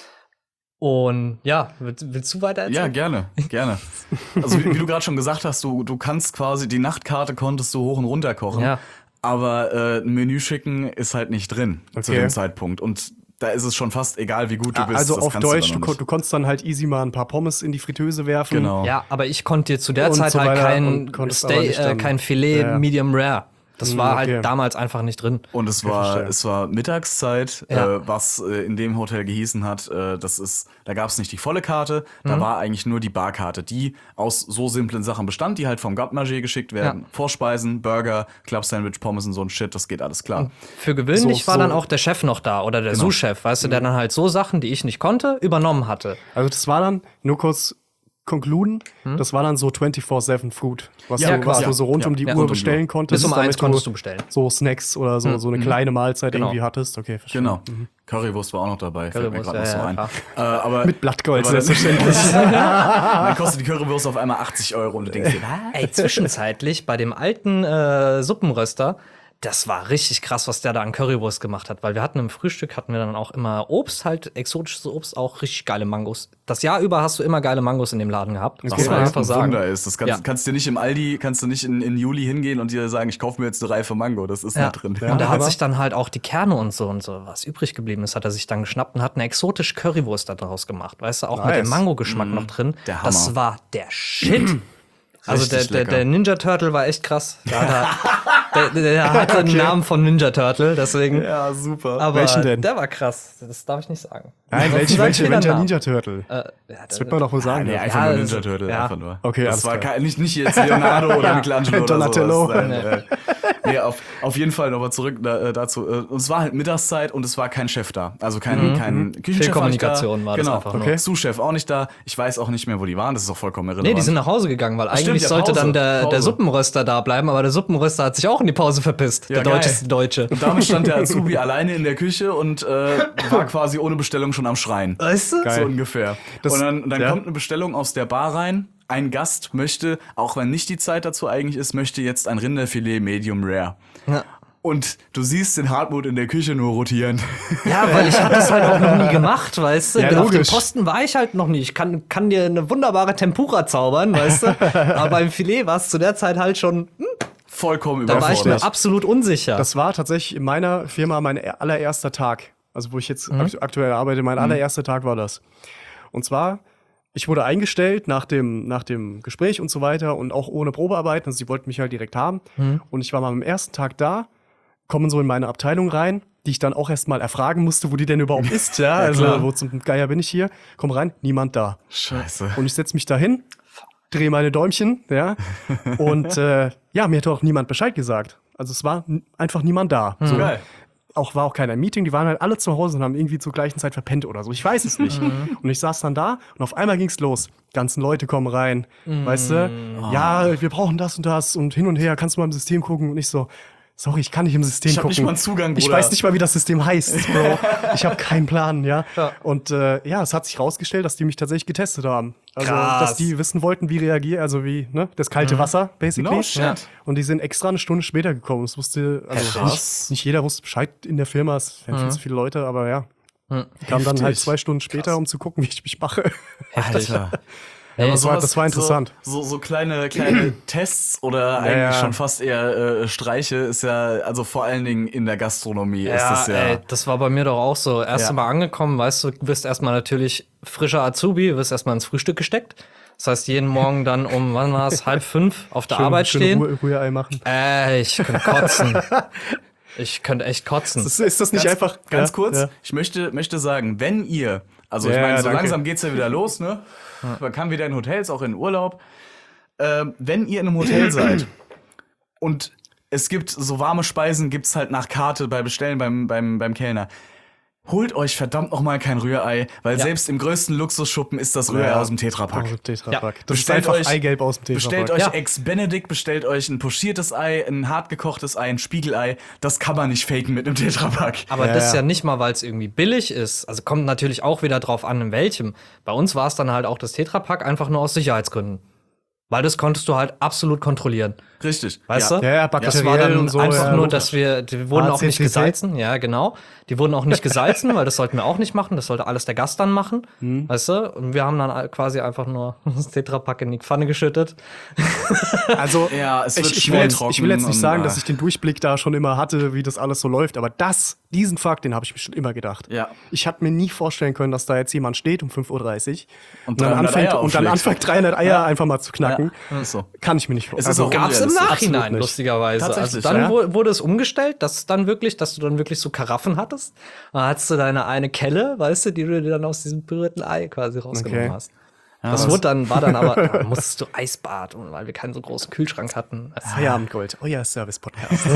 Und ja, willst du weiter Ja, erzählen? gerne. Also wie du gerade schon gesagt hast, du kannst quasi, die Nachtkarte konntest du hoch und runter kochen, Ja. aber ein Menü schicken ist halt nicht drin zu Okay. dem Zeitpunkt. Und da ist es schon fast egal, wie gut du bist. Also das auf kannst Deutsch, dann noch nicht. du konntest dann halt easy mal ein paar Pommes in die Fritteuse werfen. Genau. Ja, aber ich konnte dir zu der Und Zeit so halt weiter kein und konntest aber nicht dann- kein Filet Ja. Medium Rare. Das war okay. halt damals einfach nicht drin. Und es war Mittagszeit, Ja. was in dem Hotel gehießen hat, da gab es nicht die volle Karte, da war eigentlich nur die Barkarte, die aus so simplen Sachen bestand, die halt vom Garde-Manger geschickt werden. Ja. Vorspeisen, Burger, Club-Sandwich, Pommes und so ein Shit, das geht alles klar. Für gewöhnlich So- war so- dann auch der Chef noch da oder der Sous-Chef, weißt du, der dann halt so Sachen, die ich nicht konnte, übernommen hatte. Also das war dann, nur kurz concluden. Das war dann so 24/7 Food, was Ja, du klar. so rund um die Ja, Uhr rund um die bestellen konntest. Bis um 1 damit konntest du bestellen. so Snacks oder so eine kleine Mahlzeit Genau. irgendwie hattest. Okay, verstehe. Genau. Currywurst war auch noch dabei. Fällt mir Currywurst, gerade noch so ja, ein. klar. Aber Mit Blattgold, aber dann- selbstverständlich. Dann kostet die Currywurst auf einmal 80 € und du denkst dir, was? Ey, zwischenzeitlich bei dem alten Suppenröster, das war richtig krass, was der da an Currywurst gemacht hat, weil wir hatten im Frühstück dann auch immer Obst, halt exotisches Obst, auch richtig geile Mangos. Das Jahr über hast du immer geile Mangos in dem Laden gehabt. Das Was muss man halt einfach ein sagen. Wunder ist. Das kannst du nicht im Aldi, kannst du nicht in Juli hingehen und dir sagen, ich kaufe mir jetzt eine Reife Mango. Das ist Ja. nicht drin. Und er hat aber- sich dann halt auch die Kerne und so, was übrig geblieben ist, hat er sich dann geschnappt und hat eine exotische Currywurst daraus gemacht. Weißt du, auch mit dem Nice. Mango-Geschmack noch drin. Der Das Hammer. war der Shit. Also Richtig lecker. der Ninja Turtle war echt krass. Der hatte den Namen von Ninja Turtle, deswegen. Ja, super. Aber Welchen denn? der war krass. Das darf ich nicht sagen. Nein, Ansonsten sag ich wieder welcher Namen. Ninja Turtle? Das wird man doch wohl sagen. Nee, dürfen. einfach Ja, nur das- Ninja Turtle, ja. einfach nur. Okay, das alles war klar. nicht jetzt Leonardo oder Michelangelo oder Donatello. sowas. Nein, nee, auf jeden Fall nochmal zurück dazu. Und es war halt Mittagszeit und es war kein Chef da. Also kein Küchenchef Fehlkommunikation war nicht war da. das Genau. einfach nur. Sous-Chef auch nicht da. Ich weiß auch nicht mehr, wo die waren. Das ist auch vollkommen irrelevant. Nee, die sind nach Hause gegangen, weil stimmt, eigentlich ja, sollte Pause, dann der Pause. Suppenröster da bleiben, aber der Suppenröster hat sich auch in die Pause verpisst. Ja, der geil. deutscheste Deutsche. Und damit stand der Azubi alleine in der Küche und war quasi ohne Bestellung schon am Schreien. Weißt du? So ungefähr. Das- und dann ja. kommt eine Bestellung aus der Bar rein. Ein Gast möchte, auch wenn nicht die Zeit dazu eigentlich ist, möchte jetzt ein Rinderfilet Medium Rare. Ja. Und du siehst den Hartmut in der Küche nur rotieren. Ja, weil ich habe das halt auch noch nie gemacht, weißt du? Ja, Auf dem logisch. Posten war ich halt noch nie. Ich kann dir eine wunderbare Tempura zaubern, weißt du? Aber beim Filet war es zu der Zeit halt schon, Vollkommen da war ich mir überfordert. absolut unsicher. Das war tatsächlich in meiner Firma mein allererster Tag. Also wo ich jetzt aktuell arbeite, mein allererster Tag war das. Und zwar, ich wurde eingestellt nach dem Gespräch und so weiter und auch ohne Probearbeiten. Also sie wollten mich halt direkt haben. Und ich war mal am ersten Tag da, kommen so in meine Abteilung rein, die ich dann auch erst mal erfragen musste, wo die denn überhaupt ist. Ja, also klar. wo zum Geier bin ich hier? Komm rein, niemand da. Scheiße. Und ich setze mich da hin, drehe meine Däumchen, ja. Und ja, mir hat auch niemand Bescheid gesagt. Also es war einfach niemand da. So. Geil. War auch keiner im Meeting, die waren halt alle zu Hause und haben irgendwie zur gleichen Zeit verpennt oder so. Ich weiß es nicht. Und ich saß dann da und auf einmal ging's los. Ganzen Leute kommen rein, weißt du? Ja, wir brauchen das und hin und her, kannst du mal im System gucken? Und ich so, sorry, ich kann nicht im System Ich hab gucken. nicht mal einen Zugang, Ich Bruder. weiß nicht mal, wie das System heißt, Bro. Ich habe keinen Plan, ja. Und ja, es hat sich rausgestellt, dass die mich tatsächlich getestet haben. Also, Krass. dass die wissen wollten, wie reagieren, also wie, ne, das kalte Wasser, basically. No shit. Ja. Und die sind extra eine Stunde später gekommen. Das wusste, also Krass. nicht jeder wusste Bescheid in der Firma, es waren viel zu viele Leute, aber ja. Kam dann halt Heftig. 2 Stunden später, um zu gucken, wie ich mich mache. Alter. Ey, das war interessant. So kleine Tests oder eigentlich ja. schon fast eher Streiche ist ja, also vor allen Dingen in der Gastronomie ist das ja. Ey, das war bei mir doch auch so. Erst Ja. mal angekommen, weißt du, wirst erstmal natürlich frischer Azubi, wirst erstmal ins Frühstück gesteckt. Das heißt, jeden Morgen dann um, wann war es, 4:30 auf der Arbeit stehen. Rührei machen. Ich könnte kotzen. Ich könnte echt kotzen. Ist das nicht einfach Ganz ja, kurz, Ja. ich möchte sagen, wenn ihr, also ich Ja, meine, so danke. langsam geht's ja wieder los, ne? Man kann wieder in Hotels, auch in Urlaub. Wenn ihr in einem Hotel seid und es gibt so warme Speisen, gibt's halt nach Karte bei Bestellen beim Kellner. Holt euch verdammt nochmal kein Rührei, weil Ja. selbst im größten Luxusschuppen ist das Rührei Ja. aus dem Tetrapack. Aus dem Tetrapack. Ja. Das ist Bestellt einfach euch- Eigelb aus dem Bestellt Tetrapack. euch Ja. Ex-Benedict, bestellt euch ein pochiertes Ei, ein hartgekochtes Ei, ein Spiegelei. Das kann man nicht faken mit einem Tetrapack. Aber Ja, das ja. ja nicht mal, weil es irgendwie billig ist. Also kommt natürlich auch wieder drauf an, in welchem. Bei uns war es dann halt auch das Tetrapack, einfach nur aus Sicherheitsgründen. Weil das konntest du halt absolut kontrollieren. Richtig. Weißt ja. du? Ja, ja, Das war bakteriell dann und so, einfach ja, nur, logisch. dass die wurden auch nicht HCCC. gesalzen. Ja, genau. Die wurden auch nicht gesalzen, weil das sollten wir auch nicht machen. Das sollte alles der Gast dann machen. Weißt du? Und wir haben dann quasi einfach nur das Tetrapack in die Pfanne geschüttet. Also, Ja, es wird ich will schnell jetzt trocken nicht und, sagen, dass ich den Durchblick da schon immer hatte, wie das alles so läuft, aber diesen Fakt, den habe ich mir schon immer gedacht. Ja. Ich hatte mir nie vorstellen können, dass da jetzt jemand steht um 5:30 Uhr Und 300 Eier aufschlägt. anfängt 300 Eier einfach mal zu knacken. Ja, ist so. Kann ich mir nicht vorstellen. Es ist auch Gab's im unrealistisch. Nachhinein, Absolut nicht. lustigerweise. Also Tatsächlich, dann ja. wurde es umgestellt, dass du dann wirklich so Karaffen hattest. Dann hattest du deine eine Kelle, weißt du, die du dir dann aus diesem berührten Ei quasi rausgenommen Okay. hast. Das war dann aber, da musstest du Eisbad, und weil wir keinen so großen Kühlschrank hatten. Feierabendgold, euer Service-Podcast.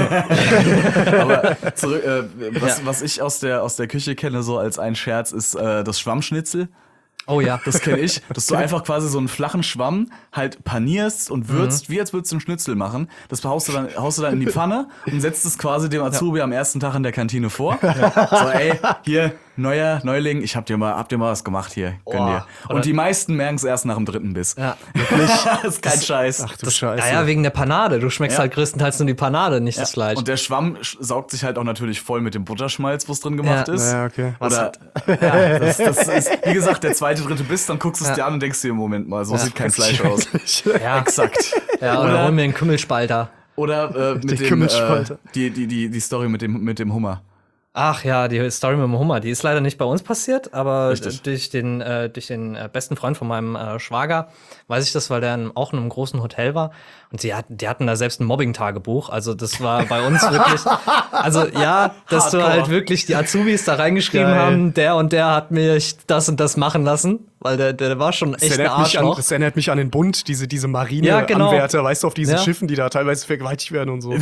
Aber zurück, was ich aus der Küche kenne, so als ein Scherz, ist das Schwammschnitzel. Oh ja. Das kenne ich, dass du einfach quasi so einen flachen Schwamm halt panierst und würzt, wie als würdest du einen Schnitzel machen. Das haust du dann in die Pfanne und setzt es quasi dem Azubi am ersten Tag in der Kantine vor. So, ey, hier, Neuling, habt ihr mal was gemacht hier, gönn dir. Und die meisten merken es erst nach dem 3. Biss. Ja. Das ist kein Scheiß. Ach du Scheiße. Naja, wegen der Panade. Du schmeckst halt größtenteils nur die Panade, nicht das Fleisch. Und der Schwamm saugt sich halt auch natürlich voll mit dem Butterschmalz, was drin gemacht Ja. ist. Ja, okay. Oder, das ist, wie gesagt, der 2., 3. Biss, dann guckst du es dir an und denkst dir, Moment mal, so sieht kein Fleisch aus. Ja. Exakt. Ja, oder hol mir einen Kümmelspalter. Oder mit dem, Kümmelspalter. die Story mit dem Hummer. Ach ja, die Story mit dem Hummer, die ist leider nicht bei uns passiert, aber Richtig. durch den besten Freund von meinem Schwager weiß ich das, weil der auch in einem großen Hotel war und die hatten da selbst ein Mobbing-Tagebuch, also das war bei uns wirklich, also ja, dass Hardcore. du halt wirklich die Azubis da reingeschrieben Geil. haben, der und der hat mich das und das machen lassen, weil der war schon echt ein Arschloch. Das erinnert mich an den Bund, diese Ja, genau. Marine-Anwärter, weißt du, auf diesen Ja. Schiffen, die da teilweise vergewaltigt werden und so.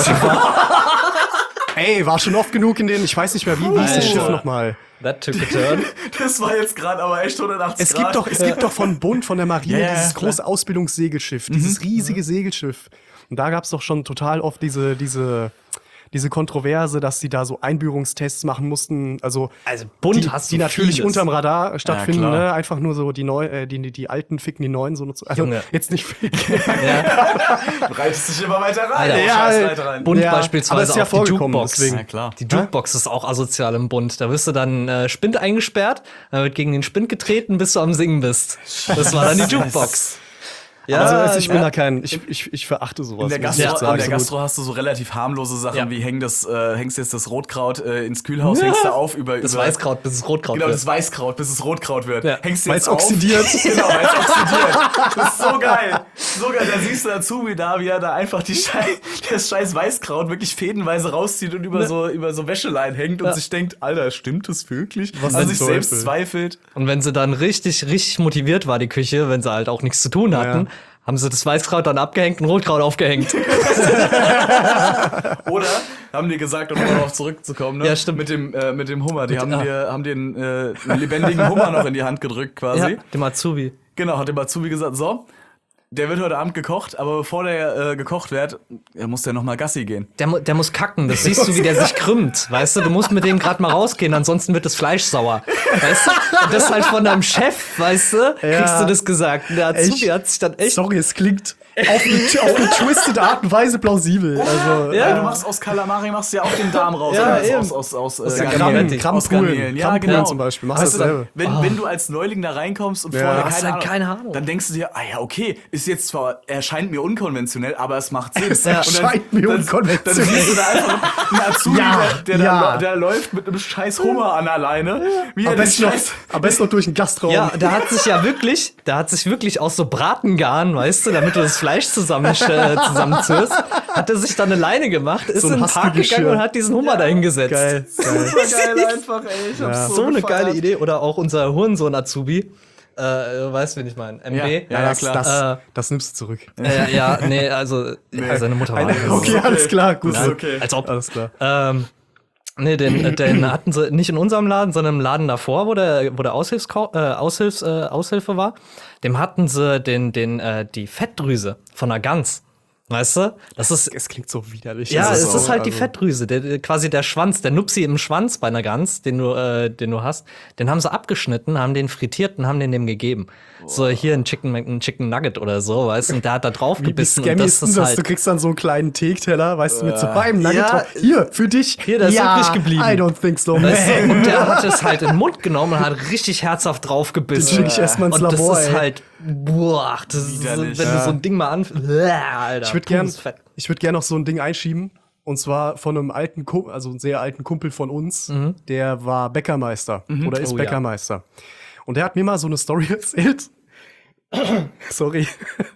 Ey, war schon oft genug in denen, ich weiß nicht mehr, wie hieß das Schiff nochmal? That took a turn. Das war jetzt gerade aber echt 180 Es gibt doch von Bund, von der Marine, Ja, dieses klar. große Ausbildungssegelschiff, dieses riesige Segelschiff. Und da gab es doch schon total oft diese Kontroverse, dass sie da so Einbürgerungstests machen mussten. Also Bund die, hast die du natürlich vieles. unterm Radar stattfinden, klar. ne? Einfach nur so die Alten ficken die Neuen. Also Junge. jetzt nicht ficken. Du reitest dich immer weiter rein. Alter, Ja, Scheißleiter rein. Bund Ja, aber beispielsweise ist ja auch die vorgekommen, Jukebox. deswegen. Ja, klar. Die Jukebox ist auch asozial im Bund. Da wirst du dann Spind eingesperrt, dann wird gegen den Spind getreten, bis du am Singen bist. Das war dann die Jukebox. Ja, Also ich bin da kein, ich verachte sowas. In der muss ich Gastro, sagen. in der Gastro hast du so relativ harmlose Sachen, Ja. wie hängst jetzt das Rotkraut ins Kühlhaus, hängst du auf über das Weißkraut, bis es Rotkraut Genau, wird. das Weißkraut, bis es Rotkraut wird. Ja. Hängst du Weil's jetzt auf. oxidiert. Genau, weil es oxidiert. Das ist so geil. So geil. Da siehst du Azubi da, wie er da einfach das scheiß Weißkraut wirklich fädenweise rauszieht und über so Wäschelein hängt und sich denkt, Alter, stimmt das wirklich? Was Also ein sich selbst Teufel. zweifelt. Und wenn sie dann richtig motiviert war, die Küche, wenn sie halt auch nichts zu tun hatten, haben sie das Weißkraut dann abgehängt und Rotkraut aufgehängt. Oder haben die gesagt, um darauf zurückzukommen, ne? Ja, stimmt. Mit dem Hummer. Die haben den lebendigen Hummer noch in die Hand gedrückt quasi. Ja, dem Azubi. Genau, hat dem Azubi gesagt, so, der wird heute Abend gekocht, aber bevor der gekocht wird, muss der noch mal Gassi gehen. Der muss kacken, das siehst du, wie der sich krümmt, weißt du musst mit dem gerade mal rausgehen, ansonsten wird das Fleisch sauer, weißt du, und das halt von deinem Chef, weißt du, kriegst du das gesagt, und der Azubi hat sich dann echt, Sorry, es klingt auf eine twisted Art und Weise plausibel. Also, Ja, du machst aus Kalamari machst du ja auch den Darm raus. Ja, also eben. aus der Garnelen. Krampulen. Aus Garnelen. Ja, Krampulen genau. zum Beispiel. Machst Weißt du, dasselbe. wenn du als Neuling da reinkommst und vorher Hast halt keine Ahnung. dann denkst du dir, ja, okay, ist jetzt zwar, erscheint mir unkonventionell, aber es macht Sinn. Es erscheint mir unkonventionell. Dann siehst du da einfach einen Azubi, Ja, ja. der läuft mit einem scheiß Hummer an alleine. Wie er Am den besten, noch, scheiß... am besten noch durch den Gastraum. ja, der hat sich wirklich aus so Bratengarn, weißt du, damit du das Fleisch zusammenzirst, hat er sich dann eine Leine gemacht, ist So ein in den Park Hastelgeschirr. gegangen und hat diesen Hummer dahingesetzt. Geil. Geil einfach, ey. Ich hab's So eine gefeiert. geile Idee. Oder auch unser Hurensohn Azubi. Weißt du, wen ich meine? MB. Ja, klar. Das nimmst du zurück. Also seine Mutter war. Okay, alles klar, gut. Ist okay. Als ob. Alles klar. Den hatten sie nicht in unserem Laden, sondern im Laden davor, wo der Aushilfe war. Dem hatten sie die Fettdrüse von einer Gans. Weißt du? Das ist. Es klingt so widerlich. Ja, Das es ist halt die also- Fettdrüse, quasi der Schwanz, der Nupsi im Schwanz bei einer Gans, den du hast, den haben sie abgeschnitten, haben den frittiert und haben den dem gegeben. So hier ein Chicken Nugget oder so, weißt du, und der hat da drauf Wie gebissen und scammy das ist denn ist das? halt. Du kriegst dann so einen kleinen Teigteller, weißt du, mit so einem Nugget Ja. drauf. Hier, für dich. Hier, der ist ja, übrig geblieben. I don't think so, man. Weißt du, und der hat es halt in den Mund genommen und hat richtig herzhaft drauf Den gebissen. schicke ich erstmal ins Und Labor, das ist ey. halt, boah, das ist so, wenn Widerlich. du so ein Ding mal Alter, Ich würde gern, pures Fett. noch so ein Ding einschieben. Und zwar von einem alten also einem sehr alten Kumpel von uns. Der war Bäckermeister. Oder ist Oh, ja. Bäckermeister. Und der hat mir mal so eine Story erzählt. Sorry.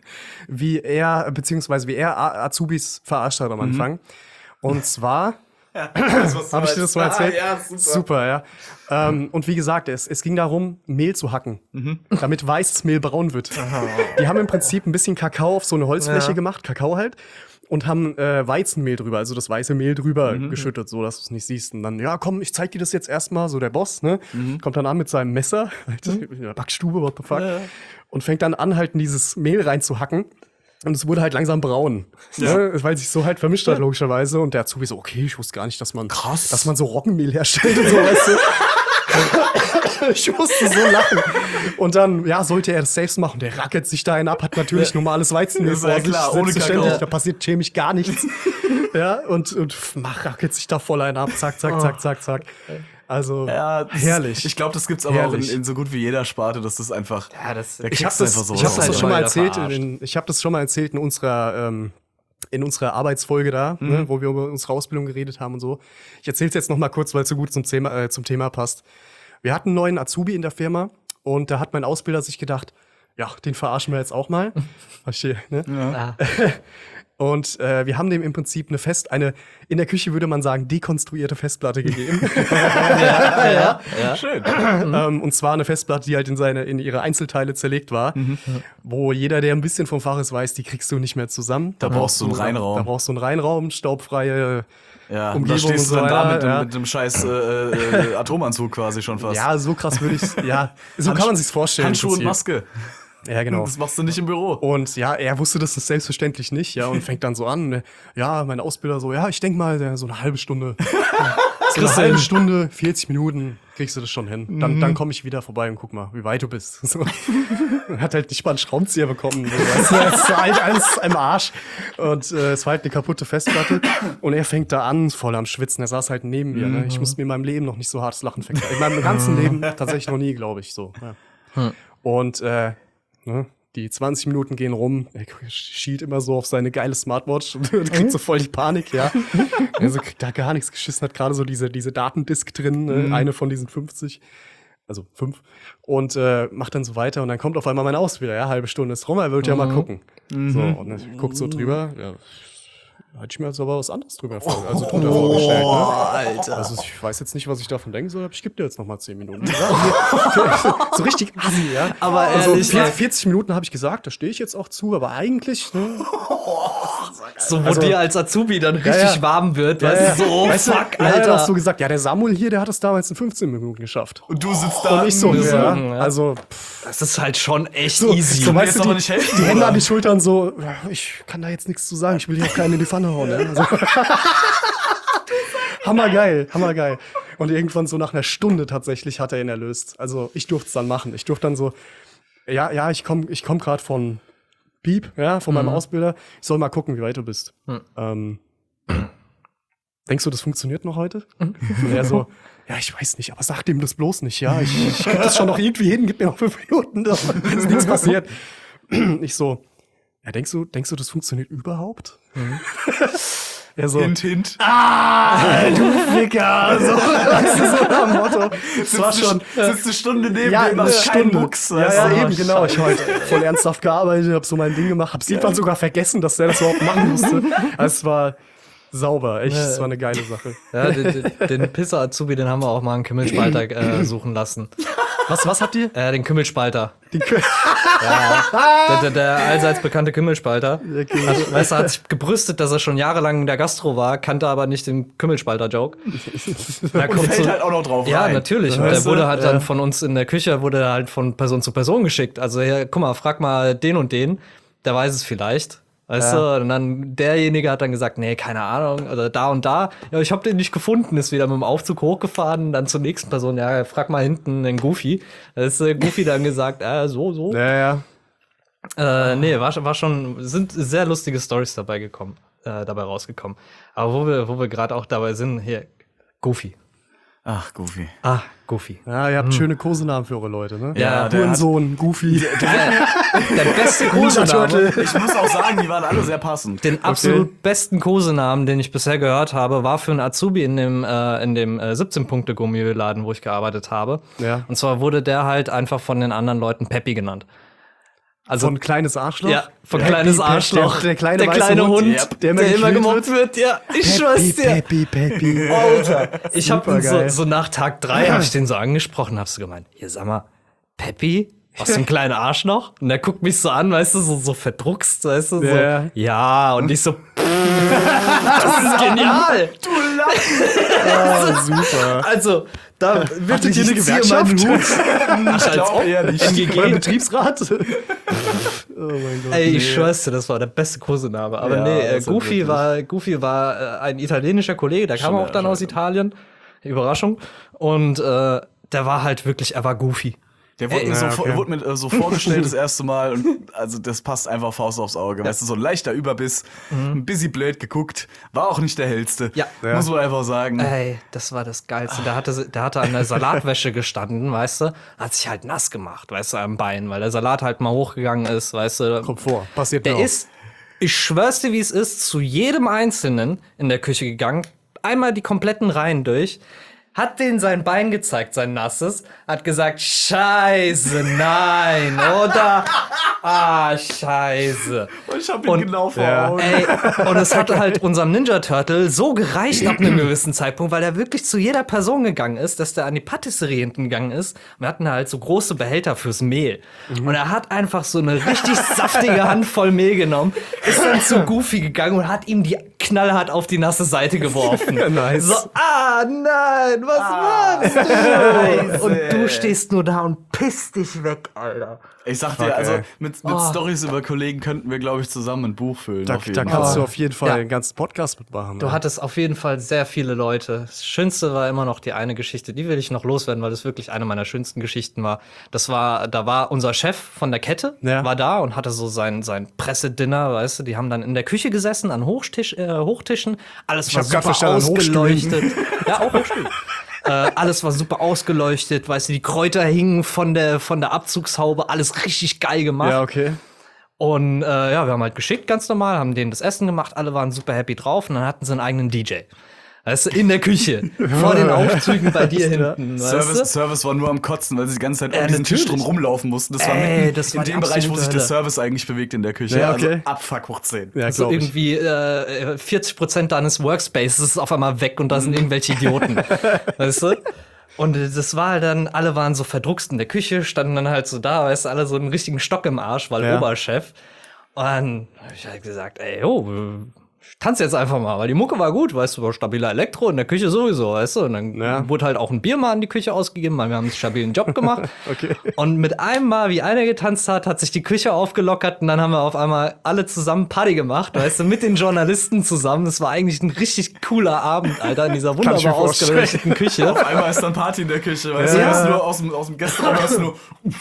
wie er Azubis verarscht hat am Anfang. Und zwar Habe ich dir das so erzählt? Ja, super, ja. Und wie gesagt, es ging darum, Mehl zu hacken, damit weißes Mehl braun wird. Die haben im Prinzip ein bisschen Kakao auf so eine Holzfläche gemacht, Kakao halt, und haben Weizenmehl drüber, also das weiße Mehl drüber geschüttet, so dass du es nicht siehst. Und dann, ja, komm, ich zeig dir das jetzt erstmal, so der Boss, ne? Kommt dann an mit seinem Messer, in der Backstube, what the fuck, und fängt dann an, halt in dieses Mehl reinzuhacken. Und es wurde halt langsam braun, ne? Weil sich so halt vermischt hat, logischerweise. Und der Azubi so, okay, ich wusste gar nicht, dass man so Roggenmehl herstellt und so, weißt du. Ich musste so lachen. Und dann, ja, sollte er das selbst machen. Der rackelt sich da einen ab, hat natürlich normales Weizenmehl vor sich. Klar, ohne Selbstverständlich, Kakao. da passiert chemisch gar nichts. Ja, und rackelt sich da voll einen ab. Zack, zack, zack, zack, zack. Also, herrlich. Ich glaube, das gibt's aber auch Herrlich. in so gut wie jeder Sparte, dass das einfach. Ja, das, da Ich habe kriegst du das, einfach so ich hab raus. das schon mal Immer erzählt. verarscht. Ich habe das schon mal erzählt in unserer Arbeitsfolge da, ne, wo wir über unsere Ausbildung geredet haben und so. Ich erzähle es jetzt noch mal kurz, weil es so gut zum Thema passt. Wir hatten einen neuen Azubi in der Firma und da hat mein Ausbilder sich gedacht, ja, den verarschen wir jetzt auch mal. Verstehe, ne? Und wir haben dem im Prinzip eine in der Küche würde man sagen, dekonstruierte Festplatte gegeben. Schön. Und zwar eine Festplatte, die halt in ihre Einzelteile zerlegt war, wo jeder, der ein bisschen vom Fach ist, weiß, die kriegst du nicht mehr zusammen. Da brauchst du einen Reinraum. Da brauchst du einen Reinraum, staubfreie Ja, und Umgebung da stehst du und dann so da weiter, mit dem scheiß Atomanzug quasi schon fast. Ja, so krass würde ich ja, so kann man sich's vorstellen. im Handschuhe und Prinzip. Maske. Ja, genau. Das machst du nicht im Büro. Und ja, er wusste das selbstverständlich nicht, ja, und fängt dann so an, ne, ja, mein Ausbilder so, ja, ich denk mal, so eine halbe Stunde. So eine halbe Stunde, 40 Minuten, kriegst du das schon hin. Dann komme ich wieder vorbei und guck mal, wie weit du bist. So. Hat halt nicht mal einen Schraubenzieher bekommen. So. Das ist halt alles im Arsch. Und es war halt eine kaputte Festplatte. Und er fängt da an, voll am Schwitzen. Er saß halt neben mir. Ne? Ich musste mir in meinem Leben noch nicht so hartes Lachen verkaufen. In meinem ganzen Leben tatsächlich noch nie, glaube ich, so. Ja. Und ne? Die 20 Minuten gehen rum, er schielt immer so auf seine geile Smartwatch und kriegt so voll die Panik, ja. Also kriegt da gar nichts geschissen, hat gerade so diese Datendisk drin, eine von diesen 50, also 5, und macht dann so weiter und dann kommt auf einmal mein Ausbilder, ja, halbe Stunde ist rum, er wird ja mal gucken. So, und dann guckt so drüber, ja. Hätte ich mir jetzt aber was anderes drunter vorgestellt. Ne? Alter. Also ich weiß jetzt nicht, was ich davon denken soll, aber ich gebe dir jetzt noch mal 10 Minuten. So richtig assi, ja. Aber also ehrlich, 40 Minuten habe ich gesagt, da stehe ich jetzt auch zu, aber eigentlich, ne? so, wo Also- dir als Azubi dann richtig warm wird, weißt du, so, weißt du, fuck, er hat Alter. auch so gesagt, ja, der Samuel hier, der hat es damals in 15 Minuten geschafft. Und du sitzt da. Und ich so, ja. ja. Also, Das ist halt schon echt so, easy. so mir weißt jetzt du, aber die, nicht helfen, die Hände oder? an die Schultern so, ja, ich kann da jetzt nichts zu sagen, ich will hier auch keinen in die Pfanne hauen. Ne? Also, hammergeil. Und irgendwann so nach einer Stunde tatsächlich hat er ihn erlöst. Also ich durfte es dann machen. Ich durfte dann so, ja, ich komm gerade von Piep, ja, von meinem Ausbilder. Ich soll mal gucken, wie weit du bist. Denkst du, das funktioniert noch heute? Und er so, ja, ich weiß nicht, aber sag dem das bloß nicht, ja. Ich krieg das schon noch irgendwie hin, gib mir noch 5 Minuten, da ist nichts passiert. Ich so, ja, denkst du, das funktioniert überhaupt? Er so, Hint. du Ficker, so, weißt du, so am Motto. Das war schon, Sitzt eine Stunde neben ja, dir, eine machst keinen Stunde. Mucks. Ja, weißt ja, du? eben, genau. Ich habe voll ernsthaft gearbeitet, hab so mein Ding gemacht, hab's irgendwann sogar vergessen, dass der das überhaupt machen musste. Also, es war sauber, echt, es war eine geile Sache. Ja, den Pisser-Azubi, den haben wir auch mal einen Kümmelspalter suchen lassen. Was habt ihr? Den Kümmelspalter. Die Kö Der allseits bekannte Kümmelspalter. Weißt du, hat sich gebrüstet, dass er schon jahrelang in der Gastro war, kannte aber nicht den Kümmelspalter-Joke. Da Und fällt halt auch noch drauf Ja, rein. natürlich. Und der wurde halt dann von uns in der Küche, wurde halt von Person zu Person geschickt. Also, ja, guck mal, frag mal den und den, der weiß es vielleicht. Weißt du? Und dann derjenige hat dann gesagt, nee, keine Ahnung, oder da und da. Ja, ich hab den nicht gefunden, ist wieder mit dem Aufzug hochgefahren, dann zur nächsten Person, ja, frag mal hinten den Goofy. Da ist Goofy dann gesagt, so. Ja. Nee, war schon, sind sehr lustige Storys dabei rausgekommen. Aber wo wir gerade auch dabei sind, hier, Goofy. Ach, Goofy. Goofy. Ja, ihr habt schöne Kosenamen für eure Leute, ne? Ja, der hat, Hurensohn, Goofy. Der beste Kosename. ich muss auch sagen, die waren alle sehr passend. Den absolut besten Kosenamen, den ich bisher gehört habe, war für einen Azubi in dem 17-Punkte-Gummibladen, wo ich gearbeitet habe. Ja. Und zwar wurde der halt einfach von den anderen Leuten Peppi genannt. Also Von kleines Arschloch? ja, von Happy kleines Pep, Arschloch. Der kleine weiße Hund, Yep. der immer gemobbt wird. Ja, ich schwör's dir. Peppy. Alter, ich hab ihn Supergeil. so nach Tag 3 hab ich den so angesprochen, hab so gemeint, hier sag mal, Peppy, was für ein kleiner Arschloch? Und der guckt mich so an, weißt du, so verdruckst, weißt du, so, Ja. ja, und ich so, das ist genial. Ah, super. Also, da bitte ihr eine ich ziehe Gewerkschaft? meinen Hut. Ach, als ob. Beim MGG. Betriebsrat? Oh mein Gott. Ey, ich schwör's dir, das war der beste Kosename. Aber Ja, nee, das ist Goofy war ein italienischer Kollege, der kam auch dann aus Italien. Überraschung. Und der war halt wirklich, er war Goofy. Der wurde mir, wurde mir so vorgestellt das erste Mal und also das passt einfach Faust aufs Auge. Weißt du, so ein leichter Überbiss, ein bisschen blöd geguckt, war auch nicht der hellste. Ja. Muss man einfach sagen. Ey, das war das Geilste. Der hatte an der Salatwäsche gestanden, weißt du, hat sich halt nass gemacht, weißt du, am Bein, weil der Salat halt mal hochgegangen ist, weißt du. Kommt vor. Passiert Der mir auch. ist, ich schwör's dir, wie es ist, zu jedem Einzelnen in der Küche gegangen, einmal die kompletten Reihen durch, hat denen sein Bein gezeigt, sein nasses, hat gesagt, Scheiße, nein, oder? Ah, Scheiße. Ich hab ihn genau vor Augen. Ey, und es hat halt unserem Ninja Turtle so gereicht ab einem gewissen Zeitpunkt, weil er wirklich zu jeder Person gegangen ist, dass der an die Patisserie hinten gegangen ist. Wir hatten halt so große Behälter fürs Mehl. Und er hat einfach so eine richtig saftige Handvoll Mehl genommen, ist dann zu Goofy gegangen und hat ihm die knallhart auf die nasse Seite geworfen. Nice. So, nein, was machst du? Und du stehst nur da und pisst dich weg, Alter. Ich sag dir, also mit Storys über Kollegen könnten wir, glaube ich, zusammen ein Buch füllen. Da auf jeden kannst Fall. du auf jeden Fall Ja. einen ganzen Podcast mitmachen. Du hattest auf jeden Fall sehr viele Leute. Das Schönste war immer noch die eine Geschichte, die will ich noch loswerden, weil das wirklich eine meiner schönsten Geschichten war. Da war unser Chef von der Kette, Ja. war da und hatte so sein Pressedinner, weißt du, die haben dann in der Küche gesessen, an Hochtischen, alles war hab grad super verstanden, an ausgeleuchtet. Ja, auch Hochstühlen. Alles war super ausgeleuchtet, weißt du, die Kräuter hingen von der Abzugshaube, alles richtig geil gemacht. Ja, okay. Und ja, wir haben halt geschickt, ganz normal, haben denen das Essen gemacht, alle waren super happy drauf und dann hatten sie einen eigenen DJ. Weißt du, in der Küche, vor den Aufzügen bei dir hinten, weißt du? Service war nur am Kotzen, weil sie die ganze Zeit um diesen natürlich. Tisch drum rumlaufen mussten. Das war Ey, mitten das in war die dem Bereich, wo sich der absolute Service eigentlich bewegt in der Küche. Ja, okay. Also Abfuck hoch 10. Ja, Also glaub ich. irgendwie 40% deines Workspaces ist auf einmal weg und da sind irgendwelche Idioten. Weißt du? Und das war halt dann, alle waren so verdruckst in der Küche, standen dann halt so da, weißt du, alle so einen richtigen Stock im Arsch, weil Ja. Oberchef. Und dann hab ich halt gesagt, ey, tanz jetzt einfach mal, weil die Mucke war gut, weißt du, war stabiler Elektro, in der Küche sowieso, weißt du. Und dann Ja. wurde halt auch ein Bier mal in die Küche ausgegeben, weil wir haben einen stabilen Job gemacht. Okay. Und mit einem Mal, wie einer getanzt hat sich die Küche aufgelockert und dann haben wir auf einmal alle zusammen Party gemacht, weißt du, mit den Journalisten zusammen. Das war eigentlich ein richtig cooler Abend, Alter, in dieser ich mir wunderbar vorstellen. ausgeleuchteten Küche. Auf einmal ist dann Party in der Küche, weißt du, Ja. hörst nur aus dem Gästeraum hörst du nur,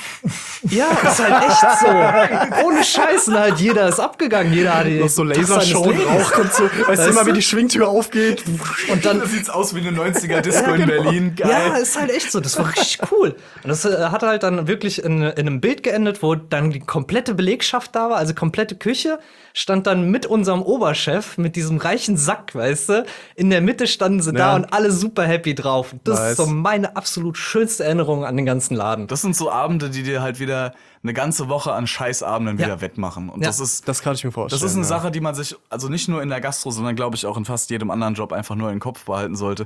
Ja, ist halt echt so. Ohne Scheißen halt, jeder ist abgegangen, jeder hat die Noch so Tag seines Lasershow und Lebens. Rauch kommt so. Weißt du, immer wie die Schwingtür aufgeht. Und dann da sieht's aus wie eine 90er-Disco in Berlin. Geil. Ja, ist halt echt so. Das war richtig cool. Und das hat halt dann wirklich in einem Bild geendet, wo dann die komplette Belegschaft da war, also komplette Küche, stand dann mit unserem Oberchef, mit diesem reichen Sack, weißt du. In der Mitte standen sie da Ja. und alle super happy drauf. Und das Nice. ist so meine absolut schönste Erinnerung an den ganzen Laden. Das sind so Abende, die dir halt wieder eine ganze Woche an Scheißabenden Ja. wieder wettmachen. Und Ja. Das kann ich mir vorstellen. das ist eine ja. Sache, die man sich, also nicht nur in der Gastro, sondern glaube ich auch in fast jedem anderen Job einfach nur in den Kopf behalten sollte.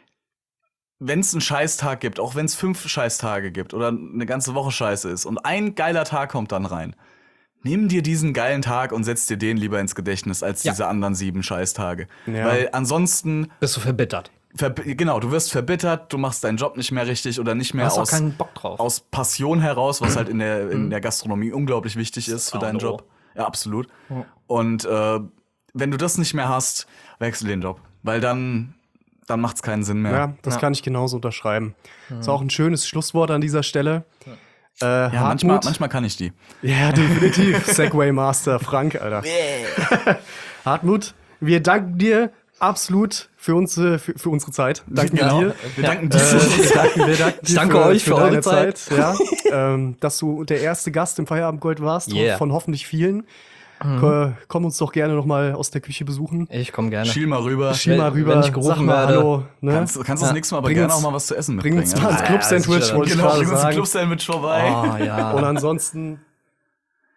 Wenn es einen Scheißtag gibt, auch wenn es 5 Scheißtage gibt oder eine ganze Woche Scheiße ist und ein geiler Tag kommt dann rein, nimm dir diesen geilen Tag und setz dir den lieber ins Gedächtnis als Ja. diese anderen 7 Scheißtage. Ja. Weil ansonsten, Bist du verbittert? genau, du wirst verbittert, du machst deinen Job nicht mehr richtig oder nicht mehr Hast auch keinen Bock drauf. aus Passion heraus, was halt in der Gastronomie unglaublich wichtig ist für A und deinen O. Job. Ja, absolut. Und wenn du das nicht mehr hast, wechsel den Job. Weil dann macht's keinen Sinn mehr. Ja, das kann ich genauso unterschreiben. Ist auch ein schönes Schlusswort an dieser Stelle. Ja, Hartmut. manchmal kann ich die. Ja, definitiv. Segway Master Frank, Alter. Hartmut, wir danken dir absolut für unsere Zeit. Danken wir dir. Wir danken dir. Wir danken Ich danke euch für deine eure Zeit. Ja, dass du der erste Gast im Feierabendgold warst, Yeah. von hoffentlich vielen. Komm uns doch gerne noch mal aus der Küche besuchen. Ich komme gerne. Schiel mal rüber. Schiel mal rüber, wenn ich gerufen sag mal werde. Hallo. Ne? Kannst du das nächste Mal aber Bring gerne uns- auch mal was zu essen Bring mitbringen. uns mal ins Ja, Club-Sandwich, sicher. wollte ich Genau, gerade bring uns ein sagen. Club-Sandwich vorbei. Oh, ja. Und ansonsten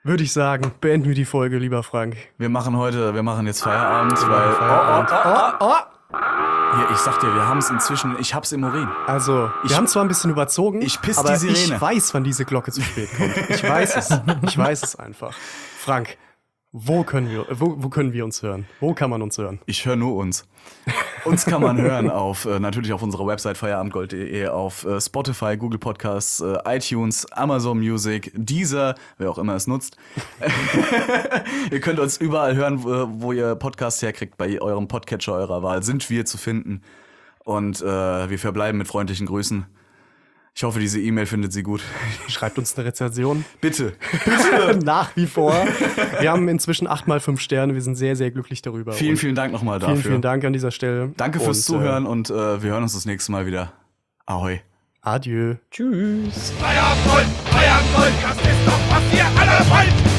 würde ich sagen, beenden wir die Folge, lieber Frank. Wir machen jetzt Feierabend, weil. Hier, ich sag dir, wir haben es inzwischen, ich hab's im Urin. Also, wir haben zwar ein bisschen überzogen, ich piss aber die Sirene. ich weiß, wann diese Glocke zu spät kommt. Ich weiß es. Ich weiß es einfach. Frank, wo können wir uns hören? Wo kann man uns hören? Ich höre nur uns. Uns kann man hören natürlich auf unserer Website feierabendgold.de, auf Spotify, Google Podcasts, iTunes, Amazon Music, Deezer, wer auch immer es nutzt. Ihr könnt uns überall hören, wo ihr Podcasts herkriegt. Bei eurem Podcatcher eurer Wahl sind wir zu finden. Und wir verbleiben mit freundlichen Grüßen. Ich hoffe, diese E-Mail findet Sie gut. Schreibt uns eine Rezension. Bitte. Nach wie vor. Wir haben inzwischen 8x5 Sterne. Wir sind sehr, sehr glücklich darüber. Vielen Dank nochmal dafür. Vielen Dank an dieser Stelle. Danke fürs Zuhören und wir hören uns das nächste Mal wieder. Ahoi. Adieu. Tschüss. Feierabend, das ist doch, was ihr alle wollt.